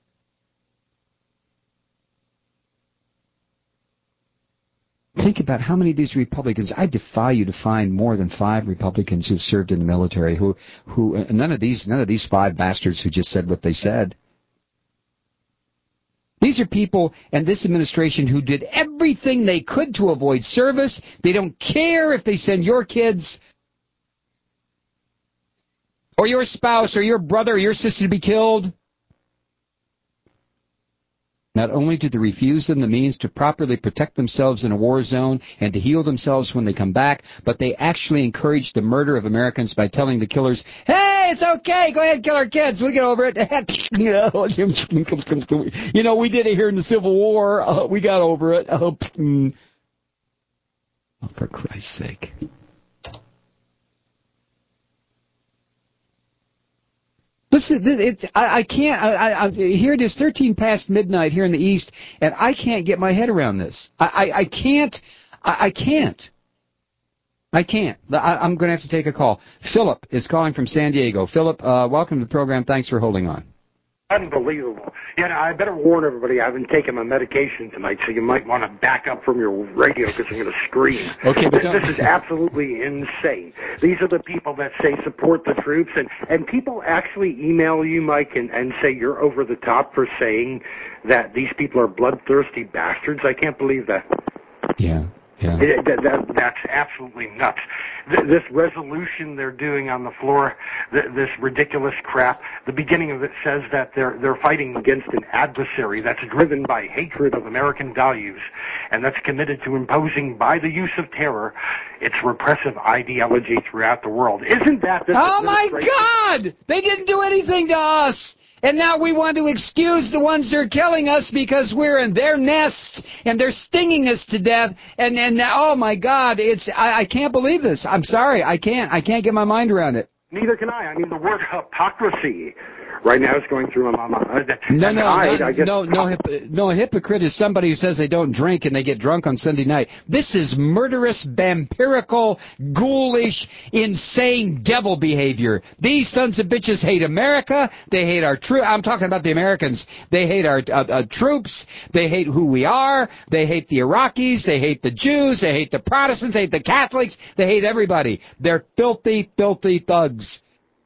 Think about how many of these Republicans, I defy you to find more than five Republicans who've served in the military, who, who, none of these, none of these five bastards who just said what they said. These are people and this administration who did everything they could to avoid service. They don't care if they send your kids or your spouse or your brother or your sister to be killed. Not only do they refuse them the means to properly protect themselves in a war zone and to heal themselves when they come back, but they actually encourage the murder of Americans by telling the killers, hey, it's okay, go ahead and kill our kids, we'll get over it. You know, we did it here in the Civil War, uh, we got over it. Oh, for Christ's sake. Listen, it's, I, I can't, I, I, here it is, thirteen past midnight here in the East, and I can't get my head around this. I, I, I can't, I, I can't. I can't. I, I'm going to have to take a call. Philip is calling from San Diego. Philip, uh, welcome to the program. Thanks for holding on. Unbelievable. Yeah, now, I better warn everybody, I've been taking my medication tonight, so you might want to back up from your radio because I'm going to scream. Okay, but this, this is absolutely insane. These are the people that say support the troops, and, and people actually email you, Mike, and, and say you're over the top for saying that these people are bloodthirsty bastards. I can't believe that. Yeah. Yeah. It, that, that, that's absolutely nuts. Th- this resolution they're doing on the floor, th- this ridiculous crap, the beginning of it says that they're they're fighting against an adversary that's driven by hatred of American values and that's committed to imposing, by the use of terror, its repressive ideology throughout the world. Isn't that this Oh, my God! They didn't do anything to us! And now we want to excuse the ones who are killing us because we're in their nest and they're stinging us to death. And and now, oh my God, it's I, I can't believe this. I'm sorry, I can't. I can't get my mind around it. Neither can I. I mean, the word hypocrisy right now is going through my mind. No, no, I, no, I guess, no, no, hip- no. A hypocrite is somebody who says they don't drink and they get drunk on Sunday night. This is murderous, vampirical, ghoulish, insane devil behavior. These sons of bitches hate America. They hate our troops. I'm talking about the Americans. They hate our uh, uh, troops. They hate who we are. They hate the Iraqis. They hate the Jews. They hate the Protestants. They hate the Catholics. They hate everybody. They're filthy, filthy thugs.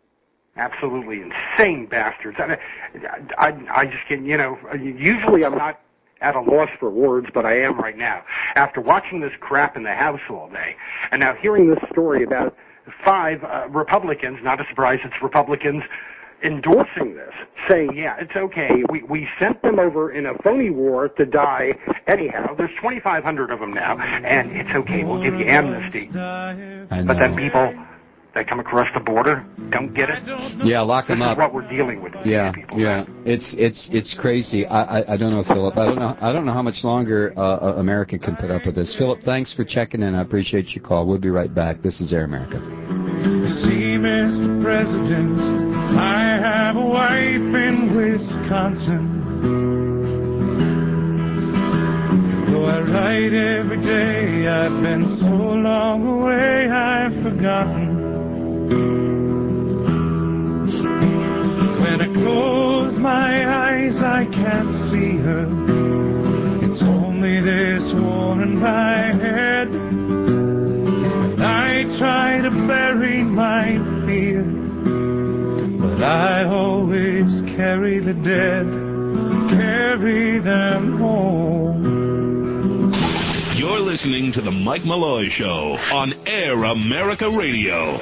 Absolutely insane bastards. I, I, I just can, you know, usually I'm not at a loss for words, but I am right now. After watching this crap in the House all day, and now hearing this story about five uh, Republicans, not a surprise, it's Republicans, endorsing this, saying, yeah, it's okay, we, we sent them over in a phony war to die anyhow. There's twenty-five hundred of them now, and it's okay, we'll give you amnesty. But then people that come across the border don't get it. Yeah, lock them this up. This is what we're dealing with. With yeah, these people. yeah. It's it's it's crazy. I, I I don't know, Philip. I don't know. I don't know how much longer uh, America can put up with this. Philip, thanks for checking in. I appreciate your call. We'll be right back. This is Air America. See, Mister President, I have a wife in Wisconsin. Though I write every day, I've been so long away, I've forgotten. When I close my eyes, I can't see her. It's home. only this war in my head. And I try to bury my fear, but I always carry the dead, carry them home. You're listening to The Mike Malloy Show on Air America Radio.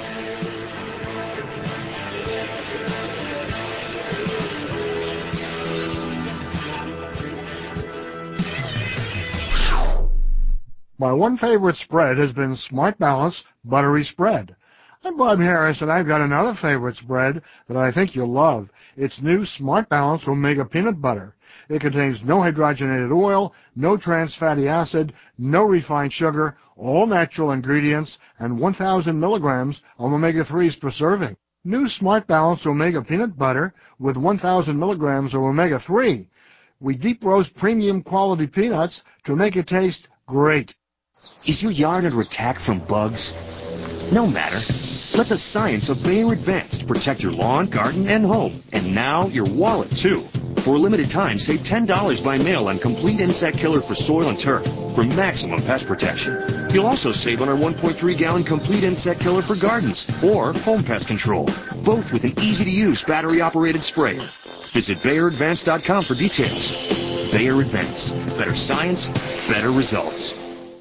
My one favorite spread has been Smart Balance Buttery Spread. I'm Bob Harris, and I've got another favorite spread that I think you'll love. It's new Smart Balance Omega Peanut Butter. It contains no hydrogenated oil, no trans fatty acid, no refined sugar, all natural ingredients, and one thousand milligrams of omega threes per serving. New Smart Balance Omega Peanut Butter with one thousand milligrams of omega three. We deep roast premium quality peanuts to make it taste great. Is your yard under attack from bugs? No matter. Let the science of Bayer Advanced protect your lawn, garden, and home. And now your wallet, too. For a limited time, save ten dollars by mail on Complete Insect Killer for soil and turf for maximum pest protection. You'll also save on our one point three gallon Complete Insect Killer for gardens or home pest control, both with an easy-to-use battery-operated sprayer. Visit Bayer Advanced dot com for details. Bayer Advanced. Better science, better results.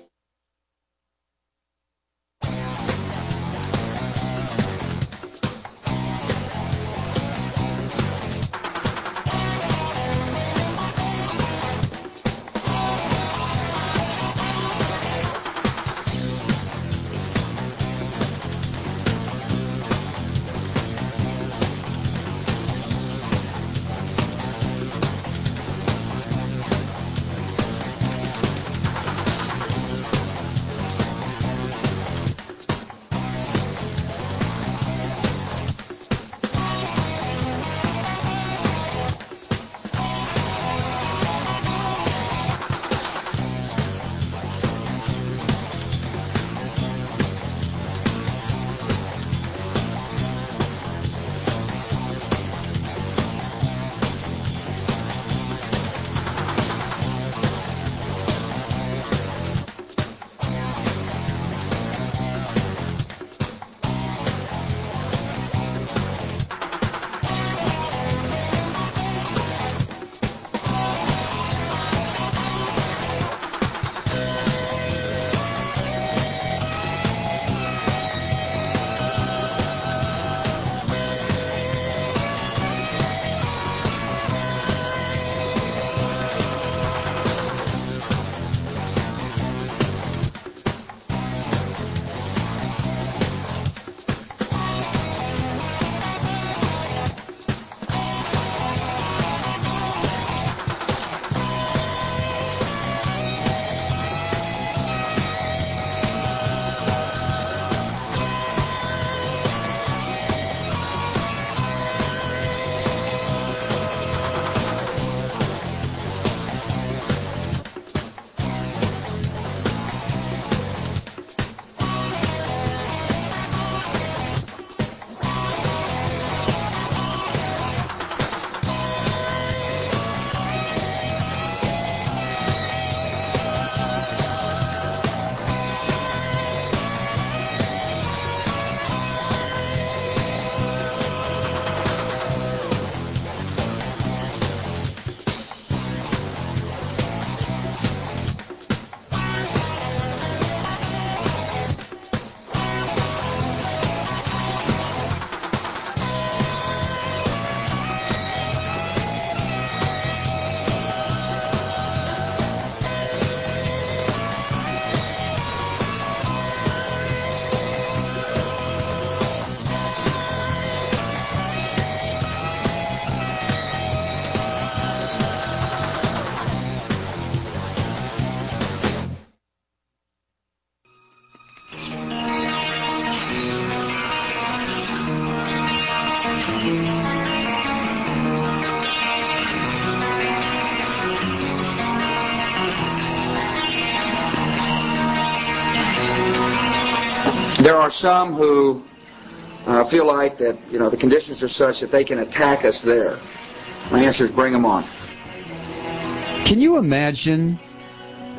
There are some who uh, feel like that, you know, the conditions are such that they can attack us there. My answer is bring them on. Can you imagine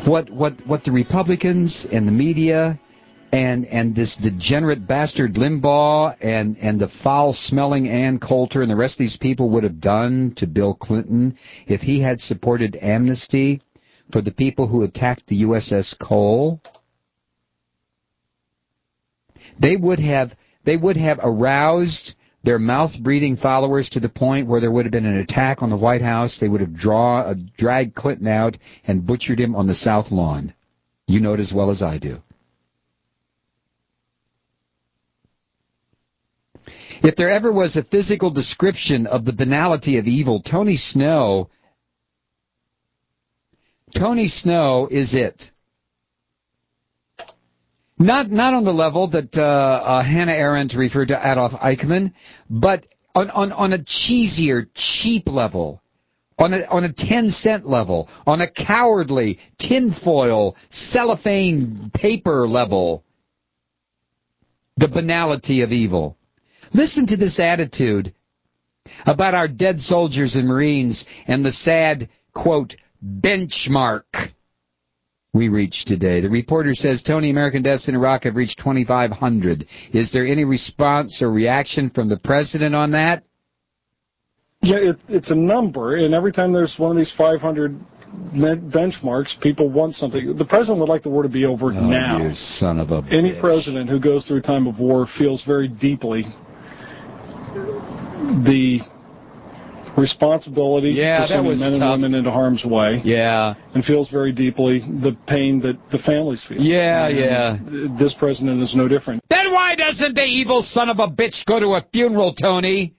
what what what the Republicans and the media and and this degenerate bastard Limbaugh and and the foul-smelling Ann Coulter and the rest of these people would have done to Bill Clinton if he had supported amnesty for the people who attacked the U S S Cole, they would have they would have aroused their mouth-breathing followers to the point where there would have been an attack on the White House. They would have draw, uh, dragged Clinton out and butchered him on the South Lawn. You know it as well as I do. If there ever was a physical description of the banality of evil, Tony Snow, Tony Snow is it. Not not on the level that uh, uh, Hannah Arendt referred to Adolf Eichmann, but on, on, on a cheesier, cheap level, on a on a ten cent level, on a cowardly, tinfoil, cellophane paper level. The banality of evil. Listen to this attitude about our dead soldiers and Marines and the sad, quote, benchmark we reached today. The reporter says, Tony, American deaths in Iraq have reached twenty-five hundred. Is there any response or reaction from the president on that? Yeah, it, it's a number, and every time there's one of these five hundred benchmarks, people want something. The president would like the war to be over oh, now. You son of a Any bitch. president who goes through a time of war feels very deeply the responsibility yeah, for sending men tough. and women into harm's way. Yeah. And feels very deeply the pain that the families feel. Yeah, and yeah. This president is no different. Then why doesn't the evil son of a bitch go to a funeral, Tony?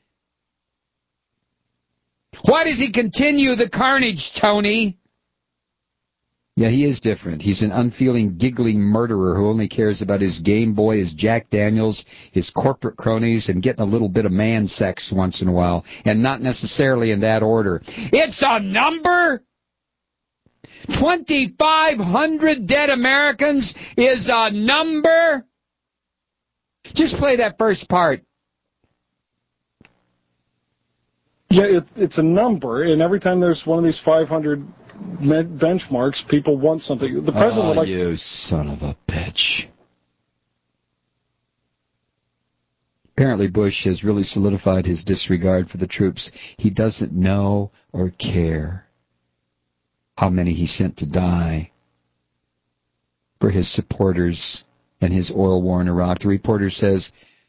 Why does he continue the carnage, Tony? Yeah, he is different. He's an unfeeling, giggling murderer who only cares about his Game Boy, his Jack Daniels, his corporate cronies, and getting a little bit of man sex once in a while, and not necessarily in that order. It's a number? twenty-five hundred dead Americans is a number? Just play that first part. Yeah, it, it's a number, and every time there's one of these five hundred benchmarks, people want something. The president oh, would like... you son of a bitch. Apparently Bush has really solidified his disregard for the troops. He doesn't know or care how many he sent to die for his supporters and his oil war in Iraq. The reporter says,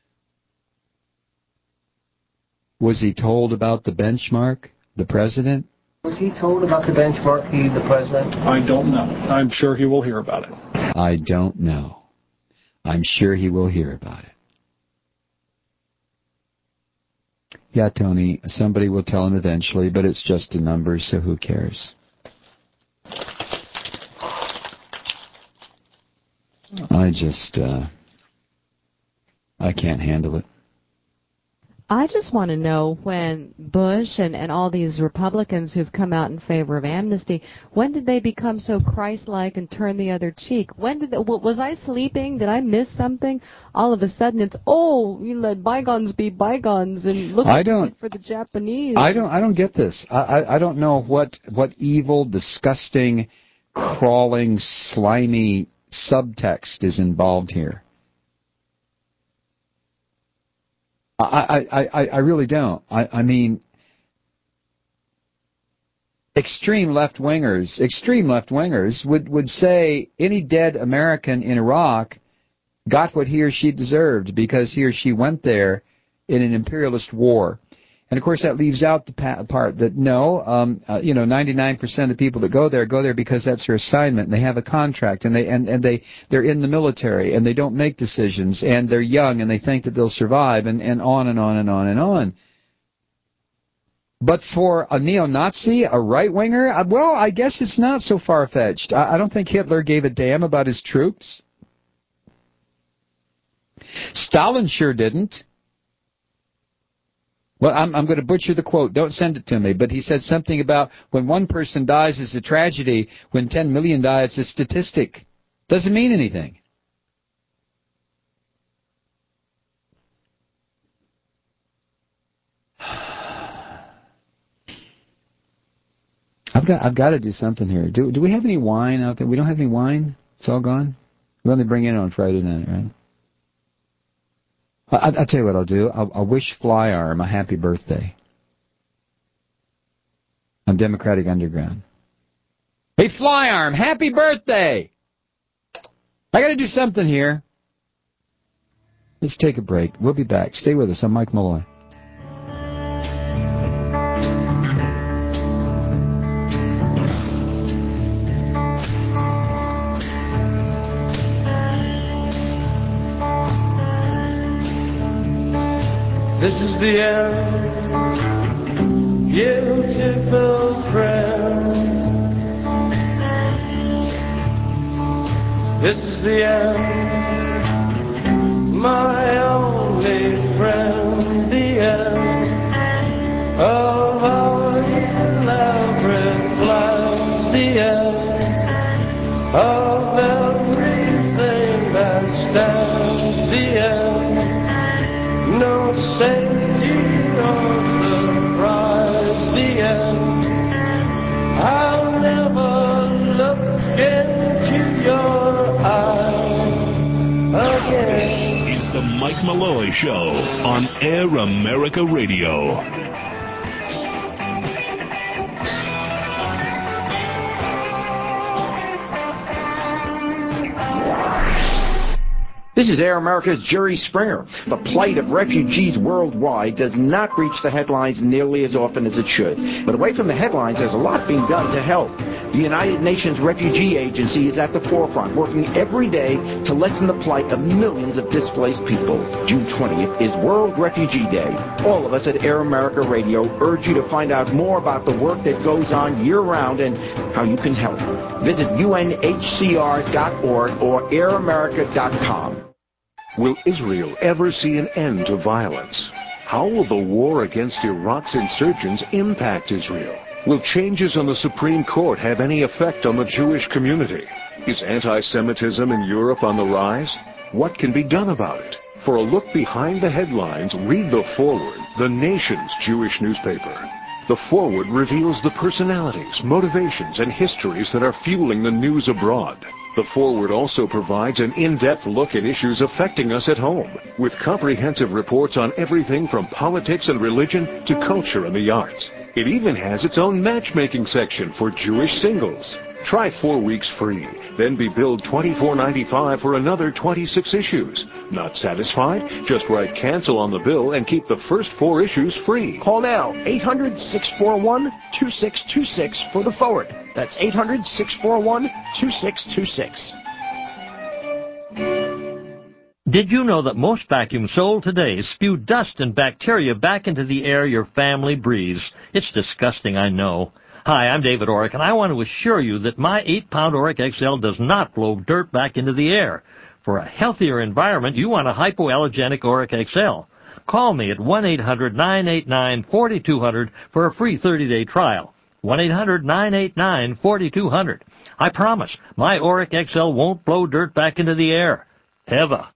was he told about the benchmark, the president? Was he told about the benchmark, he, the president? I don't know. I'm sure he will hear about it. I don't know. I'm sure he will hear about it. Yeah, Tony, somebody will tell him eventually, but it's just a number, so who cares? I just, uh, I can't handle it. I just want to know when Bush and, and all these Republicans who've come out in favor of amnesty, when did they become so Christ-like and turn the other cheek? When did they, was I sleeping? Did I miss something? All of a sudden it's, oh, you let bygones be bygones and look I don't, for the Japanese. I don't I don't get this. I, I, I don't know what, what evil, disgusting, crawling, slimy subtext is involved here. I, I, I, I really don't. I, I mean, extreme left-wingers, extreme left-wingers would, would say any dead American in Iraq got what he or she deserved because he or she went there in an imperialist war. And, of course, that leaves out the part that, no, um, uh, you know, ninety-nine percent of the people that go there go there because that's their assignment, and they have a contract, and, they, and, and they, they're in the military, and they don't make decisions, and they're young, and they think that they'll survive, and, and on and on and on and on. But for a neo-Nazi, a right-winger, well, I guess it's not so far-fetched. I, I don't think Hitler gave a damn about his troops. Stalin sure didn't. Well, I'm, I'm going to butcher the quote. Don't send it to me. But he said something about when one person dies, it's a tragedy. When ten million die, it's a statistic. Doesn't mean anything. I've I've got I've got to do something here. Do do we have any wine out there? We don't have any wine. It's all gone. We only bring in on Friday night, right? I, I'll tell you what I'll do. I'll, I'll wish Flyarm a happy birthday on Democratic Underground. Hey, Flyarm, happy birthday! I got to do something here. Let's take a break. We'll be back. Stay with us. I'm Mike Malloy. This is the end, beautiful friend. This is the end, my only friend. The end of our elaborate plans. The end of everything that stands. The end. No safety or surprise, the end. I'll never look into your eyes again. This is the Mike Malloy Show on Air America Radio. This is Air America's Jerry Springer. The plight of refugees worldwide does not reach the headlines nearly as often as it should. But away from the headlines, there's a lot being done to help. The United Nations Refugee Agency is at the forefront, working every day to lessen the plight of millions of displaced people. June twentieth is World Refugee Day. All of us at Air America Radio urge you to find out more about the work that goes on year-round and how you can help. Visit U N H C R dot org or air america dot com. Will Israel ever see an end to violence? How will the war against Iraq's insurgents impact Israel? Will changes on the Supreme Court have any effect on the Jewish community? Is anti-Semitism in Europe on the rise? What can be done about it? For a look behind the headlines, read The Forward, the nation's Jewish newspaper. The Forward reveals the personalities, motivations, and histories that are fueling the news abroad. The Forward also provides an in-depth look at issues affecting us at home, with comprehensive reports on everything from politics and religion to culture and the arts. It even has its own matchmaking section for Jewish singles. Try four weeks free, then be billed twenty-four ninety-five for another twenty-six issues. Not satisfied? Just write cancel on the bill and keep the first four issues free. Call now, eight hundred, six four one, two six two six for The Forward. That's eight hundred, six four one, two six two six. Did you know that most vacuums sold today spew dust and bacteria back into the air your family breathes? It's disgusting, I know. Hi, I'm David Orrick, and I want to assure you that my eight pound Orrick X L does not blow dirt back into the air. For a healthier environment, you want a hypoallergenic Orrick X L. Call me at one eight hundred, nine eight nine, four two zero zero for a free thirty-day trial. one eight hundred, nine eight nine, four two zero zero. I promise, my Orrick X L won't blow dirt back into the air. Ever.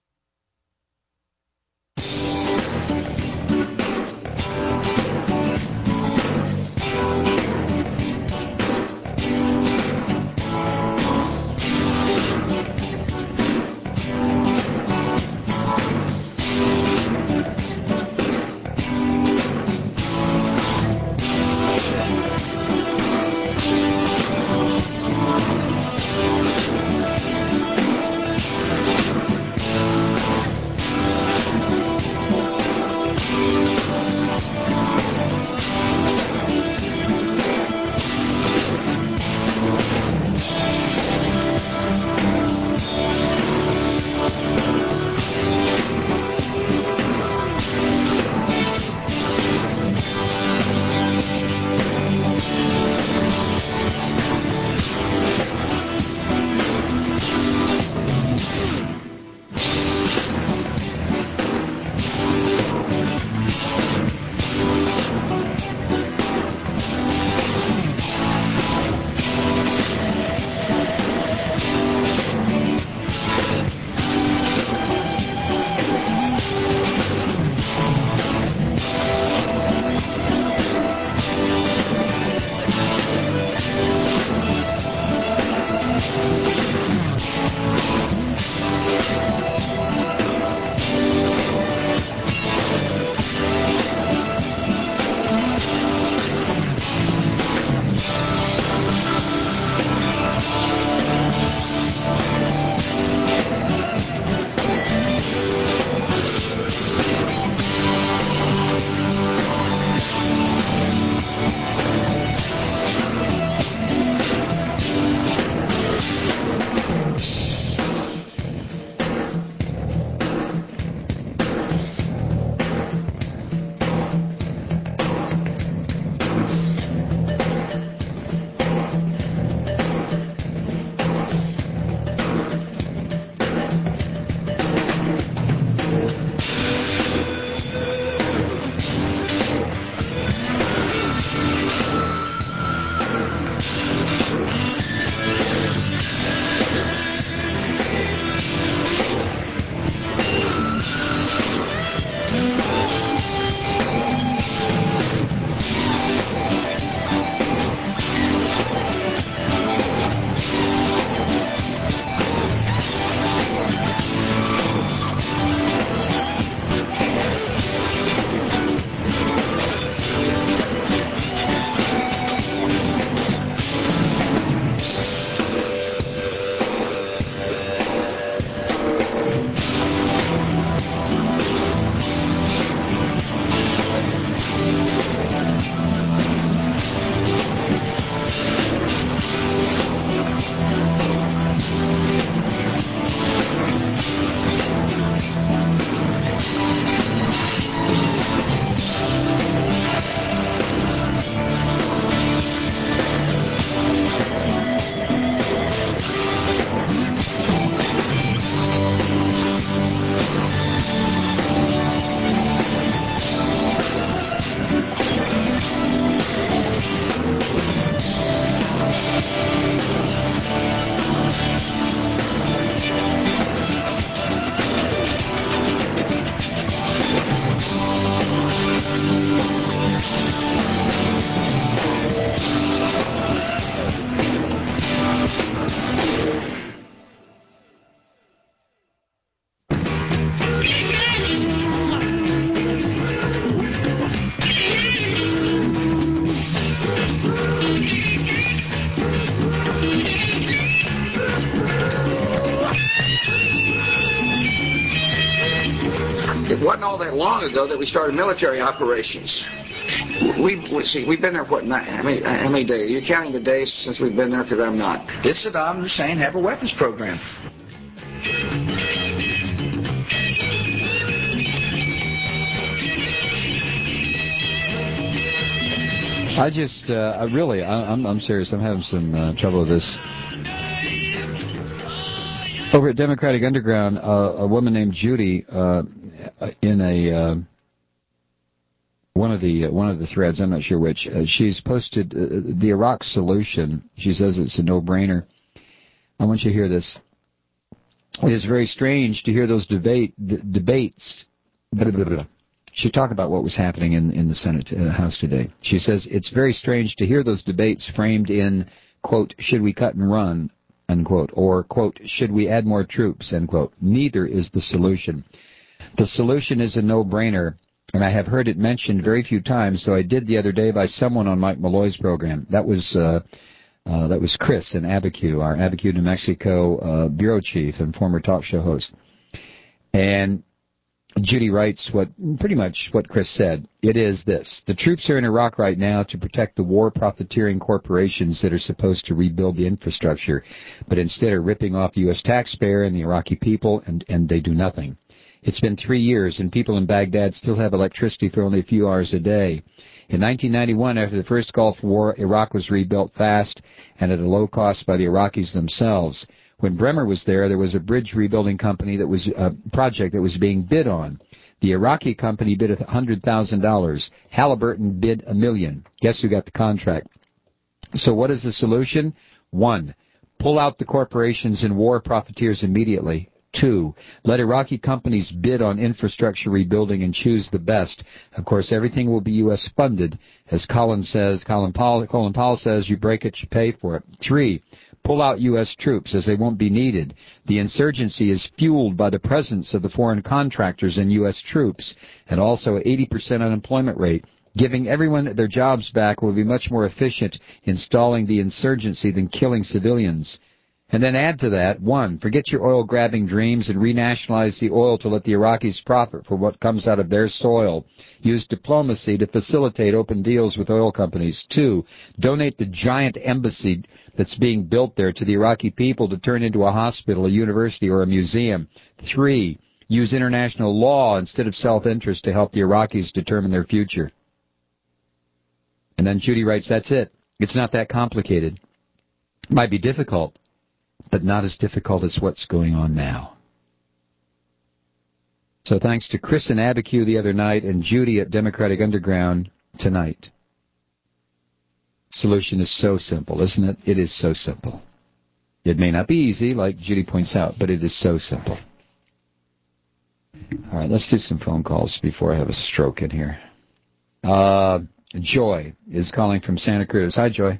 It wasn't all that long ago that we started military operations. We, we see we've been there what? Nine, how many how many days? Are you counting the days since we've been there? Because I'm not. Did Saddam Hussein have a weapons program? I just, uh, I really, I, I'm, I'm serious. I'm having some uh, trouble with this. Over at Democratic Underground, uh, a woman named Judy, uh, in a uh, one of the uh, one of the threads, I'm not sure which, uh, she's posted uh, the Iraq solution. She says it's a no-brainer. I want you to hear this. It is very strange to hear those debate d- debates. Blah, blah, blah. She talked about what was happening in, in the Senate uh, House today. She says, it's very strange to hear those debates framed in, quote, should we cut and run, unquote, or, quote, should we add more troops, end quote. Neither is the solution. The solution is a no-brainer, and I have heard it mentioned very few times, so I did the other day by someone on Mike Malloy's program. That was uh, uh, that was Chris in Abiquiu, our Abiquiu, New Mexico uh, bureau chief and former talk show host. And Judy writes what pretty much what Chris said. It is this. The troops are in Iraq right now to protect the war profiteering corporations that are supposed to rebuild the infrastructure, but instead are ripping off the U S taxpayer and the Iraqi people, and, and they do nothing. It's been three years, and people in Baghdad still have electricity for only a few hours a day. In nineteen ninety-one, after the first Gulf War, Iraq was rebuilt fast and at a low cost by the Iraqis themselves. When Bremer was there, there was a bridge rebuilding company that was a project that was being bid on. The Iraqi company bid one hundred thousand dollars. Halliburton bid a million. Guess who got the contract? So what is the solution? One, pull out the corporations and war profiteers immediately. Two, let Iraqi companies bid on infrastructure rebuilding and choose the best. Of course, everything will be U S funded. As Colin says, Colin Powell, Colin Powell says, you break it, you pay for it. Three, pull out U S troops as they won't be needed. The insurgency is fueled by the presence of the foreign contractors and U S troops, and also eighty percent unemployment rate. Giving everyone their jobs back will be much more efficient in stalling the insurgency than killing civilians. And then add to that, one, forget your oil-grabbing dreams and renationalize the oil to let the Iraqis profit for what comes out of their soil. Use diplomacy to facilitate open deals with oil companies. Two, donate the giant embassy that's being built there to the Iraqi people to turn into a hospital, a university, or a museum. Three, use international law instead of self-interest to help the Iraqis determine their future. And then Judy writes, that's it. It's not that complicated. It might be difficult, but not as difficult as what's going on now. So thanks to Chris in Abiquiu the other night and Judy at Democratic Underground tonight. Solution is so simple, isn't it? It is so simple. It may not be easy, like Judy points out, but it is so simple. All right, let's do some phone calls before I have a stroke in here. Uh, Joy is calling from Santa Cruz. Hi, Joy.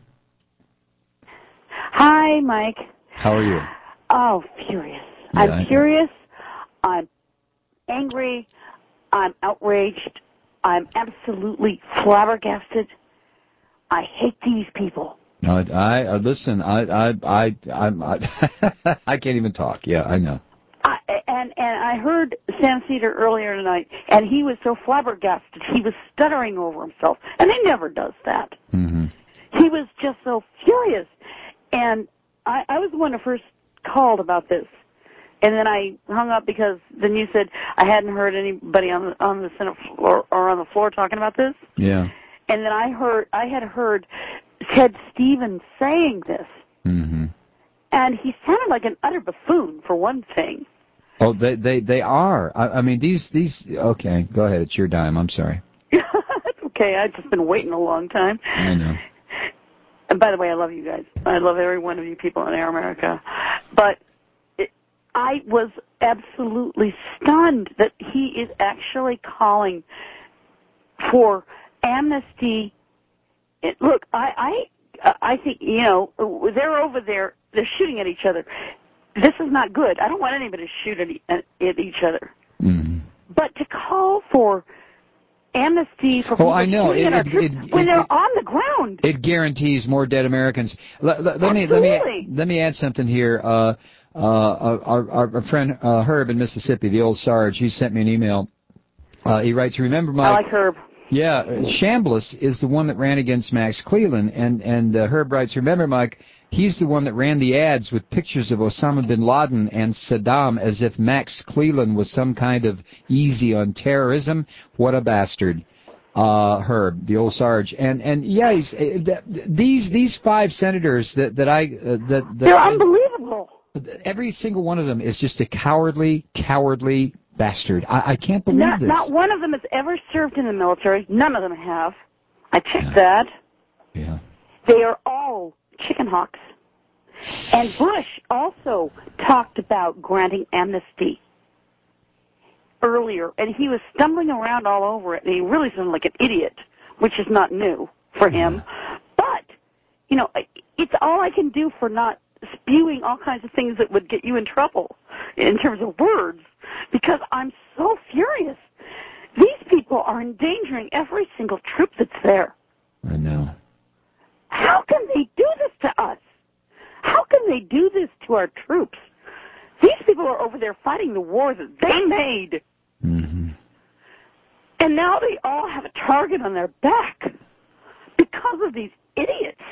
Hi, Mike. How are you? Oh, furious. Yeah, I'm I- furious. I'm angry. I'm outraged. I'm absolutely flabbergasted. I hate these people. I, I uh, listen. I, I, I, I'm, I, I can't even talk. Yeah, I know. I, and and I heard Sam Cedar earlier tonight, and he was so flabbergasted. He was stuttering over himself, and he never does that. Mm-hmm. He was just so furious. And I, I was the one who first called about this, and then I hung up because then you said I hadn't heard anybody on the, on the Senate floor or on the floor talking about this. Yeah. And then I heard I had heard Ted Stevens saying this, Mm-hmm. and he sounded like an utter buffoon for one thing. Oh, they, they, they are. I, I mean, these, these. Okay, go ahead. It's your dime. I'm sorry. That's okay. I've just been waiting a long time. I know. And by the way, I love you guys. I love every one of you people in Air America. But it, I was absolutely stunned that he is actually calling for amnesty. It, look, I, I, I think, you know, they're over there. They're shooting at each other. This is not good. I don't want anybody to shoot at, e- at, at each other. Mm-hmm. But to call for amnesty for people Oh, I know. shooting It, at it, our it, troops when it, they're it, on the ground. it guarantees more dead Americans. Let, let, let me let me Absolutely. let me add something here. Uh, uh, our, our, our friend uh, Herb in Mississippi, the old Sarge, he sent me an email. Uh, he writes, remember, Mike... I like Herb. Yeah, Chambliss is the one that ran against Max Cleland, and, and uh, Herb writes, remember, Mike, he's the one that ran the ads with pictures of Osama bin Laden and Saddam as if Max Cleland was some kind of easy on terrorism. What a bastard. Uh, Herb, the old Sarge. And, and yeah, he's, uh, th- these these five senators that, that I... Uh, that, that They're unbelievable. Every single one of them is just a cowardly, cowardly bastard. I, I can't believe Not, this. not one of them has ever served in the military. None of them have. I checked that. Yeah. They are all chicken hawks. And Bush also talked about granting amnesty earlier, and he was stumbling around all over it, and he really sounded like an idiot, which is not new for him. But, you know, it's all I can do for not spewing all kinds of things that would get you in trouble in terms of words, because I'm so furious. These people are endangering every single troop that's there. I know. How can they do this to us? How can they do this to our troops? These people are over there fighting the war that they made. Mm-hmm. And now they all have a target on their back because of these idiots.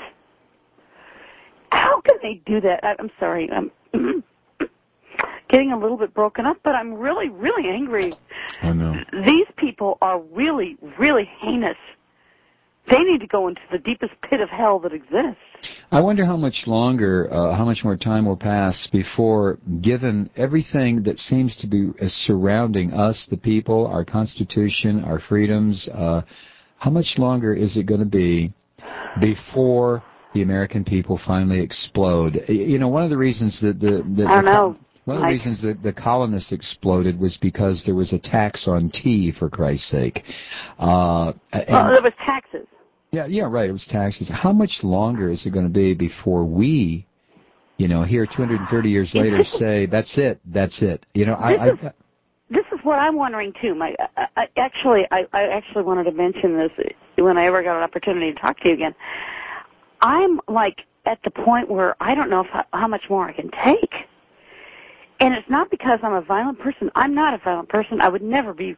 How can they do that? I, I'm sorry. I'm getting a little bit broken up, but I'm really, really angry. I know. These people are really, really heinous. They need to go into the deepest pit of hell that exists. I wonder how much longer, uh, how much more time will pass before, given everything that seems to be uh, surrounding us, the people, our Constitution, our freedoms, uh, how much longer is it going to be before the American people finally explode? You know, one of the reasons that the... the I don't know. One of the reasons that the colonists exploded was because there was a tax on tea, for Christ's sake. Uh, well, there was taxes. Yeah, yeah, right. It was taxes. How much longer is it going to be before we, you know, here two hundred thirty years later say, that's it, that's it? You know, I... This, I, is, this is what I'm wondering, too. My, I, I, actually, I, I actually wanted to mention this when I ever got an opportunity to talk to you again. I'm, like, at the point where I don't know if, how much more I can take. And it's not because I'm a violent person. I'm not a violent person. I would never be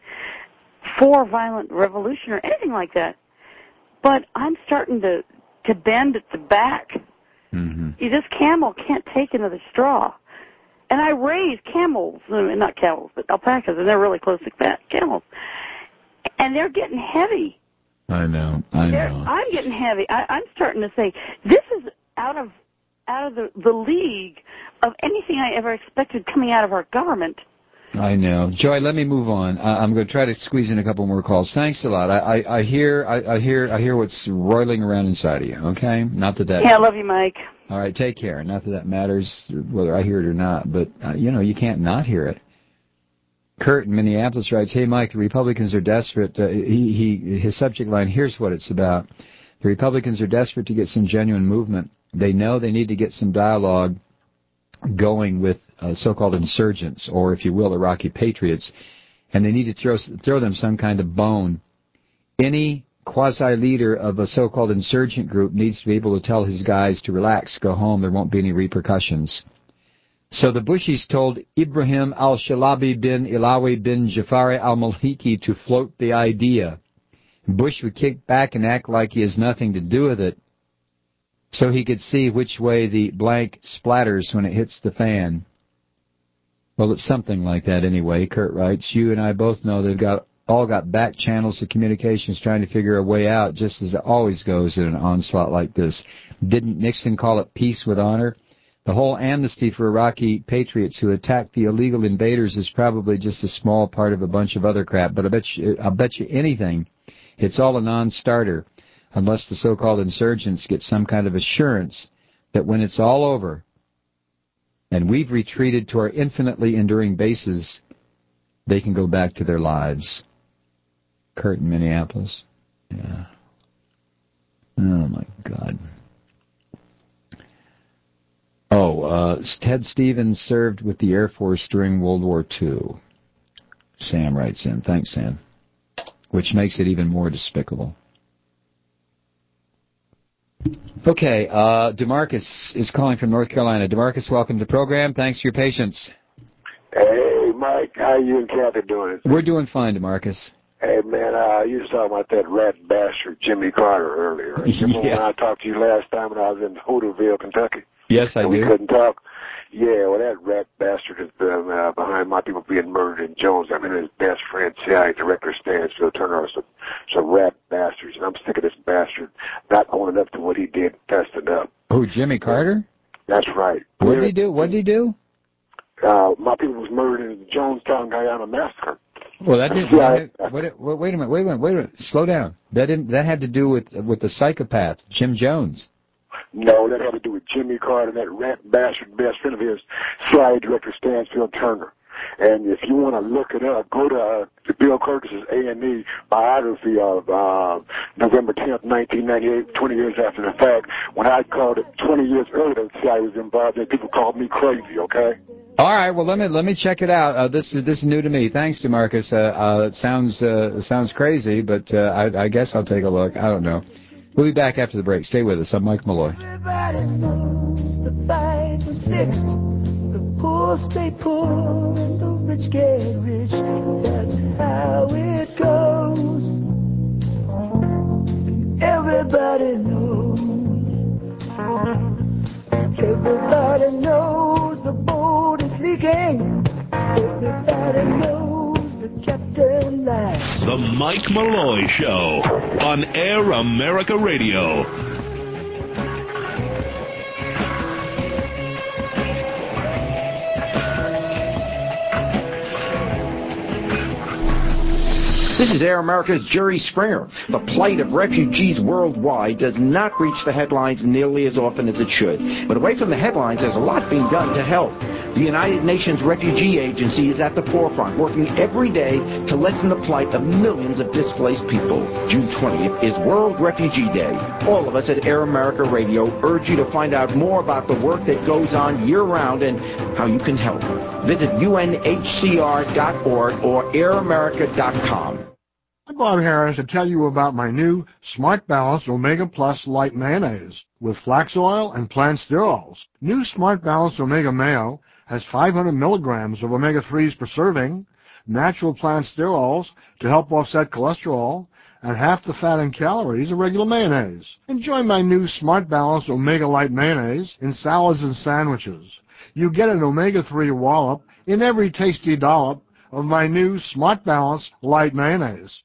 for violent revolution or anything like that. But I'm starting to, to bend at the back. Mm-hmm. This camel can't take another straw. And I raise camels, not camels, but alpacas, and they're really close to camels. And they're getting heavy. I know, I they're, know. I'm getting heavy. I, I'm starting to say, this is out of out of the, the league of anything I ever expected coming out of our government. I know. Joy, let me move on. I, I'm going to try to squeeze in a couple more calls. Thanks a lot. I, I, I hear I, I hear I hear what's roiling around inside of you, okay? Not that that... Yeah, I love you, Mike. All right, take care. Not that that matters whether I hear it or not, but, uh, you know, you can't not hear it. Kurt in Minneapolis writes, hey, Mike, the Republicans are desperate. Uh, he, he, his subject line, here's what it's about. The Republicans are desperate to get some genuine movement. They know they need to get some dialogue going with uh, so-called insurgents, or if you will, Iraqi patriots, and they need to throw throw them some kind of bone. Any quasi-leader of a so-called insurgent group needs to be able to tell his guys to relax, go home, there won't be any repercussions. So the Bushis told Ibrahim al-Shalabi bin Ilawi bin Jafari al-Maliki to float the idea. Bush would kick back and act like he has nothing to do with it, so he could see which way the blank splatters when it hits the fan. Well, it's something like that anyway. Kurt writes, you and I both know they've got all got back channels of communications trying to figure a way out, just as it always goes in an onslaught like this. Didn't Nixon call it peace with honor? The whole amnesty for Iraqi patriots who attacked the illegal invaders is probably just a small part of a bunch of other crap, but I bet you, I'll bet you anything, it's all a non-starter. Unless the so-called insurgents get some kind of assurance that when it's all over and we've retreated to our infinitely enduring bases, they can go back to their lives. Kurt in Minneapolis. Yeah. Oh, my God. Oh, uh, Ted Stevens served with the Air Force during World War Two. Sam writes in. Thanks, Sam. Which makes it even more despicable. Okay, uh, DeMarcus is calling from North Carolina. DeMarcus, welcome to the program. Thanks for your patience. Hey, Mike, how you and Kathy doing? We're doing fine, DeMarcus. Hey, man, uh, you was talking about that rat bastard Jimmy Carter earlier. Remember Yeah. when I talked to you last time when I was in Hooterville, Kentucky? Yes, I and do. we couldn't talk? Yeah, well, that rat bastard has been uh, behind my people being murdered in Jones. I mean, his best friend, C I A Director Stansfield Turner, are some, some rat bastards, and I'm sick of this bastard not owning up to what he did, testing up. Who, Jimmy Carter? That's right. What did he do? What did he do? Uh, my people was murdered in the Jonestown Guyana massacre. Well, that didn't. Yeah, That, wait, wait, wait a minute. Wait a minute. Wait a minute. Slow down. That didn't. That had to do with with the psychopath, Jim Jones. No, that had to do with Jimmy Carter, that rat bastard best friend of his, C I A Director Stansfield Turner. And if you want to look it up, go to, uh, to Bill Curtis's A and E biography of uh, November tenth, nineteen ninety-eight, twenty years after the fact. When I called it twenty years earlier, the C I A was involved, and people called me crazy, okay? All right. Well, let me let me check it out. Uh, this is this is new to me. Thanks, DeMarcus. Uh, uh, it sounds uh, it sounds crazy, but uh, I, I guess I'll take a look. I don't know. We'll be back after the break. Stay with us. I'm Mike Malloy. Everybody knows the fight was fixed. The poor stay poor and the rich get rich. That's how it goes. And everybody knows. Everybody knows the boat is leaking. Everybody knows the captain lies. The Mike Malloy Show on Air America Radio. This is Air America's Jerry Springer. The plight of refugees worldwide does not reach the headlines nearly as often as it should. But away from the headlines, there's a lot being done to help. The United Nations Refugee Agency is at the forefront, working every day to lessen the plight of millions of displaced people. June twentieth is World Refugee Day. All of us at Air America Radio urge you to find out more about the work that goes on year-round and how you can help. Visit U N H C R dot org or air america dot com. I'm Bob Harris to tell you about my new Smart Balance Omega Plus Light Mayonnaise with flax oil and plant sterols. New Smart Balance Omega Mayo has five hundred milligrams of omega threes per serving, natural plant sterols to help offset cholesterol, and half the fat and calories of regular mayonnaise. Enjoy my new Smart Balance Omega Light Mayonnaise in salads and sandwiches. You get an omega three wallop in every tasty dollop of my new Smart Balance Light Mayonnaise.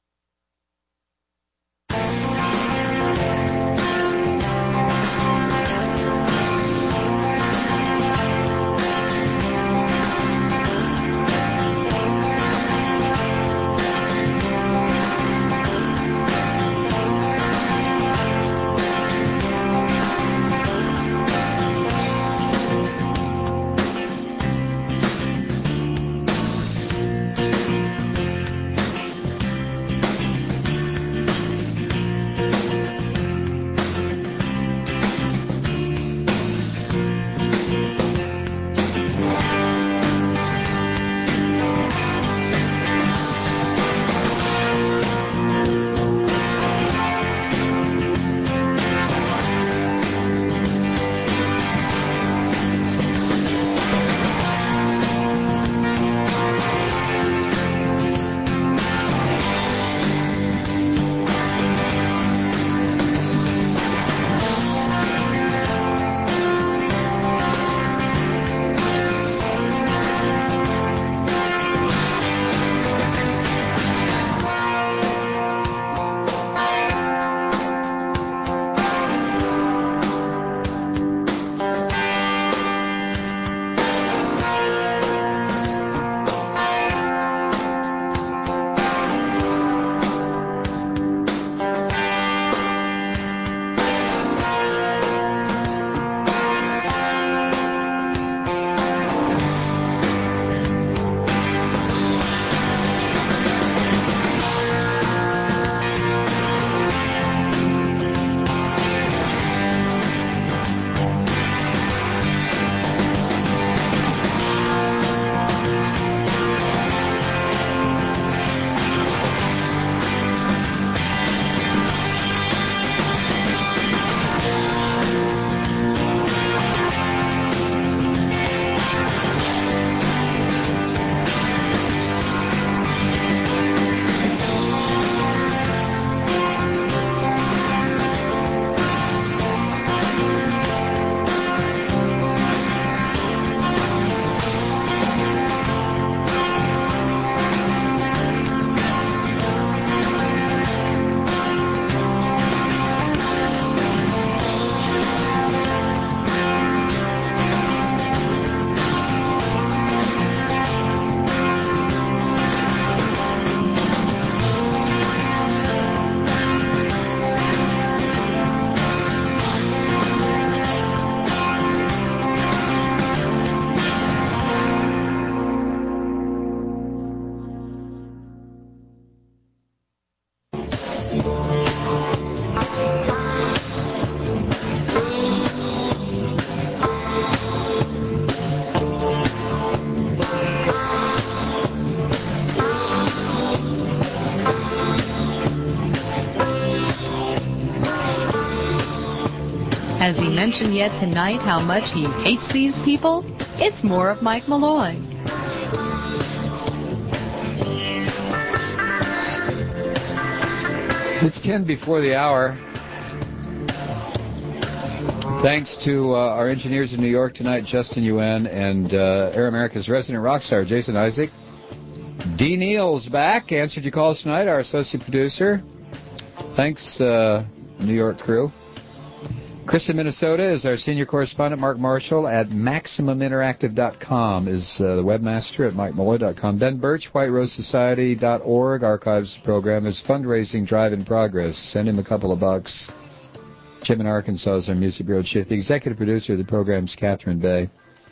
Has he mentioned yet tonight how much he hates these people? It's more of Mike Malloy. It's ten before the hour. Thanks to uh, our engineers in New York tonight, Justin Yuen, and uh, Air America's resident rock star, Jason Isaac. Dee Neal's back, answered your calls tonight, our associate producer. Thanks, uh, New York crew. Chris in Minnesota is our senior correspondent. Mark Marshall at Maximum Interactive dot com is uh, the webmaster at Mike Malloy dot com. Ben Birch, White Rose Society dot org, archives the program. Is fundraising drive in progress. Send him a couple of bucks. Jim in Arkansas is our music bureau chief. The executive producer of the program is Catherine Bay.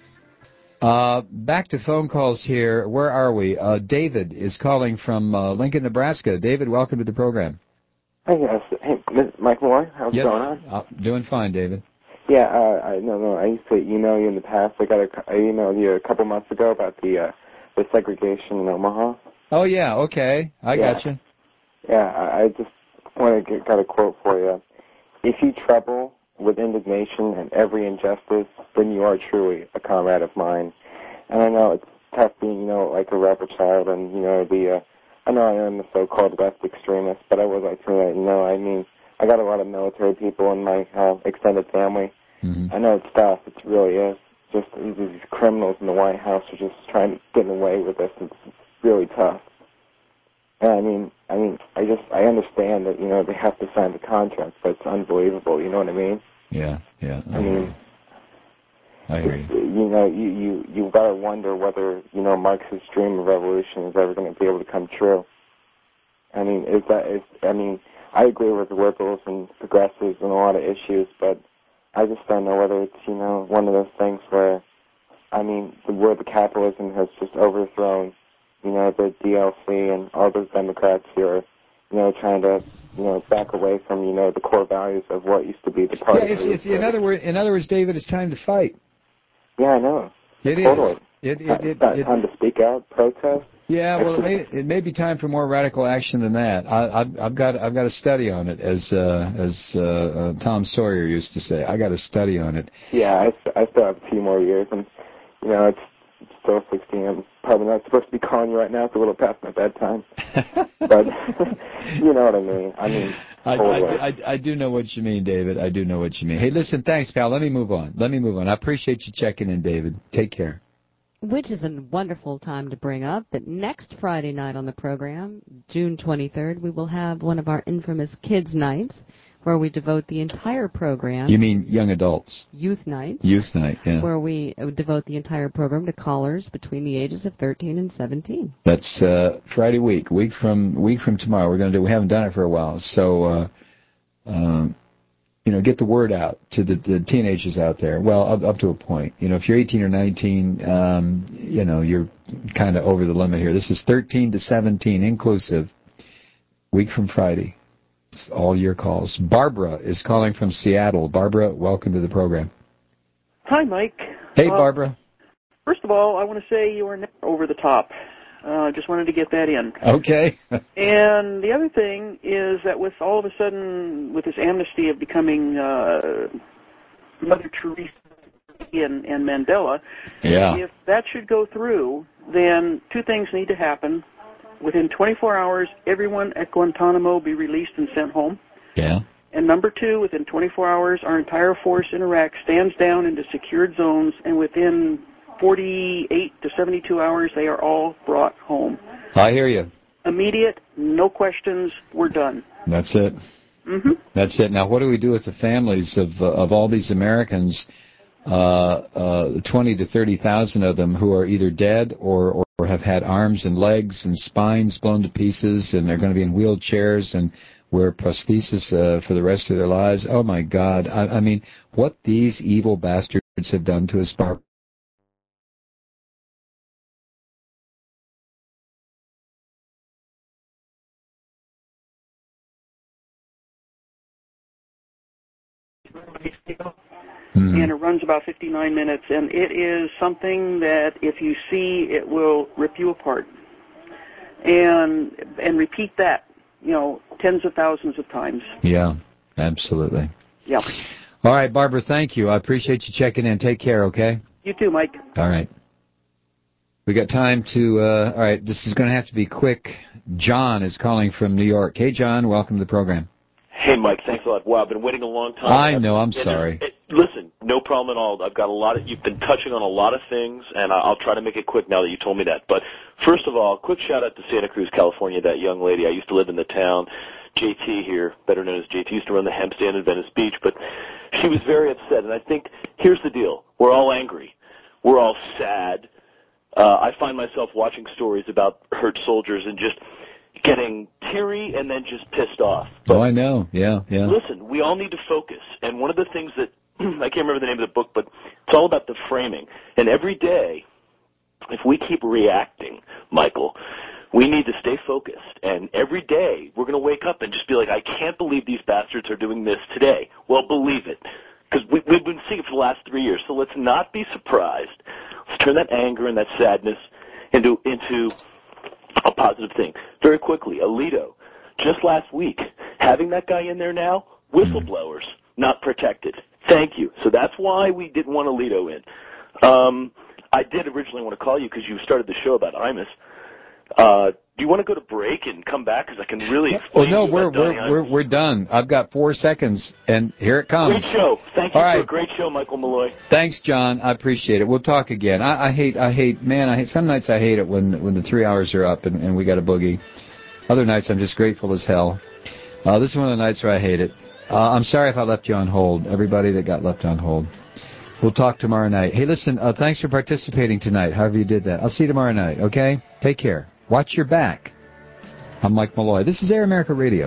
Uh, back to phone calls here. Where are we? Uh, David is calling from uh, Lincoln, Nebraska. David, welcome to the program. Hey, yes. Hey, Mike Malloy, how's yes. it going on? Uh, doing fine, David. Yeah, uh, I no, no. I used to email you in the past. I got a, I emailed you a couple months ago about the uh, the segregation in Omaha. Oh yeah, okay, I yeah. got you. Yeah, I, I just want to get got a quote for you. If you trouble with indignation and every injustice, then you are truly a comrade of mine. And I know it's tough being, you know, like a rebel child, and you know the. Uh, I know I am a so-called left extremist, but I would like to let you know, I mean, I got a lot of military people in my uh, extended family. Mm-hmm. I know it's tough. It really is. Just these criminals in the White House are just trying to get away with this. It's, it's really tough. And I mean, I mean, I just, I understand that, you know, they have to sign the contract, but it's unbelievable. You know what I mean? Yeah, yeah. I mean, I hear you. You know, you you you gotta wonder whether, you know, Marx's dream of revolution is ever going to be able to come true. I mean, is that is I mean, I agree with the liberals and progressives on a lot of issues, but I just don't know whether it's, you know, one of those things where, I mean, the where the capitalism has just overthrown, you know, the D L C and all those Democrats who are, you know, trying to, you know, back away from, you know, the core values of what used to be the party. Yeah, it's, it's in other words, in other words, David, it's time to fight. Yeah, I know. It totally. is. It, it, it, it's not it, time to speak out, protest. Yeah, well, it may it may be time for more radical action than that. I, I've, I've got I've got a study on it, as uh, as uh, uh, Tom Sawyer used to say. I got a study on it. Yeah, I, I still have a few more years, and you know, it's still sixteen. I'm probably not supposed to be calling you right now. It's a little past my bedtime, but you know what I mean. I mean. I, I, I, I do know what you mean, David. I do know what you mean. Hey, listen, thanks, pal. Let me move on. Let me move on. I appreciate you checking in, David. Take care. Which is a wonderful time to bring up that next Friday night on the program, June twenty-third, we will have one of our infamous Kids Nights, where we devote the entire program. You mean young adults? Youth Nights. Youth Night, yeah. Where we devote the entire program to callers between the ages of thirteen and seventeen. That's uh, Friday week, week from week from tomorrow. We're going to do. We haven't done it for a while, so uh, um, you know, get the word out to the, the teenagers out there. Well, up, up to a point. You know, if you're eighteen or nineteen, um, you know, you're kind of over the limit here. This is thirteen to seventeen inclusive. Week from Friday. It's all your calls. Barbara is calling from Seattle. Barbara, welcome to the program. Hi, Mike. Hey, uh, Barbara. First of all, I want to say you are never over the top. Uh, just wanted to get that in. Okay. And the other thing is that with all of a sudden, with this amnesty of becoming uh, Mother Teresa and, and Mandela, yeah. if that should go through, then two things need to happen. Within twenty-four hours, everyone at Guantanamo be released and sent home. Yeah. And number two, within twenty-four hours, our entire force in Iraq stands down into secured zones, and within forty-eight to seventy-two hours, they are all brought home. I hear you. Immediate, no questions, we're done. That's it. Mm-hmm. That's it. Now, what do we do with the families of uh, of all these Americans, uh, uh, twenty to thirty thousand of them, who are either dead or, or have had arms and legs and spines blown to pieces, and they're going to be in wheelchairs and wear prosthesis uh, for the rest of their lives? Oh, my God. I, I mean, what these evil bastards have done to us, Barbara. Mm-hmm. And it runs about fifty-nine minutes, and it is something that if you see, it will rip you apart. And and repeat that, you know, tens of thousands of times. Yeah, absolutely. Yeah. All right, Barbara, thank you. I appreciate you checking in. Take care, okay? You too, Mike. All right. We got time to, uh, all right, this is going to have to be quick. John is calling from New York. Hey, John, welcome to the program. Hey, Mike, thanks a lot. Wow, I've been waiting a long time. I know, I'm And sorry. It, listen, no problem at all. I've got a lot of, you've been touching on a lot of things, and I'll try to make it quick now that you told me that. But first of all, quick shout out to Santa Cruz, California, that young lady. I used to live in the town. J T here, better known as J T, used to run the hemp stand in Venice Beach, but she was very upset, and I think, here's the deal. We're all angry. We're all sad. Uh, I find myself watching stories about hurt soldiers and just getting teary and then just pissed off. But, oh, I know. Yeah, yeah. Listen, we all need to focus. And one of the things that, I can't remember the name of the book, but it's all about the framing. And every day, if we keep reacting, Michael, we need to stay focused. And every day, we're going to wake up and just be like, I can't believe these bastards are doing this today. Well, believe it. Because we, we've been seeing it for the last three years. So let's not be surprised. Let's turn that anger and that sadness into into a positive thing. Very quickly, Alito, just last week, having that guy in there now, whistleblowers, not protected. Thank you. So that's why we didn't want Alito in. Um, I did originally want to call you because you started the show about Imus. Uh, do you want to go to break and come back? Because I can really explain. Well, no, to you we're about Donnie we're we're we're done. I've got four seconds, and here it comes. Great show. Thank you All for right. a great show, Michael Malloy. Thanks, John. I appreciate it. We'll talk again. I, I hate, I hate, man. I hate. Some nights I hate it when when the three hours are up and, and we got a boogie. Other nights I'm just grateful as hell. Uh, this is one of the nights where I hate it. Uh, I'm sorry if I left you on hold. Everybody that got left on hold. We'll talk tomorrow night. Hey, listen. Uh, thanks for participating tonight. However you did that. I'll see you tomorrow night. Okay. Take care. Watch your back. I'm Mike Malloy. This is Air America Radio.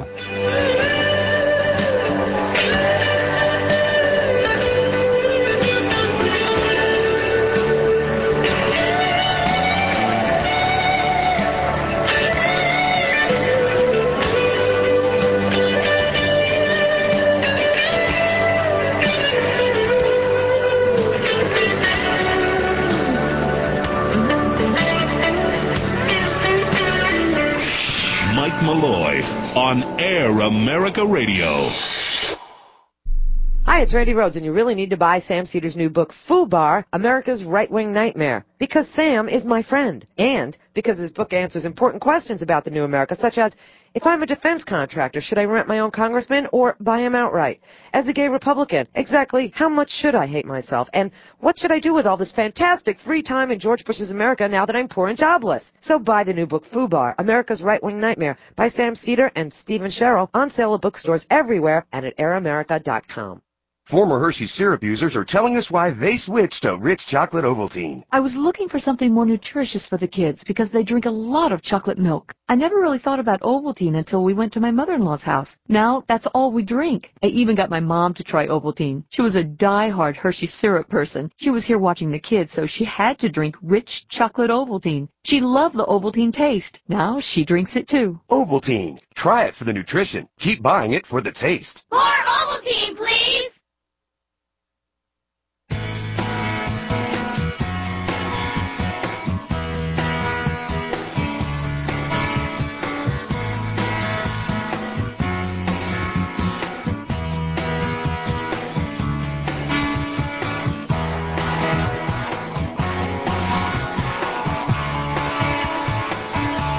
Malloy on Air America Radio. Hi, it's Randy Rhodes, and you really need to buy Sam Cedar's new book, FUBAR, America's Right-Wing Nightmare, because Sam is my friend, and because his book answers important questions about the new America, such as, if I'm a defense contractor, should I rent my own congressman or buy him outright? As a gay Republican, exactly how much should I hate myself? And what should I do with all this fantastic free time in George Bush's America now that I'm poor and jobless? So buy the new book, FUBAR, America's Right-Wing Nightmare, by Sam Cedar and Stephen Sherrill, on sale at bookstores everywhere and at air america dot com. Former Hershey syrup users are telling us why they switched to Rich Chocolate Ovaltine. I was looking for something more nutritious for the kids because they drink a lot of chocolate milk. I never really thought about Ovaltine until we went to my mother-in-law's house. Now, that's all we drink. I even got my mom to try Ovaltine. She was a die-hard Hershey syrup person. She was here watching the kids, so she had to drink Rich Chocolate Ovaltine. She loved the Ovaltine taste. Now she drinks it too. Ovaltine. Try it for the nutrition. Keep buying it for the taste. More Ovaltine, please!